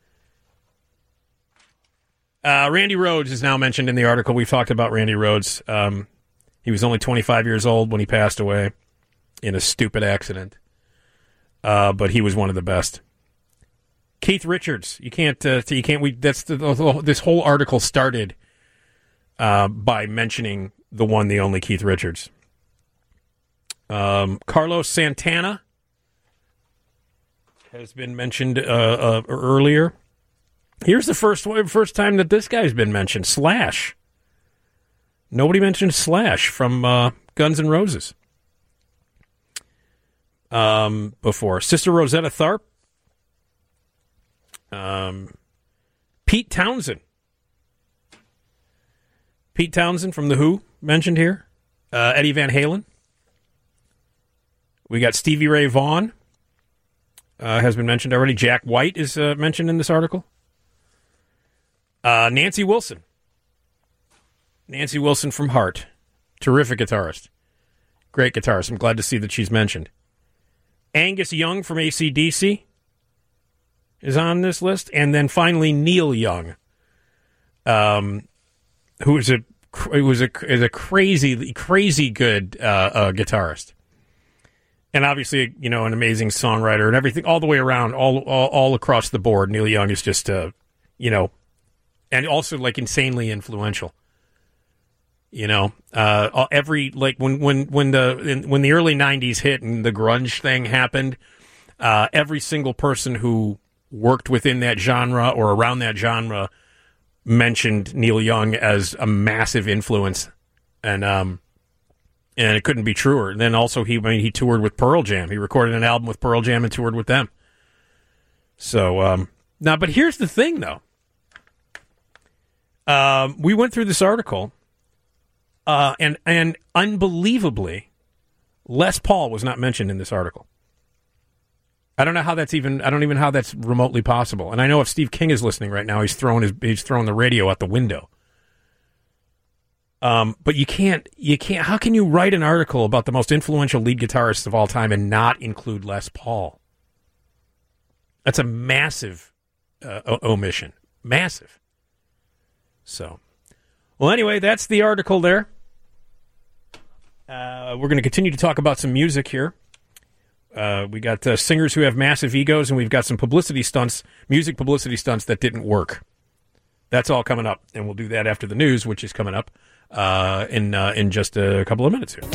Uh, Randy Rhoads is now mentioned in the article. We've talked about Randy Rhoads. Um, he was only twenty-five years old when he passed away in a stupid accident. Uh, but he was one of the best. Keith Richards. You can't. Uh, you can't. We. That's the, the, this whole article started uh, by mentioning the one, the only Keith Richards. Um, Carlos Santana has been mentioned uh, uh, earlier. Here's the first first time that this guy's been mentioned. Slash. Nobody mentioned Slash from uh, Guns N' Roses um, before. Sister Rosetta Tharpe. Um, Pete Townsend. Pete Townsend from The Who mentioned here. Uh, Eddie Van Halen. We got Stevie Ray Vaughan. Uh, has been mentioned already. Jack White is uh, mentioned in this article. Uh, Nancy Wilson. Nancy Wilson from Heart. Terrific guitarist. Great guitarist. I'm glad to see that she's mentioned. Angus Young from A C D C is on this list, and then finally Neil Young, um, who is a who was a is a crazy crazy good uh, uh, guitarist, and obviously you know an amazing songwriter and everything all the way around, all all, all across the board. Neil Young is just uh, you know, and also like insanely influential. You know, uh, every like when when when the in, when the early nineties hit and the grunge thing happened, uh, every single person who worked within that genre or around that genre mentioned Neil Young as a massive influence, and um, and it couldn't be truer. And then also he I mean, he toured with Pearl Jam. He recorded an album with Pearl Jam and toured with them. So um, now, but here's the thing, though. Um, we went through this article. Uh, and and unbelievably, Les Paul was not mentioned in this article. I don't know how that's even. I don't even know how that's remotely possible. And I know if Steve King is listening right now, he's throwing his he's throwing the radio out the window. Um, but you can't you can't. How can you write an article about the most influential lead guitarists of all time and not include Les Paul? That's a massive uh, o- omission. Massive. So, well, anyway, that's the article there. Uh, we're going to continue to talk about some music here. Uh, we got uh, singers who have massive egos, and we've got some publicity stunts, music publicity stunts that didn't work. That's all coming up, and we'll do that after the news, which is coming up uh, in uh, in just a couple of minutes here.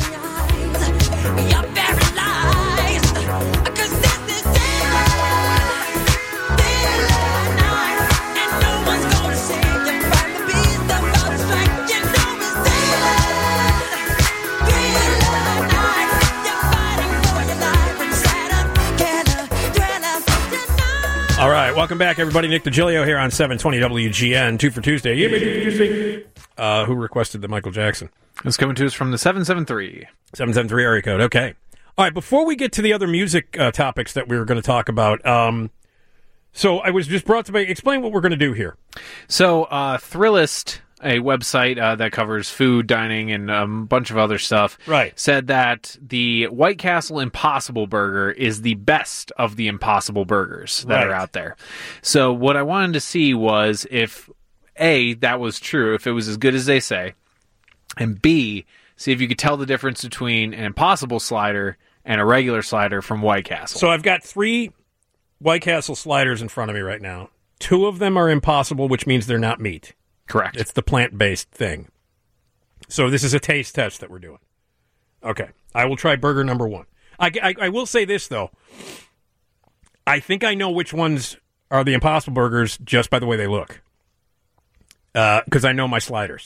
All right, welcome back, everybody. Nick DiGilio here on seven twenty W G N, two for Tuesday. Yeah, Tuesday. Uh, who requested the Michael Jackson? It's coming to us from the seven seven three. seven seven three area code, okay. All right, before we get to the other music uh, topics that we were going to talk about, um, so I was just brought to me, explain what we're going to do here. So, uh, Thrillist, a website uh, that covers food, dining, and a um, bunch of other stuff, right, said that the White Castle Impossible Burger is the best of the Impossible Burgers that right. are out there. So what I wanted to see was if, A, that was true, if it was as good as they say, and B, see if you could tell the difference between an Impossible slider and a regular slider from White Castle. So I've got three White Castle sliders in front of me right now. Two of them are Impossible, which means they're not meat. Correct. It's the plant-based thing. So this is a taste test that we're doing. Okay. I will try burger number one. I, I, I will say this, though. I think I know which ones are the Impossible Burgers just by the way they look. Because uh, I know my sliders.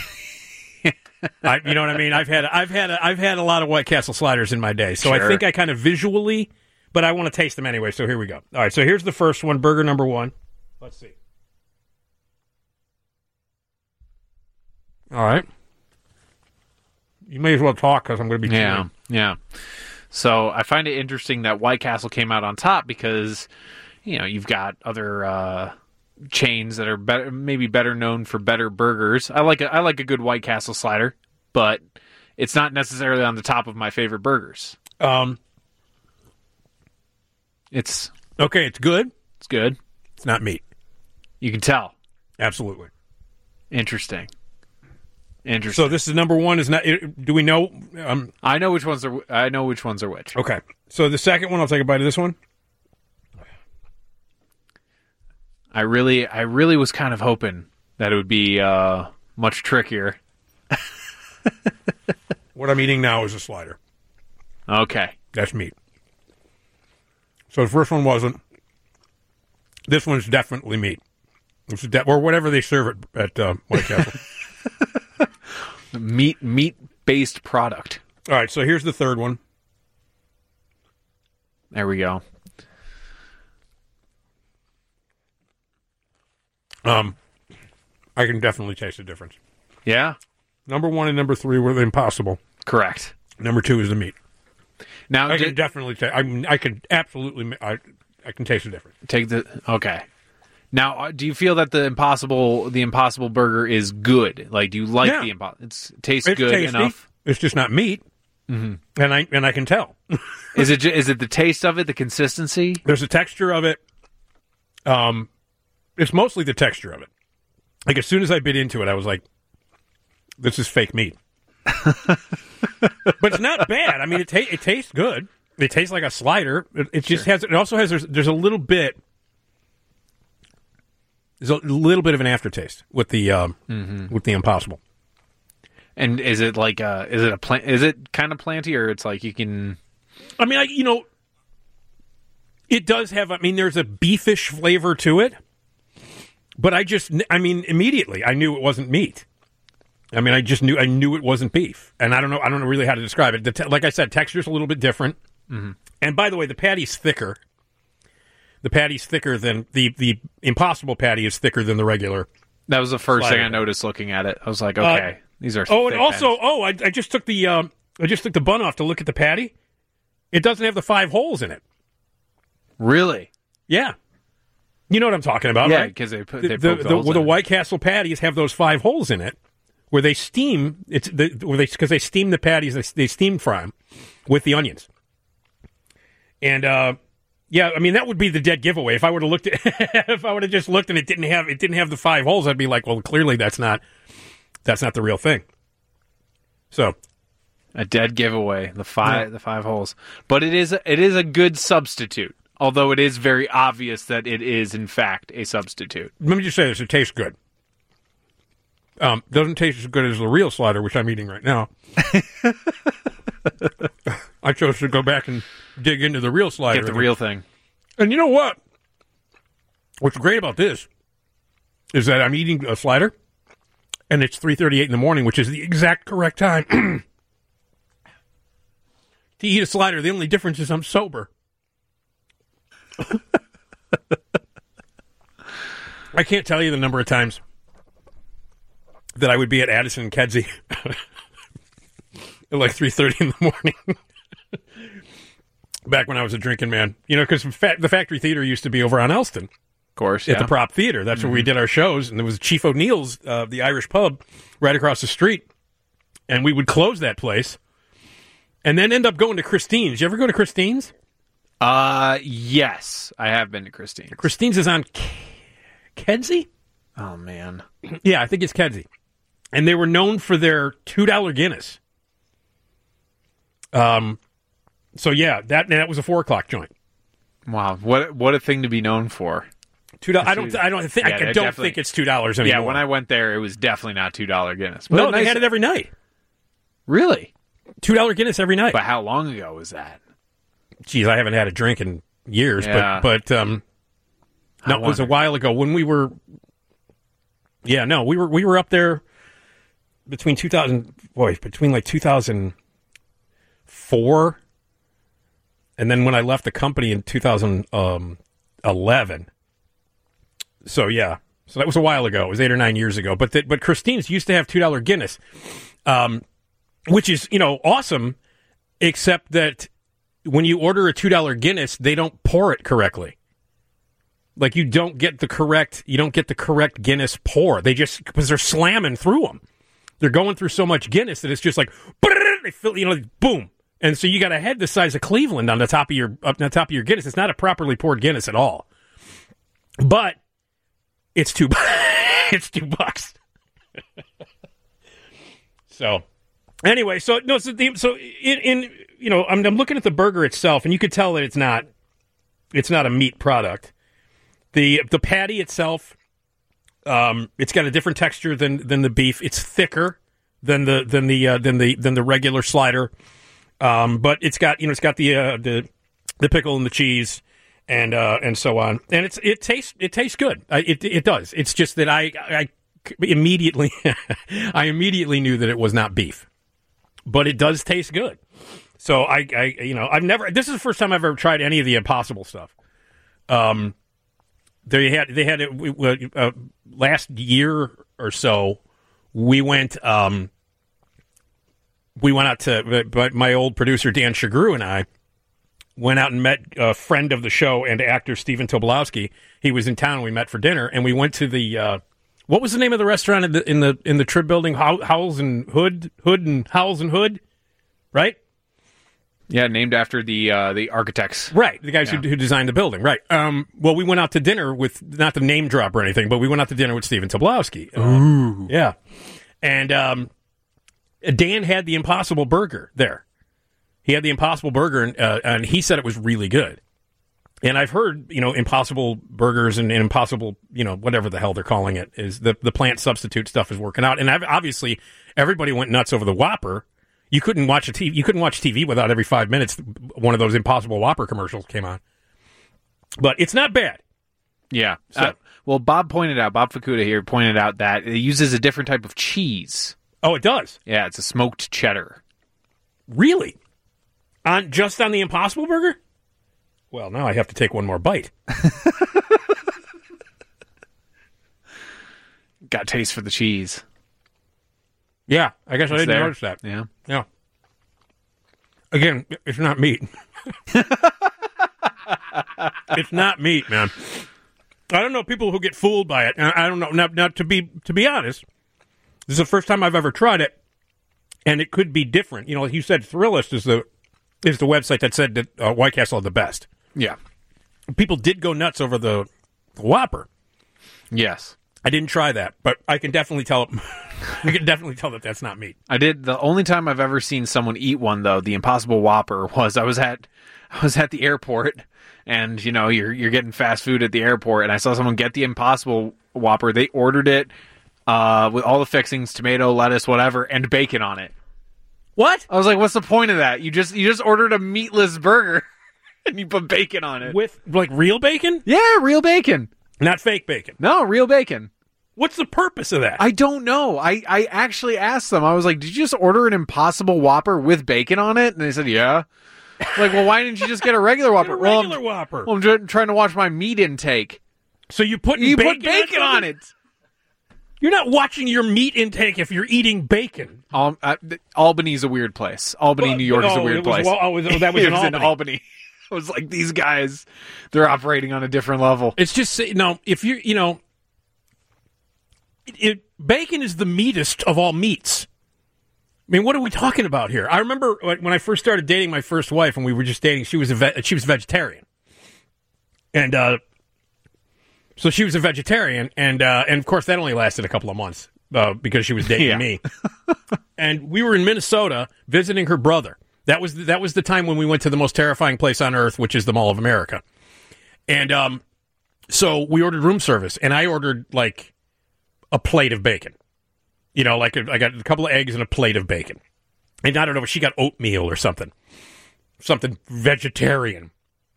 I, you know what I mean? I've had I've had a, I've had a lot of White Castle sliders in my day. So sure. I think I kind of visually, but I want to taste them anyway. So here we go. All right, so here's the first one, burger number one. Let's see. All right. You may as well talk because I'm going to be yeah, chewing. Yeah. So I find it interesting that White Castle came out on top because, you know, you've got other uh, chains that are better, maybe better known for better burgers. I like a, I like a good White Castle slider, but it's not necessarily on the top of my favorite burgers. Um, it's okay. It's good. It's good. It's not meat. You can tell. Absolutely. Interesting. Interesting. So this is number one. Is not? Do we know? Um, I know which ones are. I know which ones are which. Okay. So the second one, I'll take a bite of this one. I really, I really was kind of hoping that it would be uh, much trickier. What I'm eating now is a slider. Okay, that's meat. So the first one wasn't. This one's definitely meat. It's de- or whatever they serve it at uh, White Castle. meat, meat-based product. All right, so here's the third one. There we go. Um, I can definitely taste the difference. Yeah? Number one and number three were the Impossible. Correct. Number two is the meat. Now, I did, can definitely taste. I mean, I can absolutely. I, I can taste the difference. Take the okay. Now, do you feel that the Impossible, the Impossible Burger is good? Like, do you like yeah. the Impossible? It's tastes it's good tasty. enough. It's just not meat, mm-hmm. and I and I can tell. is it is it the taste of it, the consistency? There's a texture of it. Um, it's mostly the texture of it. Like, as soon as I bit into it, I was like, this is fake meat. But it's not bad. I mean, it, ta- it tastes good. It tastes like a slider. It, it just sure. has, it also has, there's, there's a little bit, there's a little bit of an aftertaste with the, um, mm-hmm. with the Impossible. And is it like, uh, is it a plant, is it kind of planty, or it's like you can... I mean, I, you know, it does have, I mean, there's a beefish flavor to it, but I just, I mean, immediately I knew it wasn't meat. I mean, I just knew, I knew it wasn't beef. And I don't know, I don't know really how to describe it. The te- like I said, texture's a little bit different. Mm-hmm. And by the way, the patty's thicker. The patty's thicker than, the, the Impossible patty is thicker than the regular. That was the first slider. thing I noticed looking at it. I was like, okay, uh, these are Oh, thick and also, patties. oh, I, I just took the, um, I just took the bun off to look at the patty. It doesn't have the five holes in it. Really? Yeah. You know what I'm talking about, yeah, right? because they put the, they the, the, the, holes well, the in White Castle patties have those five holes in it, where they steam. It's the where they because they steam the patties. They, they steam fry them with the onions. And uh, yeah, I mean that would be the dead giveaway if I would have looked at if I would have just looked and it didn't have it didn't have the five holes. I'd be like, well, clearly that's not that's not the real thing. So. A dead giveaway, the five, yeah. the five holes. But it is, it is a good substitute. Although it is very obvious that it is, in fact, a substitute. Let me just say this: it tastes good. Um, doesn't taste as good as the real slider, which I'm eating right now. I chose to go back and dig into the real slider, get the real thing. And you know what? What's great about this is that I'm eating a slider, and it's three thirty-eight in the morning, which is the exact correct time. To eat a slider, the only difference is I'm sober. I can't tell you the number of times that I would be at Addison and Kedzie at like three thirty in the morning. Back when I was a drinking man. You know, because fa- the Factory Theater used to be over on Elston. Of course, At yeah. the Prop Theater. That's mm-hmm. where we did our shows. And there was Chief O'Neill's, uh, the Irish pub, right across the street. And we would close that place. And then end up going to Christine's. You ever go to Christine's? Uh, yes. I have been to Christine's. Christine's is on K- Kedzie? Oh, man. Yeah, I think it's Kedzie. And they were known for their two dollar Guinness. Um, so, yeah, that that was a four o'clock joint. Wow. What what a thing to be known for. Two dollars. I don't. I don't think. Yeah, I don't think it's two dollars anymore. Yeah, when I went there, it was definitely not two dollar Guinness. But no, nice, they had it every night. Really? Two dollar Guinness every night. But how long ago was that? Geez, I haven't had a drink in years. Yeah. But but um, no, it was a while ago when we were. Yeah, no, we were we were up there between two thousand. Boy, between like two thousand four, and then when I left the company in two thousand eleven. So yeah, so that was a while ago. It was eight or nine years ago. But the, but Christine's used to have two dollar Guinness. Um. Which is, you know, awesome, except that when you order a two dollar Guinness, they don't pour it correctly. Like, you don't get the correct, you don't get the correct Guinness pour. They just, because they're slamming through them. They're going through so much Guinness that it's just like, they fill, you know, boom. And so you got a head the size of Cleveland on the top of your, up on the top of your Guinness. It's not a properly poured Guinness at all. But it's two, it's two bucks. So... Anyway, so no, so, the, so in, in you know, I'm, I'm looking at the burger itself, and you could tell that it's not, it's not a meat product. The the patty itself, um, it's got a different texture than than the beef. It's thicker than the than the uh, than the than the regular slider, um, but it's got you know it's got the uh, the the pickle and the cheese and uh, and so on, and it's it tastes it tastes good. I, it it does. It's just that I I immediately I immediately knew that it was not beef. But it does taste good. So I, I, you know, I've never. This is the first time I've ever tried any of the Impossible stuff. Um, they had they had it uh, last year or so. We went. Um, we went out to but my old producer Dan Shagru and I went out and met a friend of the show and actor Stephen Tobolowsky. He was in town. And we met for dinner, and we went to the. Uh, What was the name of the restaurant in the in the in the Trib building? How, Howells and Hood, Hood and Howells and Hood, right? Yeah, named after the uh, the architects. Right, the guys Yeah. who, who designed the building. Right. Um, well, we went out to dinner with, not to name drop or anything, but we went out to dinner with Stephen Tobolowsky. Uh, Ooh. Yeah. And um, Dan had the Impossible Burger there. He had the Impossible Burger, and, uh, and he said it was really good. And I've heard, you know, Impossible Burgers and, and Impossible, you know, whatever the hell they're calling it, is the, the plant substitute stuff is working out. And I've, obviously, everybody went nuts over the Whopper. You couldn't watch a T V. You couldn't watch T V without every five minutes one of those Impossible Whopper commercials came on. But it's not bad. Yeah. So, Uh, well, Bob pointed out, Bob Fukuda here pointed out that it uses a different type of cheese. Oh, it does? Yeah, it's a smoked cheddar. Really? On just on the Impossible Burger? Well, now I have to take one more bite. Got taste for the cheese. Yeah, I guess I It's didn't there. notice that. Yeah. Yeah. Again, it's not meat. It's not meat, man. I don't know people who get fooled by it. I I don't know. Now, now, to be to be honest, this is the first time I've ever tried it, and it could be different. You know, like you said, Thrillist is the is the website that said that uh, White Castle had the best. Yeah. People did go nuts over the Whopper. Yes. I didn't try that, but I can definitely tell. I can definitely tell that that's not meat. I did. The only time I've ever seen someone eat one, though, the Impossible Whopper, was I was at I was at the airport, and you know you're you're getting fast food at the airport, and I saw someone get the Impossible Whopper. They ordered it uh, with all the fixings, tomato, lettuce, whatever, and bacon on it. What? I was like, what's the point of that? You just you just ordered a meatless burger, and you put bacon on it with like real bacon. Yeah, real bacon, not fake bacon. No, real bacon. What's the purpose of that? I don't know. I, I actually asked them. I was like, did you just order an Impossible Whopper with bacon on it? And they said, yeah. Like, well, why didn't you just get a regular Whopper? Get a regular well, I'm, Whopper. Well, I'm tr- trying to watch my meat intake. So you put you bacon put bacon on on it. You're not watching your meat intake if you're eating bacon. Um, uh, th- Albany's a weird place. Albany, Well, New York is a oh, weird it was- place. well, oh, that was It in Albany. Albany. I was like, these guys, they're operating on a different level. It's just, no, if you, you know, it, it, bacon is the meatest of all meats. I mean, what are we talking about here? I remember when I first started dating my first wife, and we were just dating. She was a ve- she was vegetarian, and uh, so she was a vegetarian, and uh, and of course that only lasted a couple of months uh, because she was dating Yeah. me. And we were in Minnesota visiting her brother. That was the, that was the time when we went to the most terrifying place on earth, which is the Mall of America. And um, so we ordered room service, and I ordered like a plate of bacon. You know, like a, I got a couple of eggs and a plate of bacon. And I don't know, she got oatmeal or something. Something vegetarian.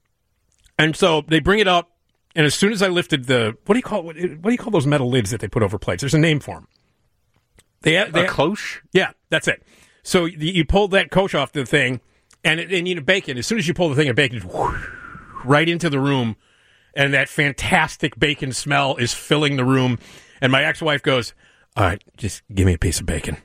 And so they bring it up, and as soon as I lifted the, what do you call what, what do you call those metal lids that they put over plates? There's a name for them. They, they A cloche? Yeah, that's it. So you, you pull that cloche off the thing, and it, and you know bacon. As soon as you pull the thing of bacon, it's whoosh, right into the room, and that fantastic bacon smell is filling the room. And my ex-wife goes, "All right, just give me a piece of bacon."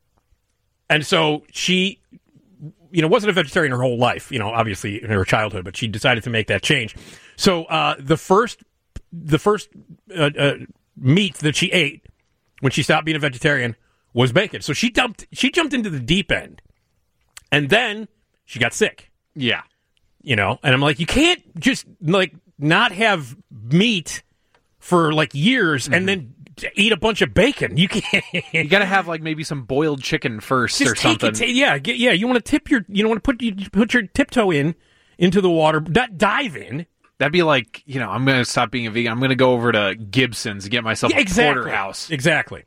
And so she, you know, wasn't a vegetarian her whole life, you know, obviously in her childhood, but she decided to make that change. So uh, the first, the first uh, uh, meat that she ate when she stopped being a vegetarian was bacon. So she dumped, she jumped into the deep end, and then she got sick. Yeah, you know, and I'm like, you can't just like not have meat for like years mm-hmm. and then eat a bunch of bacon. You can't. You got to have like maybe some boiled chicken first Just or take something. It, ta- yeah, get, yeah. You want to tip your, you know, want to put you put your tiptoe in into the water, not dive in. That'd be like, you know, I'm going to stop being a vegan. I'm going to go over to Gibson's and get myself Yeah, a exactly. porterhouse. Exactly.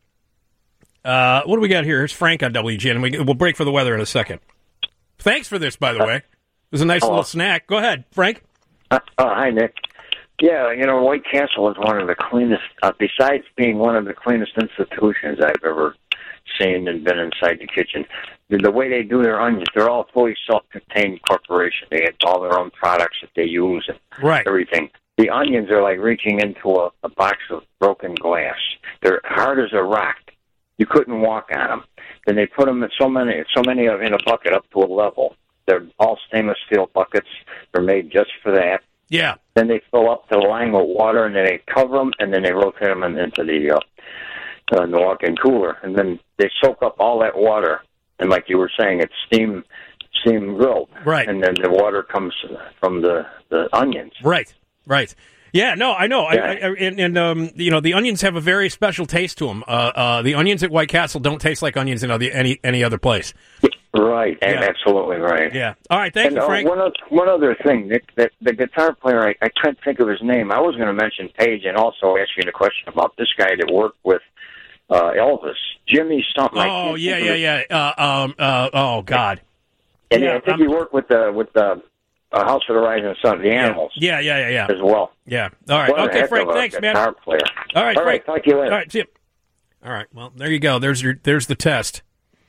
Uh, what do we got here? Here's Frank on W G N, and we, we'll break for the weather in a second. Thanks for this, by the way. It was a nice Hello. little snack. Go ahead, Frank. Uh, oh, hi, Nick. Yeah, you know, White Castle is one of the cleanest, uh, besides being one of the cleanest institutions I've ever seen and been inside the kitchen. The, the way they do their onions, they're all fully self-contained corporation. They have all their own products that they use and right. everything. The onions are like reaching into a, a box of broken glass. They're hard as a rock. You couldn't walk on them. Then they put them in so many, so many of in a bucket up to a level. They're all stainless steel buckets. They're made just for that. Yeah. Then they fill up the line with water, and then they cover them, and then they rotate them into the uh, uh, the walk-in cooler, and then they soak up all that water. And like you were saying, it's steam see them grilled. Right. And then the water comes from the, the onions. Right, right. Yeah, no, I know. Yeah. I, I, and, and um, you know, the onions have a very special taste to them. Uh, uh, the onions at White Castle don't taste like onions in other, any any other place. Right, Yeah. absolutely right. Yeah. All right, thank and, you, uh, Frank. one, other, one other thing, Nick, that the guitar player, I, I can't think of his name. I was going to mention Page and also ask you the question about this guy that worked with uh, Elvis, Jimmy something. I Oh can't yeah, think yeah, of his- yeah. Uh, um, uh, oh God. And Yeah, I think I'm- he worked with the with the uh, House of the Rising Sun, the Animals, Yeah, yeah, yeah, yeah. as well. Yeah. All right. What a Okay, heck Frank. of a Thanks, man. guitar player. All right, All Frank. right, talk to you later. All right, see you. All right. Well, there you go. There's your. There's the test.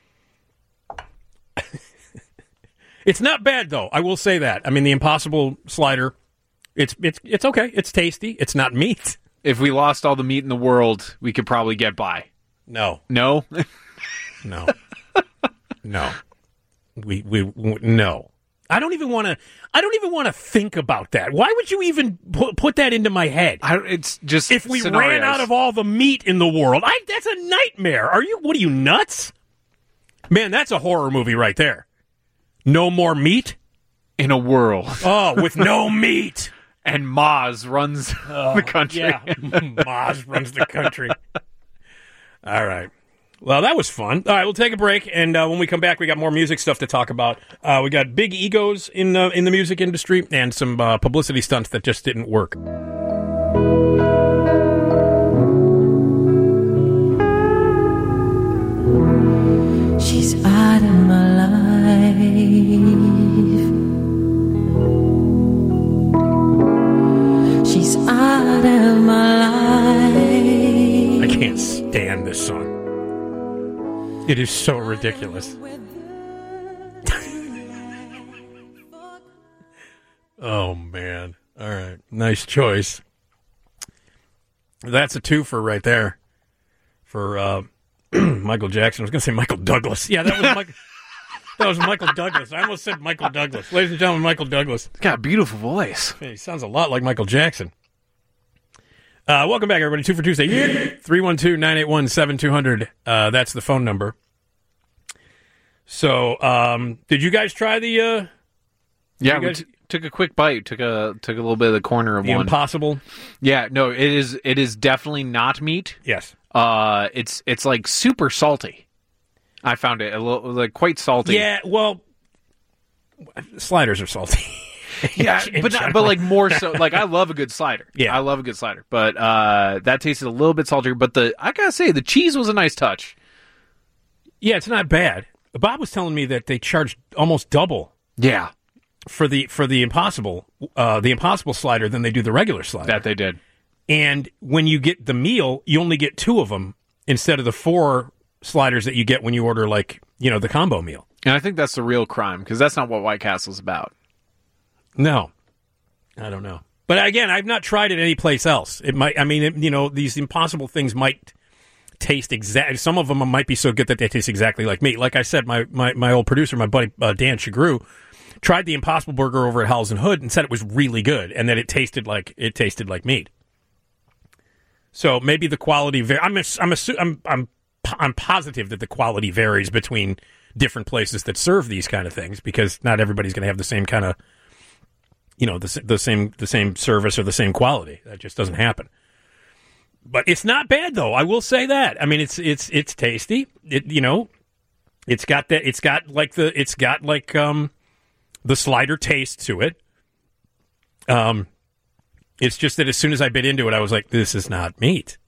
It's not bad though. I will say that. I mean, the Impossible slider. It's it's it's okay. It's tasty. It's not meat. If we lost all the meat in the world, we could probably get by. No. No? No. No. We we w- no. I don't even want to. I don't even want to think about that. Why would you even put, put that into my head? I, it's just if we scenarios. ran out of all the meat in the world. I, that's a nightmare. Are you? What are you nuts? Man, that's a horror movie right there. No more meat in a world. Oh, with no meat. And Maz runs the country. Yeah, Maz runs the country. All right. Well, that was fun. All right, we'll take a break, and uh, when we come back, we got more music stuff to talk about. Uh, we got big egos in the in the music industry, and some uh, publicity stunts that just didn't work. She's out of my life. She's out of my life. I can't stand this song. It is so ridiculous. Oh, man. All right. Nice choice. That's a twofer right there for uh, Michael Jackson. I was going to say Michael Douglas. Yeah, that was Michael. That was Michael Douglas. I almost said Michael Douglas. Ladies and gentlemen, Michael Douglas. He's got a beautiful voice. He sounds a lot like Michael Jackson. Uh, welcome back, everybody. Two for Tuesday. three one two, nine eight one, seven two zero zero. Uh, that's the phone number. So, um, did you guys try the... Uh, Yeah, you we guys- t- took a quick bite. Took a took a little bit of the corner of The one. Impossible? Yeah, no, it is it is definitely not meat. Yes. Uh, it's it's like super salty. I found it a little like quite salty. Yeah, well, sliders are salty. Yeah, In but not, general. but like more so. Like I love a good slider. Yeah. I love a good slider. But uh, that tasted a little bit saltier. But the I gotta say the cheese was a nice touch. Yeah, it's not bad. Bob was telling me that they charged almost double. Yeah. For the for the impossible uh, the impossible slider than they do the regular slider. That they did. And when you get the meal, you only get two of them instead of the four sliders that you get when you order, like, you know, the combo meal. And I think that's the real crime because that's not what White Castle's about. No, I don't know. But again, I've not tried it anyplace else. It might. I mean, it, you know, these impossible things might taste exact. Some of them might be so good that they taste exactly like meat. Like I said, my my, my old producer, my buddy uh, Dan Chagru, tried the Impossible Burger over at Howells and Hood and said it was really good and that it tasted like it tasted like meat. So maybe the quality. Va- I'm ass- I'm, assu- I'm I'm I'm positive that the quality varies between different places that serve these kind of things because not everybody's going to have the same kind of, you know, the s- the same the same service or the same quality. That just doesn't happen. But it's not bad though. I will say that. I mean, it's it's it's tasty. It you know, it's got that. It's got like the. It's got like um. the slider taste to it. Um, it's just that as soon as I bit into it, I was like, this is not meat.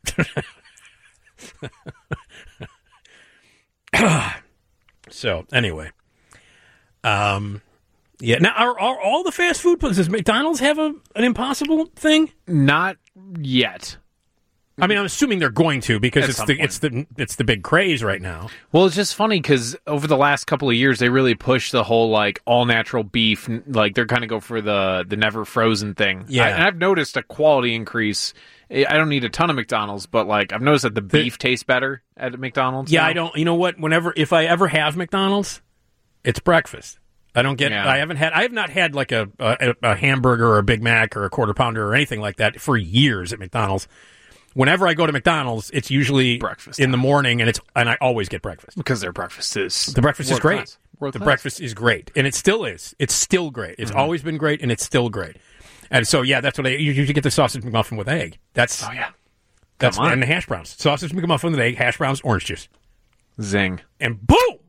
So, anyway. Um, yeah. Now, are, are all the fast food places, does McDonald's have a, an impossible thing? Not yet. I mean, I'm assuming they're going to because At it's some the point. it's the it's the big craze right now. Well, it's just funny because over the last couple of years, they really pushed the whole like all natural beef. n- Like they're kind of go for the the never frozen thing. Yeah. I, and I've noticed a quality increase. I I don't need a ton of McDonald's, but like I've noticed that the beef tastes better at McDonald's. Yeah, now. I don't. You know what? Whenever if I ever have McDonald's, it's breakfast. I don't get. Yeah. I haven't had. I have not had like a, a a hamburger or a Big Mac or a quarter pounder or anything like that for years at McDonald's. Whenever I go to McDonald's, it's usually breakfast in the morning, and it's and I always get breakfast because their breakfast is the breakfast is world great. class. World the class. breakfast is great, and it still is. It's still great. It's Mm-hmm. always been great, and it's still great. And so, yeah, that's what I you usually get the sausage McMuffin with egg. That's oh yeah, that's Come on. and the hash browns. Sausage McMuffin with egg, hash browns, orange juice, zing, and boom.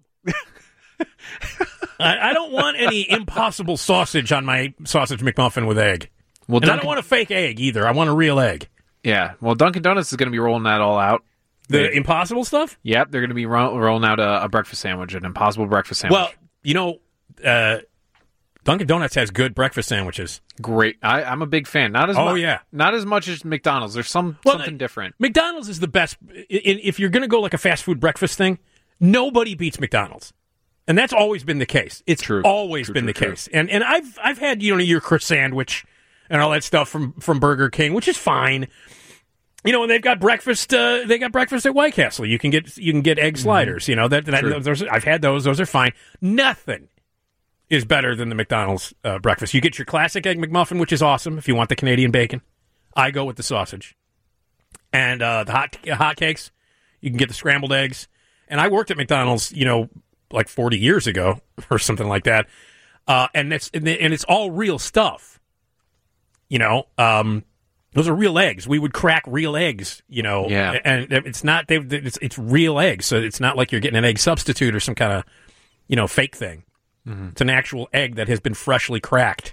I, I don't want any impossible sausage on my sausage McMuffin with egg. Well, and I Dunkin'- don't want a fake egg either. I want a real egg. Yeah, well, Dunkin' Donuts is going to be rolling that all out. The They- impossible stuff? Yep, they're going to be ro- rolling out a, a breakfast sandwich, an impossible breakfast sandwich. Well, you know, uh, Dunkin' Donuts has good breakfast sandwiches. Great. I, I'm a big fan. Not as Oh, mu- yeah. not as much as McDonald's. There's some Well, something different. McDonald's is the best. I- If you're going to go like a fast food breakfast thing, nobody beats McDonald's. And that's always been the case. It's True. always True, been true, the true. case. And and I've I've had, you know, your Chris sandwich and all that stuff from, from Burger King, which is fine. You know, and they've got breakfast. Uh, they got breakfast at White Castle. You can get you can get egg sliders. You know that, that True. those, I've had those. Those are fine. Nothing is better than the McDonald's uh, breakfast. You get your classic egg McMuffin, which is awesome if you want the Canadian bacon. I go with the sausage and uh, the hot hot cakes. You can get the scrambled eggs. And I worked at McDonald's, you know, like forty years ago or something like that. Uh, and it's and it's all real stuff. You know. Um, Those are real eggs. We would crack real eggs, you know. Yeah. And it's not they it's it's real eggs, so it's not like you're getting an egg substitute or some kind of, you know, fake thing. Mm-hmm. It's an actual egg that has been freshly cracked.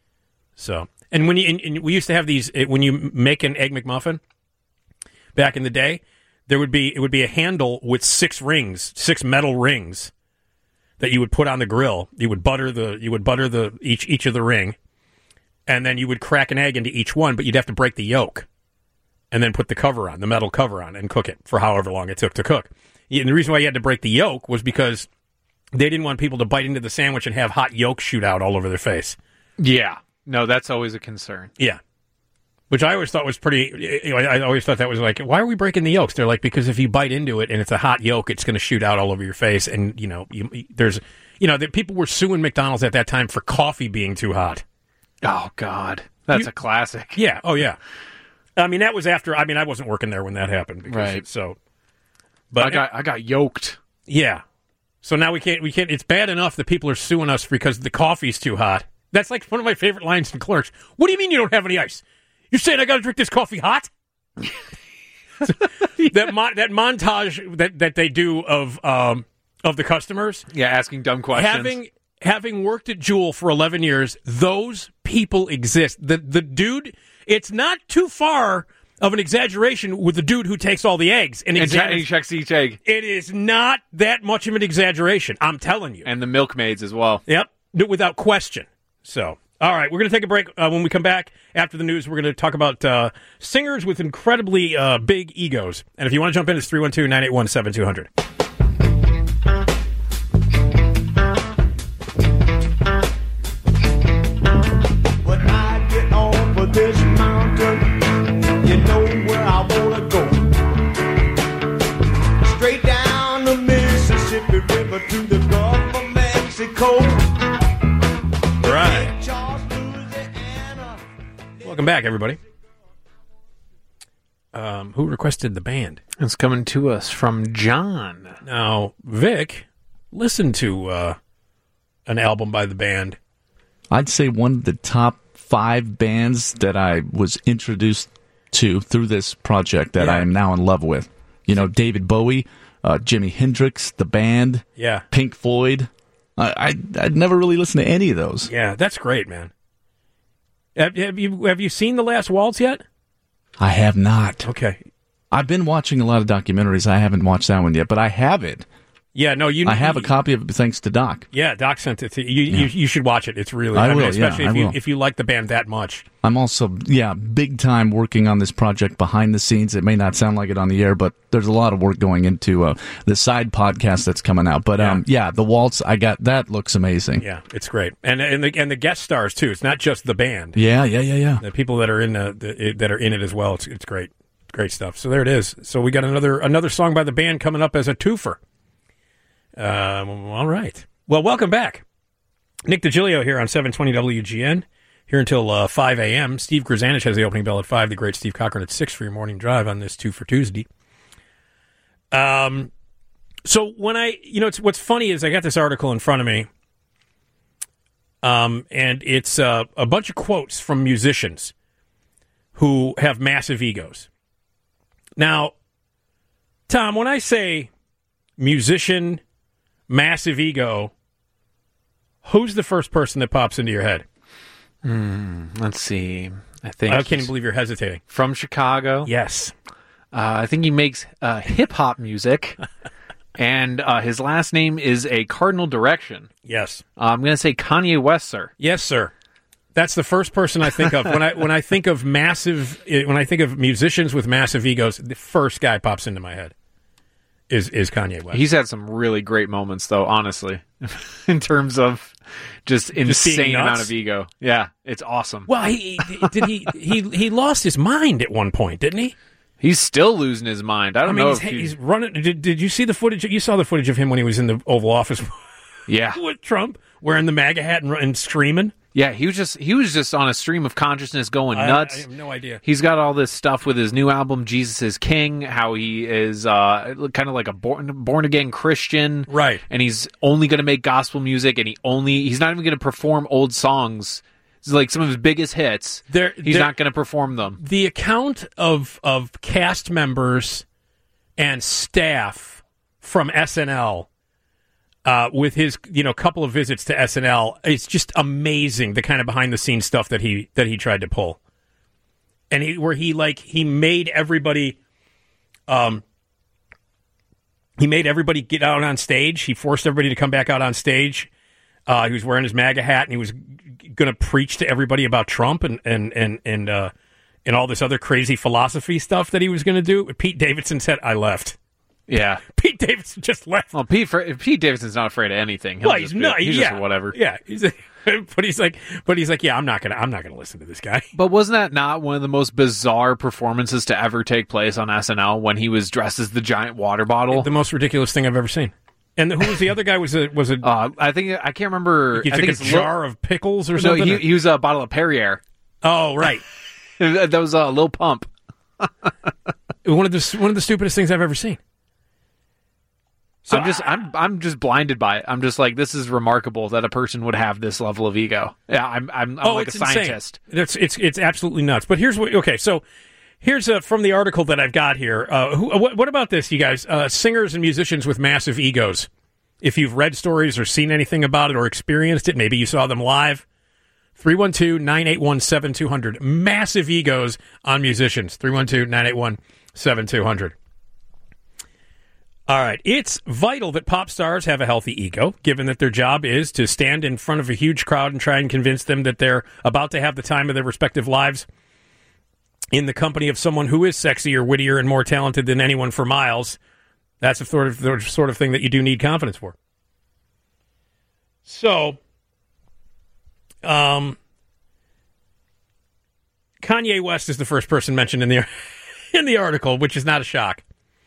So, and when you and, and we used to have these when you make an egg McMuffin back in the day, there would be it would be a handle with six rings, six metal rings that you would put on the grill. You would butter the you would butter the each each of the ring. And then you would crack an egg into each one, but you'd have to break the yolk and then put the cover on, the metal cover on, and cook it for however long it took to cook. And the reason why you had to break the yolk was because they didn't want people to bite into the sandwich and have hot yolk shoot out all over their face. Yeah. No, that's always a concern. Yeah. Which I always thought was pretty, you know, I always thought that was like, why are we breaking the yolks? They're like, because if you bite into it and it's a hot yolk, it's going to shoot out all over your face. And, you know, you, there's, you know, the people were suing McDonald's at that time for coffee being too hot. Oh, God. That's You- a classic. Yeah. Oh, yeah. I mean, that was after. I mean, I wasn't working there when that happened. Because, Right. So, but I got I got yoked. yeah. So now we can't. We can't. It's bad enough that people are suing us because the coffee's too hot. That's like one of my favorite lines in Clerks. What do you mean you don't have any ice? You're saying I got to drink this coffee hot? that mon- that montage that, that they do of um of the customers. Yeah, asking dumb questions. Having having worked at Jewel for eleven years, those people exist. The the dude, it's not too far of an exaggeration with the dude who takes all the eggs and, and, che- and he examines. checks each egg. It is not that much of an exaggeration. I'm telling you. And the milkmaids as well. Yep, without question. So, all right, we're going to take a break. Uh, when we come back after the news, we're going to talk about uh, singers with incredibly uh, big egos. And if you want to jump in, it's three one two, nine eight one, seven two zero zero. When I get off of this mountain, you know where I wanna go. Straight down the Mississippi River to the Gulf of Mexico. Right. Welcome back, everybody. Um, who requested the band? It's coming to us from John. Now, Vic, listen to uh, an album by the band. I'd say one of the top five bands that I was introduced to through this project that Yeah. I am now in love with. You know, David Bowie, uh, Jimi Hendrix, the band, Yeah. Pink Floyd. I, I I'd never really listened to any of those. Yeah, that's great, man. Have, have you have you seen The Last Waltz yet? I have not. Okay. I've been watching a lot of documentaries. I haven't watched that one yet, but I have it. Yeah, no, you. I have a copy of it thanks to Doc. Yeah, Doc sent it to you. You, Yeah. you should watch it. It's really. I mean, will, yeah, especially I if you will. if you like the band that much. I'm also, yeah, big time working on this project behind the scenes. It may not sound like it on the air, but there's a lot of work going into uh, the side podcast that's coming out. But um, yeah, the waltz, I got that looks amazing. Yeah, it's great, and and the and the guest stars too. It's not just the band. Yeah, yeah, yeah, yeah. The people that are in the, the that are in it as well. It's it's great, great stuff. So there it is. So we got another another song by the band coming up as a twofer. Um, all right. Well, welcome back. Nick DiGilio here on seven twenty W G N. Here until uh, five a.m. Steve Grzanich has the opening bell at five. The great Steve Cochran at six for your morning drive on this two for Tuesday. Um, So when I, you know, it's, what's funny is I got this article in front of me, um, and it's uh, a bunch of quotes from musicians who have massive egos. Now, Tom, when I say musician, massive ego, who's the first person that pops into your head? Mm, let's see. I think I can't even believe you're hesitating. From Chicago. Yes. Uh, I think he makes uh, hip-hop music, and uh, his last name is a cardinal direction. Yes. Uh, I'm going to say Kanye West, sir. Yes, sir. That's the first person I think of. when I when I think of massive, when I think of musicians with massive egos, the first guy pops into my head is, is Kanye West. He's had some really great moments, though, honestly, in terms of just insane Just amount of ego. Yeah, it's awesome. Well, he did he he he lost his mind at one point, didn't he? He's still losing his mind. I don't I mean, know he's, if he's... he's running. Did, did you see the footage? You saw the footage of him when he was in the Oval Office. Yeah, with Trump wearing the MAGA hat and, and screaming. Yeah, he was just he was just on a stream of consciousness going I, nuts. I have no idea. He's got all this stuff with his new album, Jesus is King, how he is uh, kind of like a born born again Christian, right? And he's only going to make gospel music, and he only he's not even going to perform old songs. It's like some of his biggest hits. There, he's there, not going to perform them. The account of of cast members and staff from S N L. Uh, with his, you know, couple of visits to S N L, it's just amazing the kind of behind the scenes stuff that he that he tried to pull, and he where he like he made everybody, um, he made everybody get out on stage. He forced everybody to come back out on stage. Uh, he was wearing his MAGA hat, and he was going to preach to everybody about Trump and and and and uh, and all this other crazy philosophy stuff that he was going to do. Pete Davidson said, "I left." Yeah, Pete Davidson just left. Well, Pete Pete Davidson's not afraid of anything. He'll well, he's just not. Be, he's yeah, just whatever. Yeah, he's a, but he's like, but he's like, yeah, I'm not gonna, I'm not gonna listen to this guy. But wasn't that not one of the most bizarre performances to ever take place on S N L when he was dressed as the giant water bottle? The most ridiculous thing I've ever seen. And who was the other guy? Was a was a? Uh, I think I can't remember. He I took think a it's jar Lil, of pickles or no, something. he, he was a bottle of Perrier. Oh, right. That was a uh, Lil Pump. one of the one of the stupidest things I've ever seen. So I'm just I'm I'm just blinded by it. I'm just like, this is remarkable that a person would have this level of ego. Yeah, I'm I'm, I'm oh, like a it's scientist. Insane. It's it's it's absolutely nuts. But here's what. Okay, so here's a, from the article that I've got here. Uh, who, what, what about this, you guys? Uh, singers and musicians with massive egos. If you've read stories or seen anything about it or experienced it, maybe you saw them live. three one two, nine eight one, seven two zero zero. Massive egos on musicians. three one two, nine eight one, seven two zero zero. All right. It's vital that pop stars have a healthy ego, given that their job is to stand in front of a huge crowd and try and convince them that they're about to have the time of their respective lives in the company of someone who is sexier, wittier, and more talented than anyone for miles. That's the sort of, the sort of thing that you do need confidence for. So, um, Kanye West is the first person mentioned in the in the article, which is not a shock.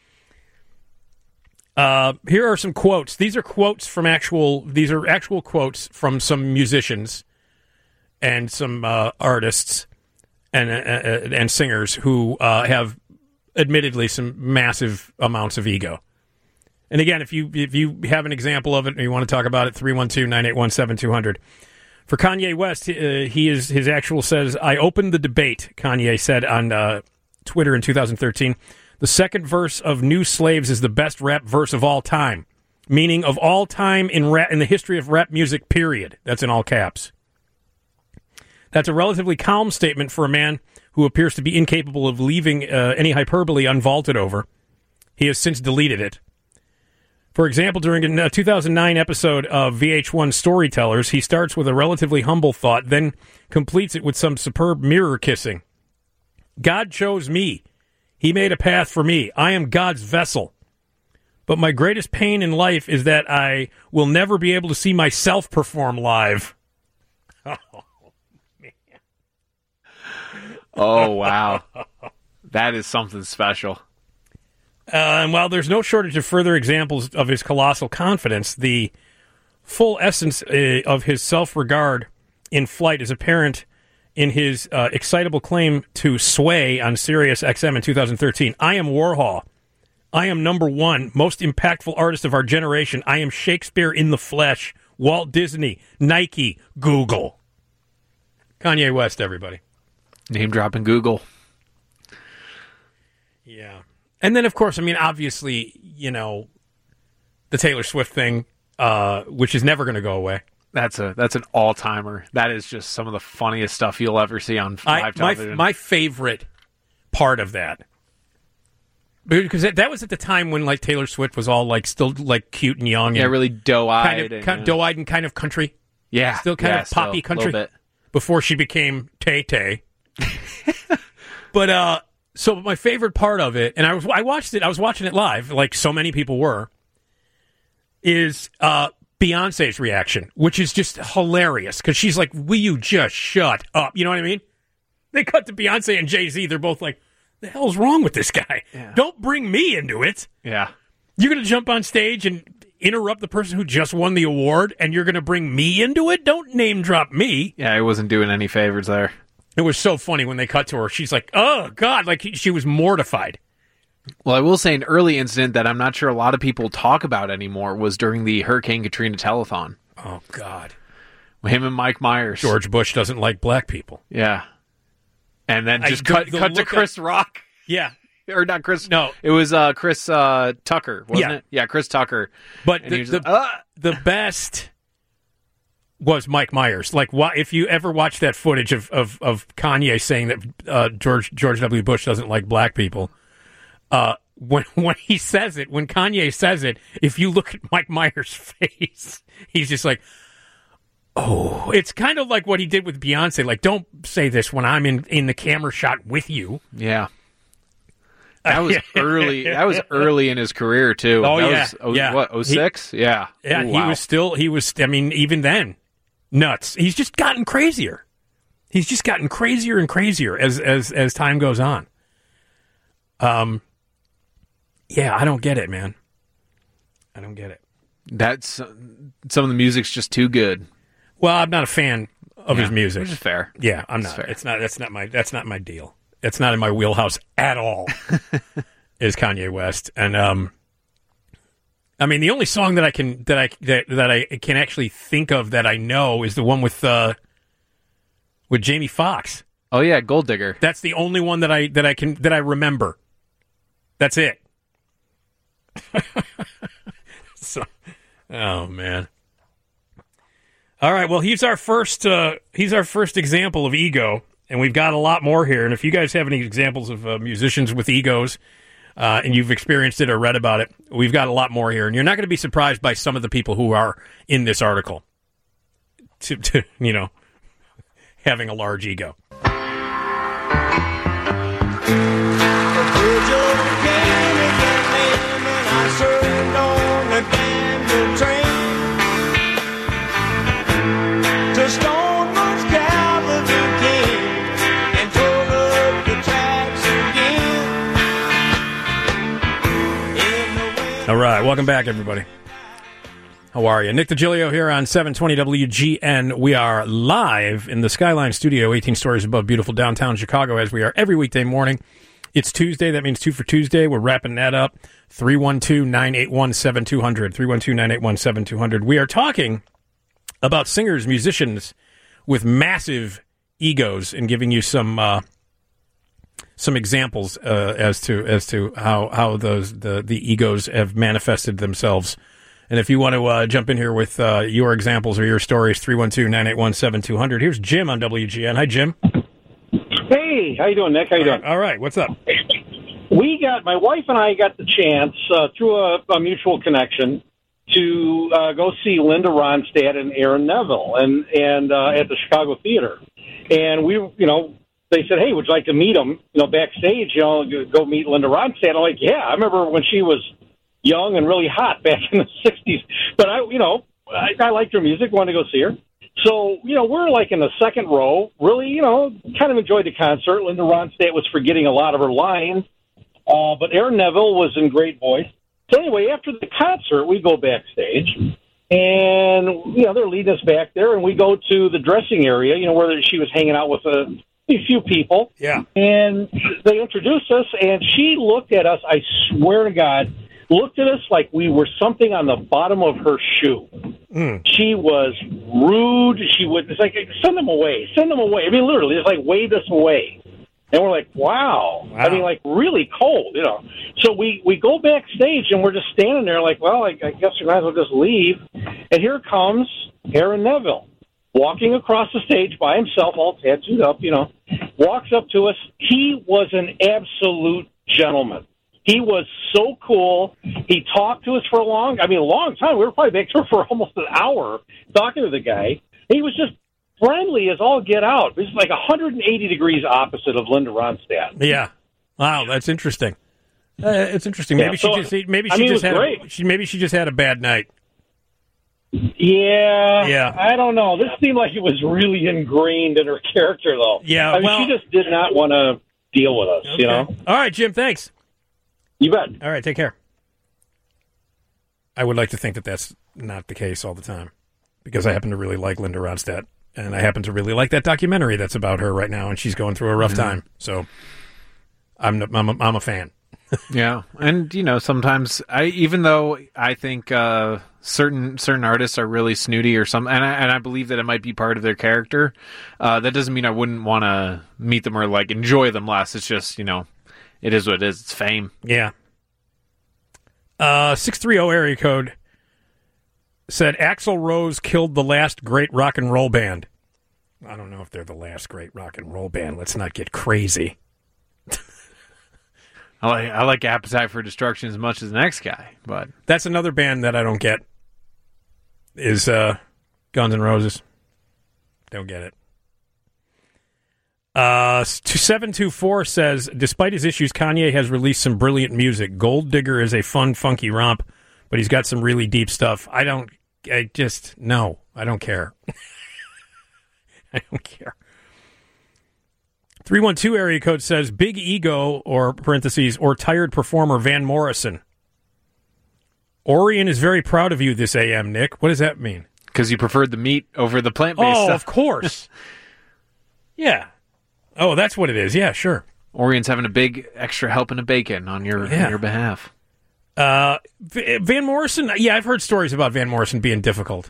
Uh, here are some quotes. These are quotes from actual. These are actual quotes from some musicians and some uh, artists and uh, and singers who uh, have admittedly some massive amounts of ego. And again, if you if you have an example of it and you want to talk about it, three one two, nine eight one, seven two zero zero. For Kanye West, uh, he is his actual says, "I opened the debate," Kanye said on uh, Twitter in two thousand thirteen. "The second verse of New Slaves is the best rap verse of all time, meaning of all time in rap, in the history of rap music, period." That's in all caps. That's a relatively calm statement for a man who appears to be incapable of leaving uh, any hyperbole unvaulted over. He has since deleted it. For example, during a two thousand nine episode of V H one Storytellers, he starts with a relatively humble thought, then completes it with some superb mirror kissing. "God chose me. He made a path for me. I am God's vessel. But my greatest pain in life is that I will never be able to see myself perform live." Oh, man. Oh, wow. That is something special. Uh, and while there's no shortage of further examples of his colossal confidence, the full essence uh, of his self-regard in flight is apparent in his uh, excitable claim to Sway on Sirius X M in two thousand thirteen. "I am Warhol. I am number one, most impactful artist of our generation. I am Shakespeare in the flesh. Walt Disney, Nike, Google. Kanye West, everybody. Name dropping Google. Yeah. And then, of course, I mean, obviously, you know, the Taylor Swift thing, uh, which is never going to go away. That's a that's an all timer. That is just some of the funniest stuff you'll ever see on live I, my, television. My favorite part of that, because that, that was at the time when like Taylor Swift was all like still like cute and young, and yeah, really doe-eyed, kind of, and, kind of doe-eyed and kind of country. Yeah, still kind yeah, of poppy still, country. Bit. Before she became Tay Tay. But uh, so my favorite part of it, and I was I watched it. I was watching it live, like so many people were. Is uh. Beyonce's reaction, which is just hilarious, because she's like, will you just shut up? You know what I mean? They cut to Beyonce and Jay-Z. They're both like, the hell's wrong with this guy? Yeah. Don't bring me into it. Yeah. You're going to jump on stage and interrupt the person who just won the award, and you're going to bring me into it? Don't name drop me. Yeah, I wasn't doing any favors there. It was so funny when they cut to her. She's like, oh, God, like she was mortified. Well, I will say an early incident that I'm not sure a lot of people talk about anymore was during the Hurricane Katrina telethon. Oh, God. Him and Mike Myers. George Bush doesn't like black people. Yeah. And then just I, cut, the, the cut to Chris at, Rock. Yeah. Or not Chris. No. It was uh, Chris uh, Tucker, wasn't yeah. it? Yeah, Chris Tucker. But the, the, like, uh! the best was Mike Myers. Like, if you ever watch that footage of, of, of Kanye saying that uh, George George W. Bush doesn't like black people, uh, when when he says it, when Kanye says it, if you look at Mike Myers' face, he's just like, oh. It's kind of like what he did with Beyonce. Like, don't say this when I'm in, in the camera shot with you. Yeah. That was early. That was early in his career, too. Oh, that yeah. Was, oh, yeah. What, oh six? He, yeah. Yeah, Ooh, he wow. was still, he was, I mean, even then, nuts. He's just gotten crazier. He's just gotten crazier and crazier as as as time goes on. Um, yeah, I don't get it, man. I don't get it. That's some of the music's just too good. Well, I'm not a fan of yeah, his music. Which is fair. Yeah, I'm not. It's not. That's not my. That's not my deal. It's not in my wheelhouse at all. Is Kanye West, and um, I mean, the only song that I can that I that that I can actually think of that I know is the one with uh with Jamie Foxx. Oh yeah, Gold Digger. That's the only one that I that I can that I remember. That's it. So, oh man. All right, well, he's our first. Uh, he's our first example of ego, and we've got a lot more here. And if you guys have any examples of uh, musicians with egos, uh, and you've experienced it or read about it, we've got a lot more here. And you're not going to be surprised by some of the people who are in this article. To, to you know, having a large ego. All right, welcome back, everybody. How are you? Nick DiGilio here on seven twenty W G N. We are live in the Skyline Studio, eighteen stories above beautiful downtown Chicago, as we are every weekday morning. It's Tuesday. That means two for Tuesday. We're wrapping that up. three one two, nine eight one, seven two zero zero. three one two, nine eight one, seven two zero zero. We are talking about singers, musicians with massive egos, and giving you some uh, some examples uh, as to as to how how those the, the egos have manifested themselves. And if you want to uh, jump in here with uh, your examples or your stories, three one two, nine eight one, seven two zero zero. Here's Jim on W G N. Hi, Jim. Hey, how you doing, Nick? How you doing? All right, what's up? We got, my wife and I got the chance uh, through a, a mutual connection to uh, go see Linda Ronstadt and Aaron Neville and and uh, at the Chicago Theater. And we, you know, they said, hey, would you like to meet them, you know, backstage, you know, go meet Linda Ronstadt. I'm like, yeah, I remember when she was young and really hot back in the sixties. But, I, you know, I, I liked her music, wanted to go see her. So, you know, we're like in the second row, really, you know, kind of enjoyed the concert. Linda Ronstadt was forgetting a lot of her lines, uh, but Aaron Neville was in great voice. So anyway, after the concert, we go backstage, and, you know, they're leading us back there, and we go to the dressing area, you know, where she was hanging out with a a few people. Yeah. And they introduced us, and she looked at us, I swear to God, looked at us like we were something on the bottom of her shoe. Mm. She was rude. She would, it's like, send them away, send them away. I mean, literally, it's like, wave us away. And we're like, wow. wow. I mean, like, really cold, you know. So we, we go backstage, and we're just standing there like, well, I, I guess we might as well just leave. And here comes Aaron Neville, walking across the stage by himself, all tattooed up, you know, walks up to us. He was an absolute gentleman. He was so cool. He talked to us for a long, I mean, a long time. We were probably back there for almost an hour talking to the guy. He was just friendly as all get out. It was like one hundred eighty degrees opposite of Linda Ronstadt. Yeah. Wow, that's interesting. Uh, it's interesting. Maybe yeah, so, she just maybe she I mean, just had great. a, she maybe she just had a bad night. Yeah, yeah. I don't know. This seemed like it was really ingrained in her character, though. Yeah, I mean, well, she just did not want to deal with us. Okay. You know. All right, Jim. Thanks. You bet. All right, take care. I would like to think that that's not the case all the time, because I happen to really like Linda Ronstadt, and I happen to really like that documentary that's about her right now, and she's going through a rough Mm-hmm. time. So I'm I'm a, I'm a fan. Yeah, and you know, sometimes I, even though I think uh, certain certain artists are really snooty or something, and I, and I believe that it might be part of their character, uh, that doesn't mean I wouldn't want to meet them or like enjoy them less. It's just, you know, it is what it is. It's fame. Yeah. Uh, six three zero area code said Axl Rose killed the last great rock and roll band. I don't know if they're the last great rock and roll band. Let's not get crazy. I like I like Appetite for Destruction as much as the next guy, but that's another band that I don't get. Is uh, Guns N' Roses. Don't get it. Uh, seven two four says, despite his issues, Kanye has released some brilliant music. Gold Digger is a fun, funky romp, but he's got some really deep stuff. I don't, I just, no, I don't care. I don't care. three one two area code says, big ego, or parentheses, or tired performer Van Morrison. Orion is very proud of you this A M, Nick. What does that mean? Because you preferred the meat over the plant-based oh, stuff. Of course. Yeah. Oh, that's what it is. Yeah, sure. Orion's having a big extra helping of bacon on your Yeah. on your behalf. Uh, v- Van Morrison, yeah, I've heard stories about Van Morrison being difficult.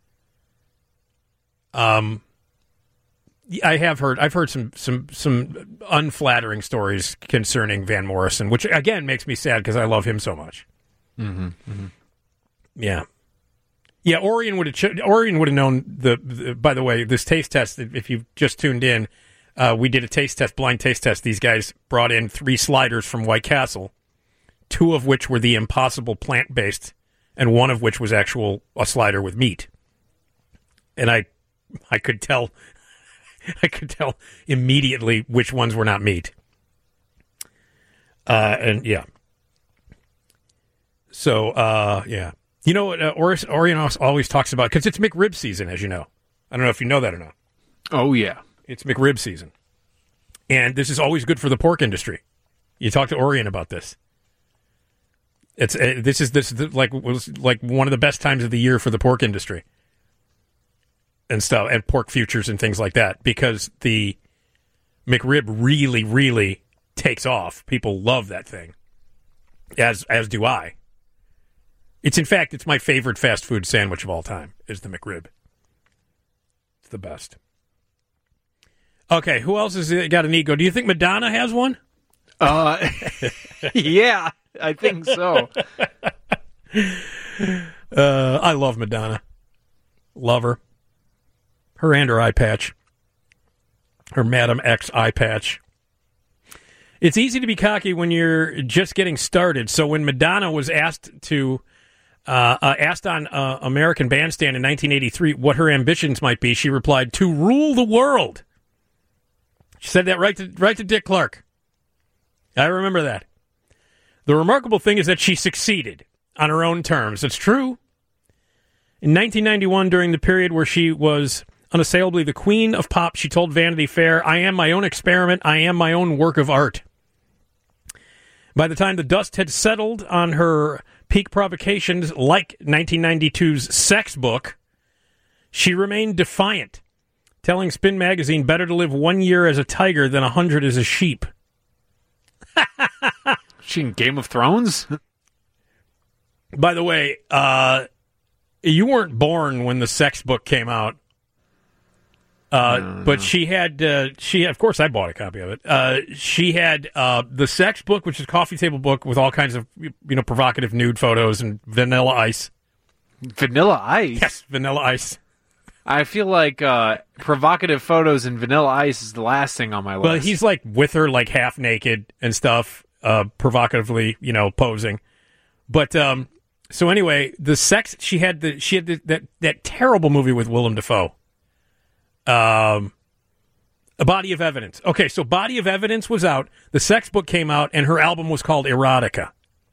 Um, I have heard, I've heard some some some unflattering stories concerning Van Morrison, which again makes me sad because I love him so much. Mm-hmm. Mm-hmm. Yeah, yeah. Orion would have ch- Orion would have known the, the. By the way, this taste test. If you just tuned in, uh, we did a taste test, blind taste test. These guys brought in three sliders from White Castle, two of which were the Impossible plant-based, and one of which was actual a slider with meat. And I, I could tell, I could tell immediately which ones were not meat. Uh, and yeah. So uh, yeah, you know what uh, Or- Orion always talks about, because it's McRib season, as you know. I don't know if you know that or not. Oh yeah, it's McRib season, and this is always good for the pork industry. You talk to Orion about this. It's uh, this is this is like was like one of the best times of the year for the pork industry and stuff, and pork futures and things like that, because the McRib really, really takes off. People love that thing, as as do I. It's in fact, it's my favorite fast food sandwich of all time. Is the McRib. It's the best. Okay, who else has got an ego? Do you think Madonna has one? Uh, yeah. I think so. uh, I love Madonna. Love her. Her and her eye patch. Her Madam X eye patch. It's easy to be cocky when you're just getting started. So when Madonna was asked to uh, uh, asked on uh, American Bandstand in nineteen eighty-three what her ambitions might be, she replied, "To rule the world." She said that right to right to Dick Clark. I remember that. The remarkable thing is that she succeeded on her own terms. It's true. In nineteen ninety-one, during the period where she was unassailably the queen of pop, she told Vanity Fair, "I am my own experiment. I am my own work of art." By the time the dust had settled on her peak provocations, like nineteen ninety-two's Sex Book, she remained defiant, telling Spin Magazine better to live one year as a tiger than a hundred as a sheep. She in Game of Thrones? By the way, uh, you weren't born when the sex book came out. Uh, no, but no. she had, uh, she had, of course I bought a copy of it. Uh, she had, uh, the sex book, which is a coffee table book with all kinds of, you know, provocative nude photos and Vanilla Ice. Vanilla Ice? Yes, Vanilla Ice. I feel like, uh, provocative photos and Vanilla Ice is the last thing on my list. Well, he's like with her, like half naked and stuff, uh, provocatively, you know, posing. But, um, so anyway, the sex, she had the, she had the, that, that terrible movie with Willem Dafoe. Um, A Body of Evidence. Okay, so Body of Evidence was out, the sex book came out, and her album was called Erotica.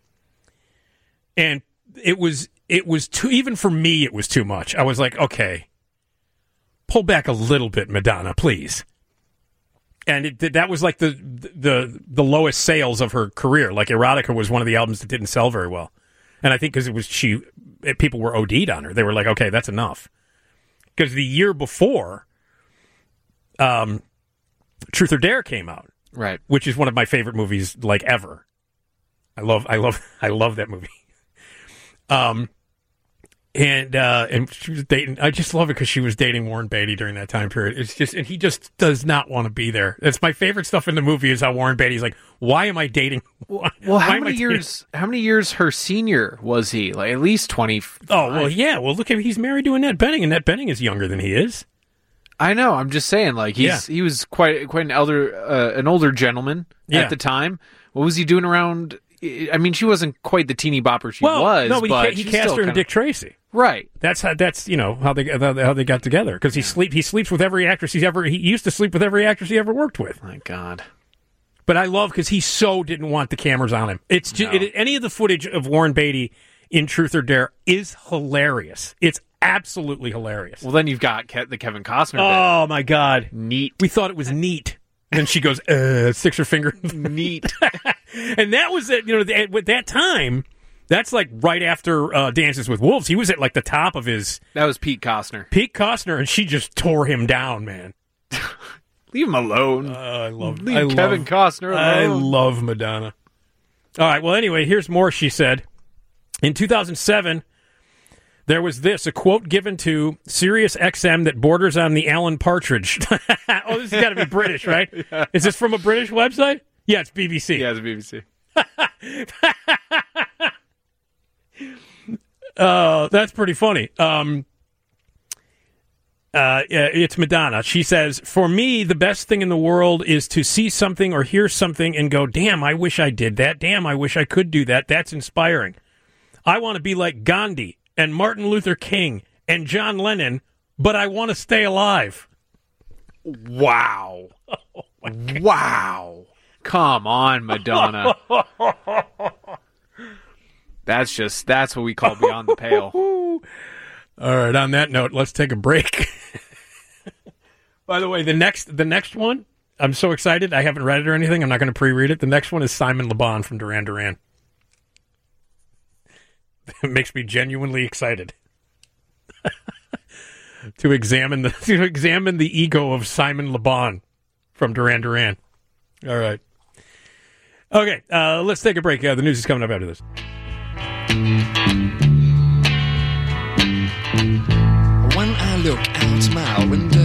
And it was, it was too, even for me, it was too much. I was like, okay, pull back a little bit, Madonna, please. And it, that was like the, the, the lowest sales of her career. Like Erotica was one of the albums that didn't sell very well. And I think because it was, she, people were O D'd on her. They were like, okay, that's enough. Because the year before, Um, Truth or Dare came out, right? Which is one of my favorite movies, like ever. I love, I love, I love that movie. Um, and uh, and she was dating. I just love it because she was dating Warren Beatty during that time period. It's just, and he just does not want to be there. That's my favorite stuff in the movie is how Warren Beatty's like, why am I dating? Why, well, how why am I many dating? years? How many years her senior was he? Like at least twenty. Oh well, yeah. Well, look at he's married to Annette Bening, and Annette Bening is younger than he is. I know. I'm just saying, like he's Yeah. he was quite quite an elder uh, an older gentleman Yeah. at the time. What was he doing around? I mean, she wasn't quite the teeny bopper she well, was. no, but, but he, he she's cast still her in kinda- Dick Tracy. Right. That's how. That's you know how they how they got together because he sleep he sleeps with every actress he's ever. He used to sleep with every actress he ever worked with. My God. But I love because he so didn't want the cameras on him. It's just, No. it, any of the footage of Warren Beatty in Truth or Dare is hilarious. It's absolutely hilarious. Well, then you've got Ke- the Kevin Costner. Oh my God, neat. We thought it was neat. And then she goes, uh, sticks her finger. Neat. And that was it. You know, the, at that time, that's like right after uh, Dances with Wolves. He was at like the top of his. That was Pete Costner. Pete Costner, and she just tore him down, man. Leave him alone. Uh, I love. Leave I Kevin love, Costner I alone. love Madonna. All right. Well, anyway, here's more. She said, in two thousand seven, there was this a quote given to Sirius X M that borders on the Alan Partridge. Oh, this has got to be British, right? Yeah. Is this from a British website? Yeah, it's B B C. Yeah, it's B B C. Uh, that's pretty funny. Um, uh, yeah, it's Madonna. She says, for me, the best thing in the world is to see something or hear something and go, damn, I wish I did that. Damn, I wish I could do that. That's inspiring. I want to be like Gandhi and Martin Luther King and John Lennon, but I want to stay alive. Wow. Wow. Come on, Madonna. That's just, that's what we call beyond the pale. All right, on that note, let's take a break. By the way, the next the next one, I'm so excited. I haven't read it or anything. I'm not going to pre-read it. The next one is Simon Le Bon from Duran Duran. It makes me genuinely excited to examine the to examine the ego of Simon Le Bon from Duran Duran. All right. Okay, uh, let's take a break. Uh, the news is coming up after this. When I look out my window,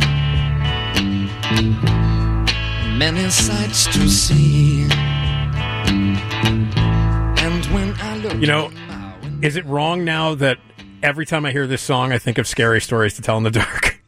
many sights to see. And when I look, You know, is it wrong now that every time I hear this song, I think of Scary Stories to Tell in the Dark?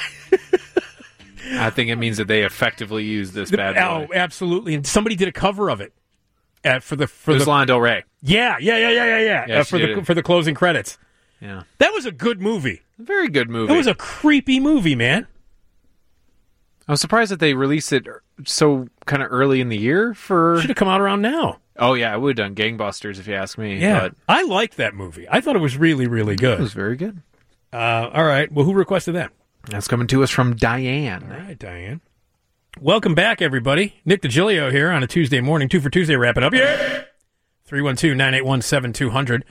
I think it means that they effectively used this bad boy. Oh, absolutely. And somebody did a cover of it uh, for the for It was the Lana Del Rey. Yeah, yeah, yeah, yeah, yeah, yeah. Yeah, uh, she for did the it. for the closing credits. Yeah. That was a good movie. Very good movie. It was a creepy movie, man. I was surprised that they released it so kind of early in the year for. Should have come out around now. Oh yeah, I would have done gangbusters if you ask me. Yeah, but I liked that movie. I thought it was really, really good. it was very good. Uh, all right. Well, who requested that? That's coming to us from Diane. All right, Diane. Welcome back, everybody. Nick DiGilio here on a Tuesday morning. Two for Tuesday, wrapping up. Yeah. three one two, nine eight one, seven two zero zero.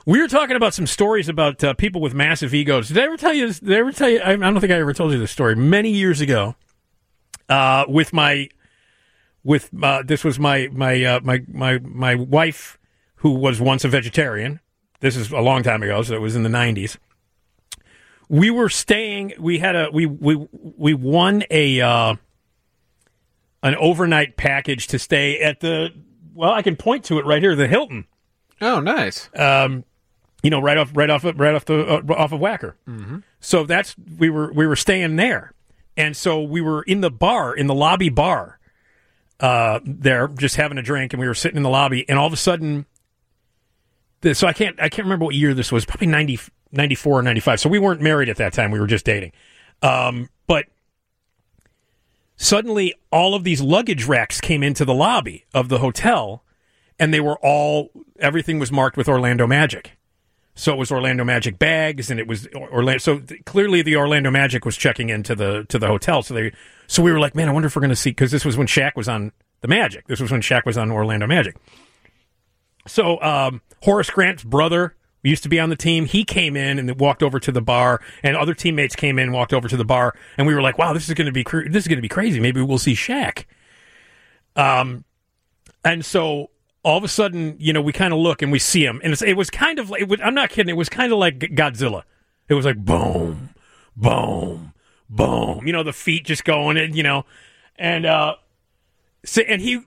We were talking about some stories about uh, people with massive egos. Did I ever tell you this? Did I ever tell you? I, I don't think I ever told you this story. Many years ago, uh, with my, with uh, this was my my uh, my my my wife, who was once a vegetarian. This is a long time ago, so it was in the nineties. We were staying. We had a we we we won a uh, an overnight package to stay at the. Well, I can point to it right here, the Hilton. Oh, nice. Um, you know, right off, right off, of, right off the uh, off of Wacker. Mm-hmm. So that's we were we were staying there, and so we were in the bar, in the lobby bar, uh, there, just having a drink, and we were sitting in the lobby, and all of a sudden, the, so I can't I can't remember what year this was, probably ninety, ninety-four or ninety-five. So we weren't married at that time; we were just dating. Um, but suddenly, all of these luggage racks came into the lobby of the hotel, and they were all everything was marked with Orlando Magic. So it was Orlando Magic bags, and it was Orlando. So th- clearly, the Orlando Magic was checking into the to the hotel. So they, so we were like, man, I wonder if we're going to see, because this was when Shaq was on the Magic. This was when Shaq was on Orlando Magic. So um, Horace Grant's brother used to be on the team. He came in and walked over to the bar, and other teammates came in and walked over to the bar, and we were like, wow, this is going to be cr- this is going to be crazy. Maybe we'll see Shaq. Um, and so. All of a sudden, you know, we kind of look and we see him, and it's, it was kind of like, it was, I'm not kidding, it was kind of like Godzilla. It was like boom, boom, boom. You know, the feet just going, and you know, and uh, so, and he,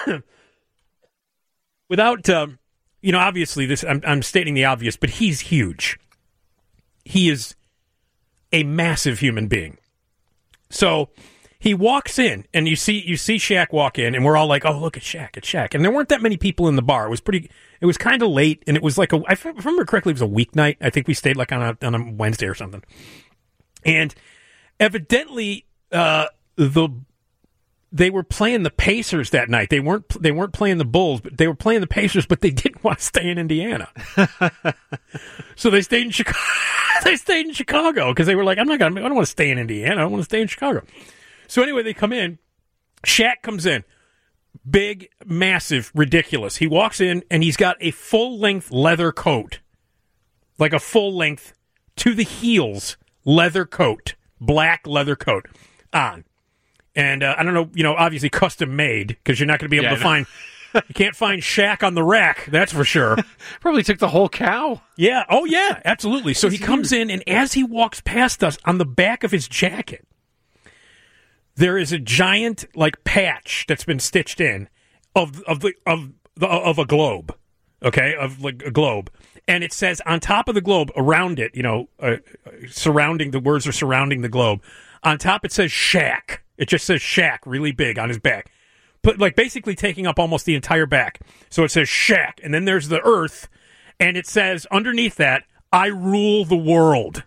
without, um, you know, obviously this, I'm, I'm stating the obvious, but he's huge. He is a massive human being. So. He walks in, and you see you see Shaq walk in, and we're all like, "Oh, look at Shaq! It's Shaq!" And there weren't that many people in the bar. It was pretty. It was kind of late, and it was like a. If I remember correctly, it was a weeknight. I think we stayed like on a on a Wednesday or something. And evidently, uh, the they were playing the Pacers that night. They weren't they weren't playing the Bulls, but they were playing the Pacers. But they didn't want to stay in Indiana, so they stayed in Chicago. They stayed in Chicago because they were like, "I'm not gonna. I don't want to stay in Indiana. I want to stay in Chicago." So anyway, they come in. Shaq comes in. Big, massive, ridiculous. He walks in, and he's got a full-length leather coat. Like a full-length, to the heels, leather coat. Black leather coat on. And uh, I don't know, you know, obviously custom-made, because you're not going to be able yeah, to no. find... You can't find Shaq on the rack, that's for sure. Probably took the whole cow. Yeah, oh yeah, absolutely. So he comes in, and as he walks past us, on the back of his jacket, there is a giant like patch that's been stitched in of of the of the of a globe, okay, of like a globe, and it says on top of the globe, around it, you know, uh, surrounding the words are surrounding the globe. On top, it says Shaq. It just says Shaq really big on his back, but like basically taking up almost the entire back. So it says Shaq, and then there's the Earth, and it says underneath that, "I rule the world."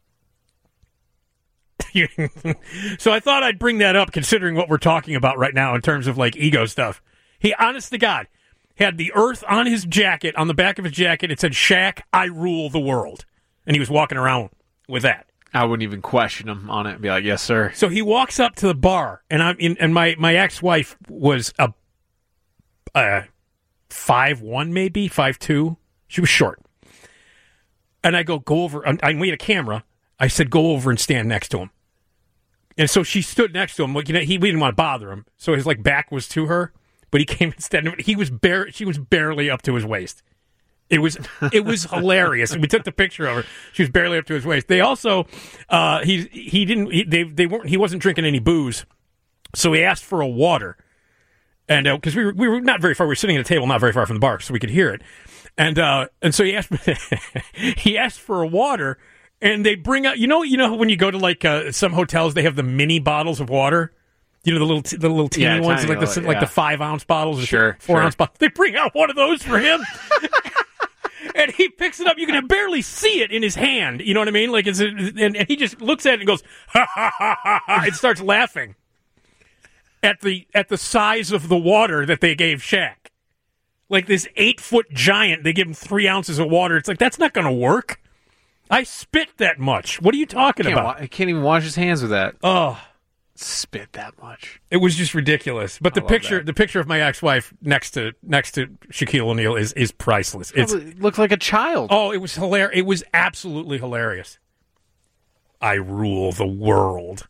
So I thought I'd bring that up, considering what we're talking about right now in terms of like ego stuff. He, honest to God, had the Earth on his jacket, on the back of his jacket. It said, "Shaq, I rule the world," and he was walking around with that. I wouldn't even question him on it and be like, "Yes, sir." So he walks up to the bar, and I'm in, and my my ex wife was a, a five one maybe five two. She was short, and I go go over. I made a camera. I said, "Go over and stand next to him." And so she stood next to him. Like, you know, he we didn't want to bother him, so his like back was to her. But he came instead. He was bare. She was barely up to his waist. It was it was hilarious. We took the picture of her. She was barely up to his waist. They also uh, he he didn't he, they they weren't he wasn't drinking any booze, so he asked for a water, and because uh, we were we were not very far. We were sitting at a table not very far from the bar, so we could hear it. And uh, and so he asked he asked for a water. And they bring out, you know, you know when you go to like uh, some hotels, they have the mini bottles of water. You know the little, t- the little teeny yeah, ones, tiny like the yeah. like the five ounce bottles, or sure, four sure. ounce bottles. They bring out one of those for him, and he picks it up. You can barely see it in his hand. You know what I mean? Like, it's a, and, and he just looks at it and goes, ha ha ha ha ha, and starts laughing at the at the size of the water that they gave Shaq. Like this eight foot giant, they give him three ounces of water. It's like, that's not going to work. I spit that much. What are you talking can't about? Wa- I can't even wash his hands with that. Oh, spit that much. It was just ridiculous. But the love picture, that. the picture of my ex-wife next to next to Shaquille O'Neal is is priceless. It's Probably looked like a child. Oh, it was hilarious. It was absolutely hilarious. I rule the world.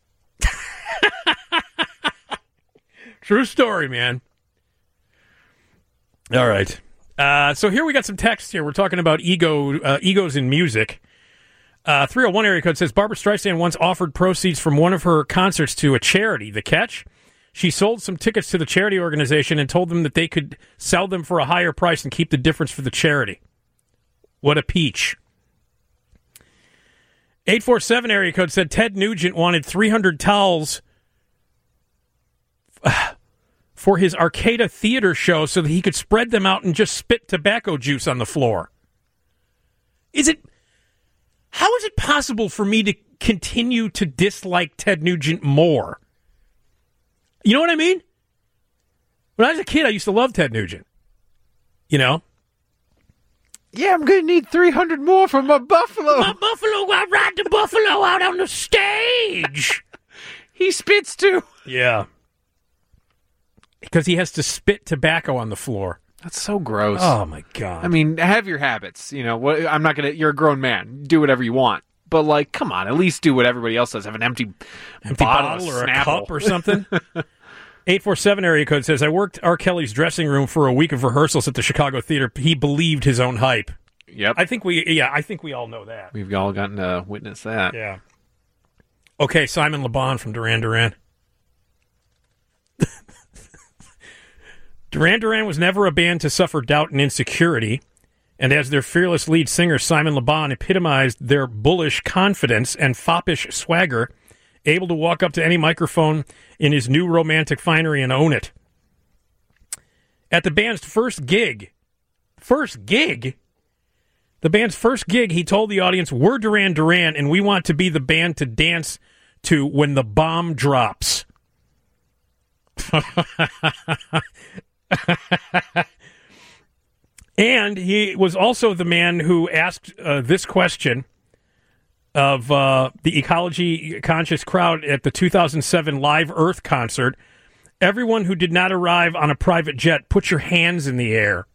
True story, man. All right. Uh, so here we got some texts here. We're talking about ego, uh, egos in music. Uh, three oh one area code says, Barbra Streisand once offered proceeds from one of her concerts to a charity. The catch? She sold some tickets to the charity organization and told them that they could sell them for a higher price and keep the difference for the charity. What a peach. eight four seven area code said Ted Nugent wanted three hundred towels for his Arcada theater show so that he could spread them out and just spit tobacco juice on the floor. Is it... How is it possible for me to continue to dislike Ted Nugent more? You know what I mean? When I was a kid, I used to love Ted Nugent. You know? Yeah, I'm going to need three hundred more for my buffalo. My buffalo, I ride the buffalo out on the stage. He spits too. Yeah. Because he has to spit tobacco on the floor. That's so gross. Oh, my God. I mean, have your habits. You know, what, I'm not going to... You're a grown man. Do whatever you want. But, like, come on. At least do what everybody else does. Have an empty, empty bottle, bottle of or Snapple. a cup or something. eight four seven area code says, I worked R. Kelly's dressing room for a week of rehearsals at the Chicago Theater. He believed his own hype. Yep. I think we... Yeah, I think we all know that. We've all gotten to witness that. Yeah. Okay, Simon Le Bon from Duran Duran. Duran Duran was never a band to suffer doubt and insecurity, and as their fearless lead singer, Simon Le Bon epitomized their bullish confidence and foppish swagger, able to walk up to any microphone in his new romantic finery and own it. At the band's first gig, first gig, the band's first gig, he told the audience, we're Duran Duran, and we want to be the band to dance to when the bomb drops. And he was also the man who asked uh, this question of uh, the ecology-conscious crowd at the two thousand seven Live Earth concert. Everyone who did not arrive on a private jet, put your hands in the air.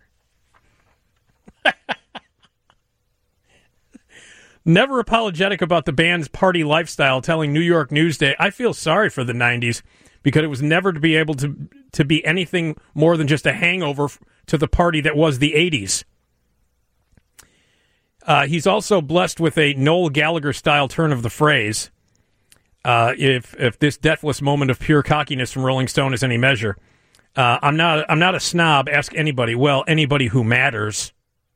Never apologetic about the band's party lifestyle, telling New York Newsday, I feel sorry for the nineties because it was never to be able to to be anything more than just a hangover f- to the party that was the eighties. Uh, he's also blessed with a Noel Gallagher-style turn of the phrase. Uh, if if this deathless moment of pure cockiness from Rolling Stone is any measure, uh, I'm not I'm not a snob. Ask anybody. Well, anybody who matters.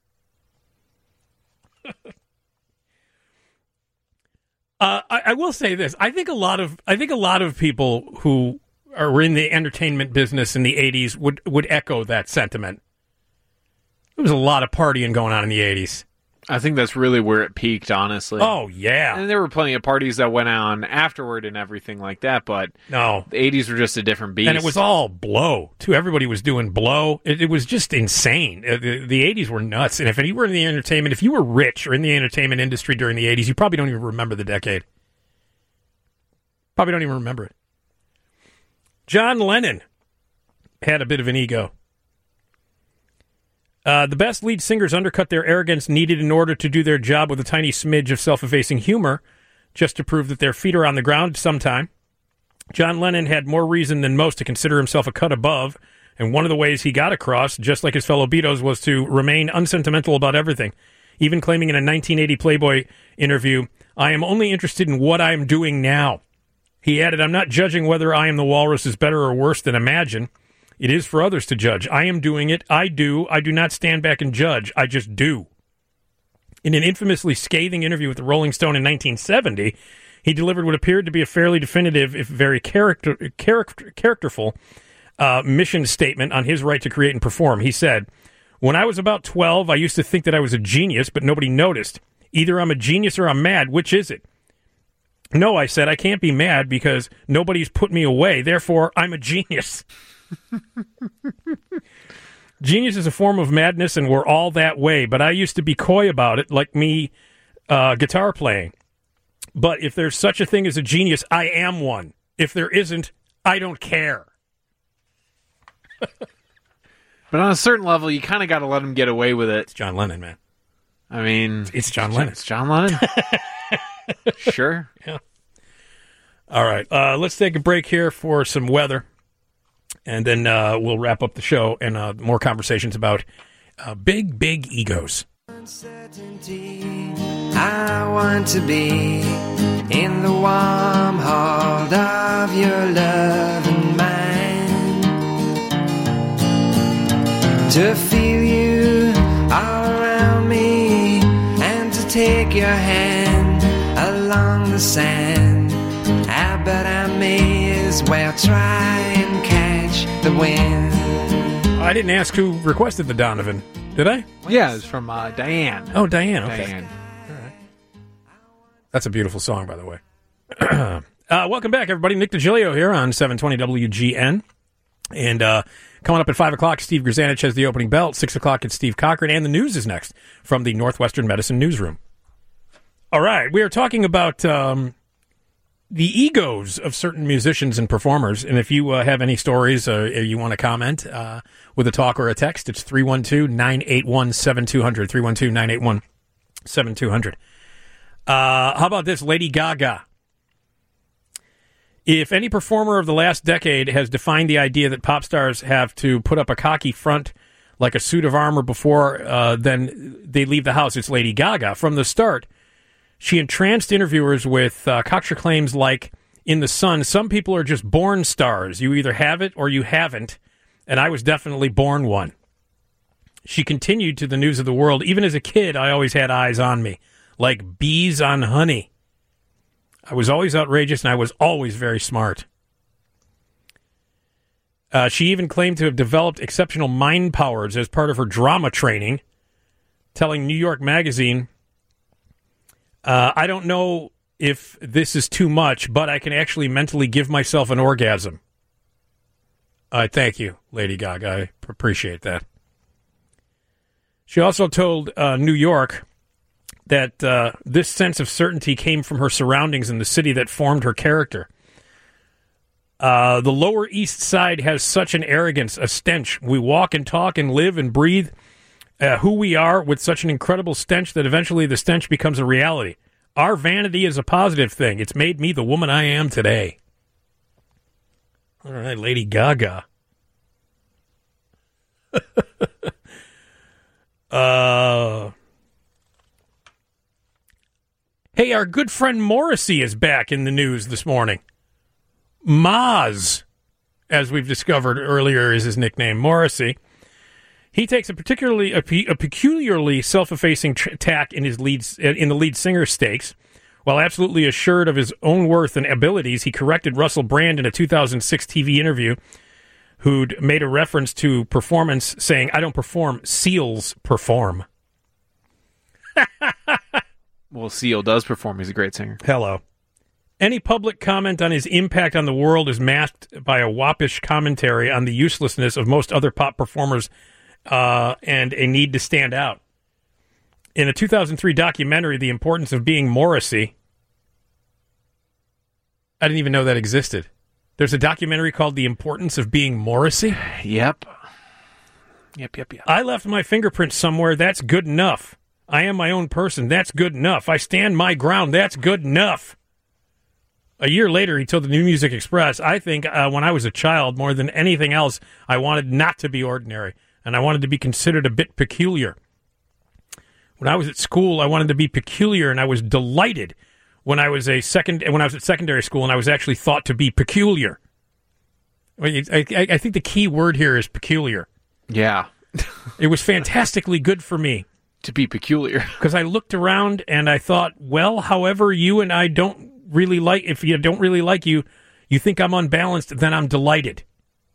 Uh, I, I will say this: I think a lot of I think a lot of people who are in the entertainment business in the eighties would, would echo that sentiment. There was a lot of partying going on in the eighties. I think that's really where it peaked, honestly. Oh, yeah. And there were plenty of parties that went on afterward and everything like that, but no, the eighties were just a different beast. And it was all blow, too. Everybody was doing blow. It, it was just insane. Uh, the, the eighties were nuts. And if you were in the entertainment, if you were rich or in the entertainment industry during the eighties, you probably don't even remember the decade. Probably don't even remember it. John Lennon had a bit of an ego. Uh, the best lead singers undercut their arrogance needed in order to do their job with a tiny smidge of self-effacing humor, just to prove that their feet are on the ground sometime. John Lennon had more reason than most to consider himself a cut above, and one of the ways he got across, just like his fellow Beatles, was to remain unsentimental about everything, even claiming in a nineteen eighty Playboy interview, I am only interested in what I am doing now. He added, I'm not judging whether I Am the Walrus is better or worse than Imagine. It is for others to judge. I am doing it. I do. I do not stand back and judge. I just do. In an infamously scathing interview with the Rolling Stone in nineteen seventy, he delivered what appeared to be a fairly definitive, if very character, character, characterful, uh, mission statement on his right to create and perform. He said, when I was about twelve, I used to think that I was a genius, but nobody noticed. Either I'm a genius or I'm mad. Which is it? No, I said, I can't be mad because nobody's put me away. Therefore, I'm a genius. Genius is a form of madness, and we're all that way. But I used to be coy about it, like me uh, guitar playing. But if there's such a thing as a genius, I am one. If there isn't, I don't care. But on a certain level, you kind of got to let him get away with it. It's John Lennon, man. I mean, it's John Lennon. It's John Lennon. Sure. Yeah. All right. Uh, let's take a break here for some weather, and then uh, we'll wrap up the show and uh, more conversations about uh, big, big egos. I want to be in the warm hold of your love and mine, to feel you all around me and to take your hand along the sand. I bet I may as well try and catch the wind. I didn't ask who requested the Donovan, did I? Yeah, it's from uh, Diane. Oh, Diane. Okay. Diane. All right. That's a beautiful song, by the way. uh, welcome back, everybody. Nick DiGilio here on seven twenty W G N. And uh, coming up at five o'clock, Steve Grzanich has the opening belt. six o'clock, it's Steve Cochran. And the news is next from the Northwestern Medicine Newsroom. All right. We are talking about um, the egos of certain musicians and performers. And if you uh, have any stories or you want to comment uh, with a talk or a text, it's three one two, nine eight one, seven two zero zero, three one two, nine eight one, seven two zero zero. Uh, how about this, Lady Gaga? If any performer of the last decade has defined the idea that pop stars have to put up a cocky front like a suit of armor before uh, then they leave the house, it's Lady Gaga. From the start, she entranced interviewers with uh, cocksure claims like, in The Sun, some people are just born stars. You either have it or you haven't, and I was definitely born one. She continued to the News of the World, even as a kid, I always had eyes on me, like bees on honey. I was always outrageous, and I was always very smart. Uh, she even claimed to have developed exceptional mind powers as part of her drama training, telling New York Magazine, uh, I don't know if this is too much, but I can actually mentally give myself an orgasm. Uh, thank you, Lady Gaga. I appreciate that. She also told uh, New York that uh, this sense of certainty came from her surroundings in the city that formed her character. Uh, the Lower East Side has such an arrogance, a stench. We walk and talk and live and breathe uh, who we are with such an incredible stench that eventually the stench becomes a reality. Our vanity is a positive thing. It's made me the woman I am today. All right, Lady Gaga. uh... Hey, our good friend Morrissey is back in the news this morning. Maz, as we've discovered earlier, is his nickname, Morrissey. He takes a particularly a, a peculiarly self-effacing tr- tack in his leads in the lead singer stakes. While absolutely assured of his own worth and abilities, he corrected Russell Brand in a two thousand six T V interview, who'd made a reference to performance, saying, "I don't perform, Seals perform." Well, Seal does perform. He's a great singer. Hello. Any public comment on his impact on the world is masked by a whoppish commentary on the uselessness of most other pop performers uh, and a need to stand out. In a two thousand three documentary, The Importance of Being Morrissey, I didn't even know that existed. There's a documentary called The Importance of Being Morrissey? Yep. Yep, yep, yep. I left my fingerprints somewhere. That's good enough. I am my own person. That's good enough. I stand my ground. That's good enough. A year later, he told the New Music Express, I think uh, when I was a child, more than anything else, I wanted not to be ordinary, and I wanted to be considered a bit peculiar. When I was at school, I wanted to be peculiar, and I was delighted when I was a second when I was at secondary school, and I was actually thought to be peculiar. I, I, I think the key word here is peculiar. Yeah. It was fantastically good for me. To be peculiar. Because I looked around and I thought, well, however you and I don't really like, if you don't really like you, you think I'm unbalanced, then I'm delighted.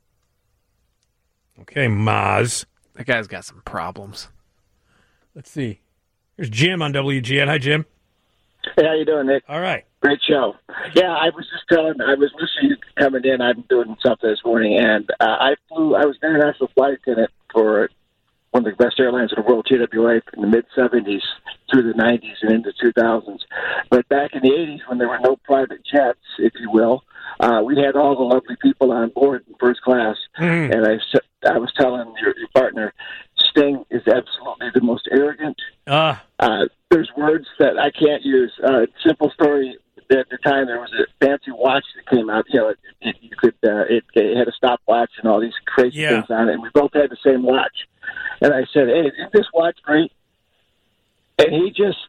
Okay, Maz. That guy's got some problems. Let's see. Here's Jim on W G N. Hi, Jim. Hey, how you doing, Nick? All right. Great show. Yeah, I was just telling, I was listening coming in. I'm doing something this morning, and uh, I flew, I was an international flight attendant for one of the best airlines in the world, T W A, in the mid seventies through the nineties and into two thousands. But back in the eighties, when there were no private jets, if you will, uh, we had all the lovely people on board in first class. Mm. And I, I was telling your, your partner, Sting is absolutely the most arrogant. Uh. Uh, there's words that I can't use. Uh, simple story. At the time, there was a fancy watch that came out. You know, it, it, you could uh, it, it had a stopwatch and all these crazy yeah. things on it. And we both had the same watch. And I said, "Hey, isn't this watch great?" And he just,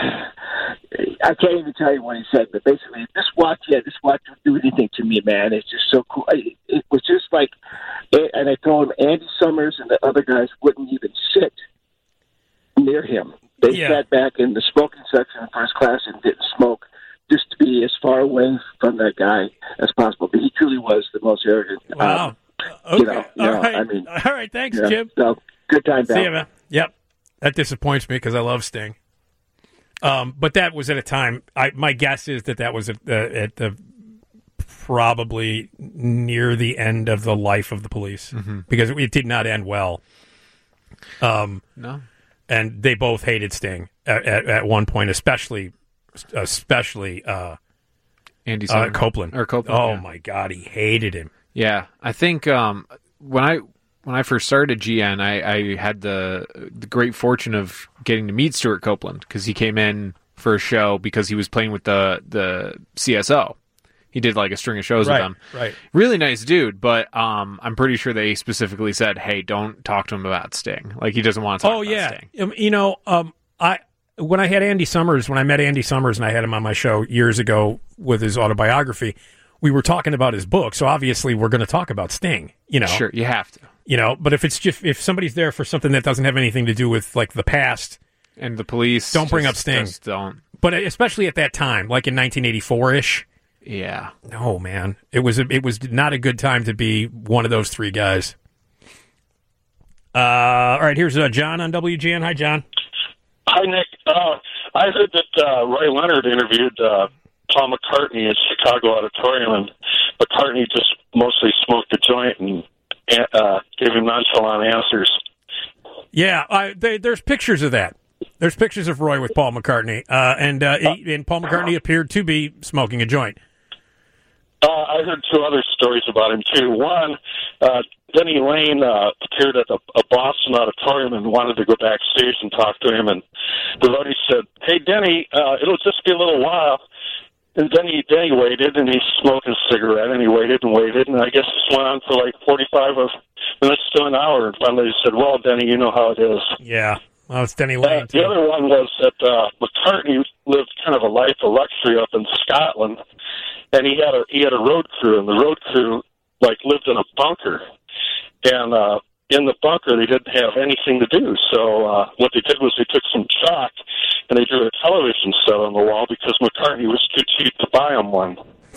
I can't even tell you what he said, but basically, this watch, yeah, this watch would do anything to me, man. It's just so cool. It, it was just like, and I told him Andy Summers and the other guys wouldn't even sit near him. They yeah. sat back in the smoking section in first class and didn't smoke, just to be as far away from that guy as possible. But he truly was the most arrogant. Wow. Um, okay. You know, you All know, right. I mean, all right. Thanks, you know, Jim. So, good time, See pal. you, man. Yep. That disappoints me because I love Sting. Um, but that was at a time. I my guess is that that was at the, at the probably near the end of the life of the Police Mhm. because it, it did not end well. Um, No. And they both hated Sting at, at, at one point, especially especially uh, Andy uh, Summers. Copeland. Or Copeland, Oh yeah. my God, he hated him. Yeah, I think um, when I when I first started at G N, I, I had the the great fortune of getting to meet Stuart Copeland because he came in for a show because he was playing with the the C S O. He did like a string of shows Right, with them. right. Really nice dude, but um, I'm pretty sure they specifically said, "Hey, don't talk to him about Sting. Like he doesn't want to talk Oh about yeah, Sting." Um, you know, um, I when I had Andy Summers, when I met Andy Summers, and I had him on my show years ago with his autobiography, we were talking about his book. So obviously, we're going to talk about Sting. You know, Sure, you have to. You know, but if it's just if somebody's there for something that doesn't have anything to do with like the past and the police, don't bring just- up Sting. just don't. But especially at that time, like in nineteen eighty-four ish. Yeah. No, man, it was a, it was not a good time to be one of those three guys. Uh, all right, here's uh, John on W G N. Hi, John. Hi, Nick. Uh, I heard that uh, Roy Leonard interviewed uh, Paul McCartney at Chicago Auditorium, and McCartney just mostly smoked a joint and uh, gave him nonchalant answers. Yeah, I, they, there's pictures of that. There's pictures of Roy with Paul McCartney, uh, and uh, he, and Paul McCartney appeared to be smoking a joint. Uh, I heard two other stories about him, too. One, uh, Denny Lane uh, appeared at a, a Boston auditorium and wanted to go backstage and talk to him, and the roadie said, "Hey, Denny, uh, it'll just be a little while." And then he, then he waited, and he smoked a cigarette, and he waited and waited, and I guess this went on for like forty-five minutes to an hour, and finally he said, "Well, Denny, you know how it is." Yeah, well, it's Denny Lane. Uh, the other one was that uh, McCartney lived kind of a life of luxury up in Scotland, and he had a he had a road crew, and the road crew like lived in a bunker, and uh, in the bunker they didn't have anything to do. So uh, what they did was they took some chalk and they drew a television set on the wall because McCartney was too cheap to buy him one.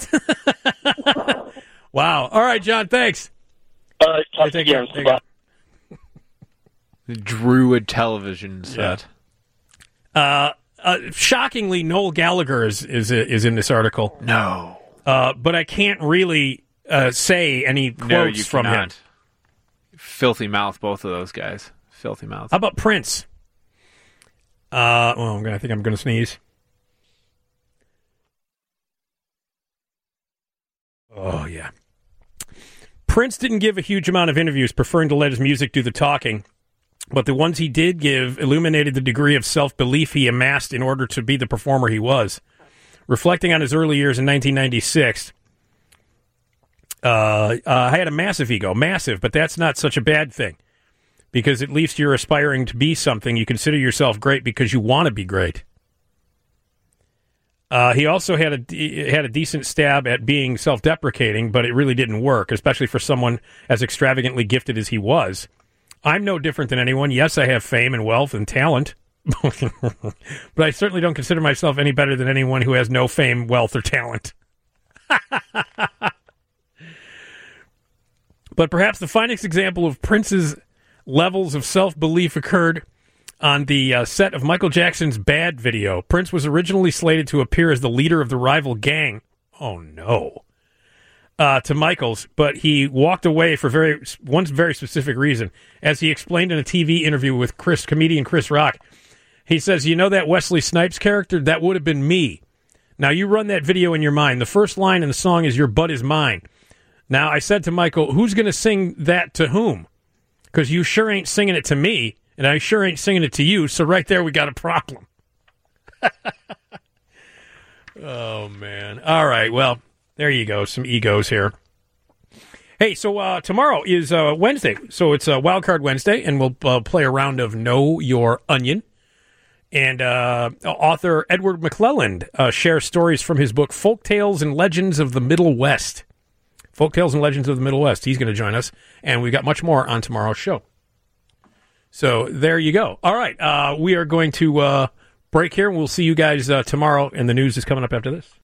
Wow. All right, John. Thanks. All right. Talk to you again. Bye. The Druid television set. Uh, uh, shockingly, Noel Gallagher is is is in this article. No, uh, but I can't really uh, say any quotes No, you from him. cannot. Filthy mouth, both of those guys. Filthy mouth. How about Prince? Uh, well, I'm gonna, I think I'm going to sneeze. Oh yeah. Prince didn't give a huge amount of interviews, preferring to let his music do the talking. But the ones he did give illuminated the degree of self-belief he amassed in order to be the performer he was. Reflecting on his early years in nineteen ninety-six, uh, uh, I had a massive ego, massive, but that's not such a bad thing. Because at least you're aspiring to be something. You consider yourself great because you want to be great. Uh, he also had a, had a decent stab at being self-deprecating, but it really didn't work, especially for someone as extravagantly gifted as he was. I'm no different than anyone. Yes, I have fame and wealth and talent, but I certainly don't consider myself any better than anyone who has no fame, wealth, or talent. But perhaps the finest example of Prince's levels of self-belief occurred on the uh, set of Michael Jackson's Bad video. Prince was originally slated to appear as the leader of the rival gang. Oh, no. Uh, uh, to Michaels, but he walked away for very one very specific reason. As he explained in a T V interview with Chris, comedian Chris Rock, he says, you know that Wesley Snipes character? That would have been me. Now, you run that video in your mind. The first line in the song is, your butt is mine. Now, I said to Michael, who's going to sing that to whom? Because you sure ain't singing it to me, and I sure ain't singing it to you, so right there we got a problem. Oh, man. All right, well, there you go. Some egos here. Hey, so uh, tomorrow is uh, Wednesday, so it's uh, Wild Card Wednesday, and we'll uh, play a round of Know Your Onion. And uh, author Edward McClelland uh, shares stories from his book, Folk Tales and Legends of the Middle West. Folk Tales and Legends of the Middle West. He's going to join us, and we've got much more on tomorrow's show. So there you go. All right, uh, we are going to uh, break here, and we'll see you guys uh, tomorrow, and the news is coming up after this.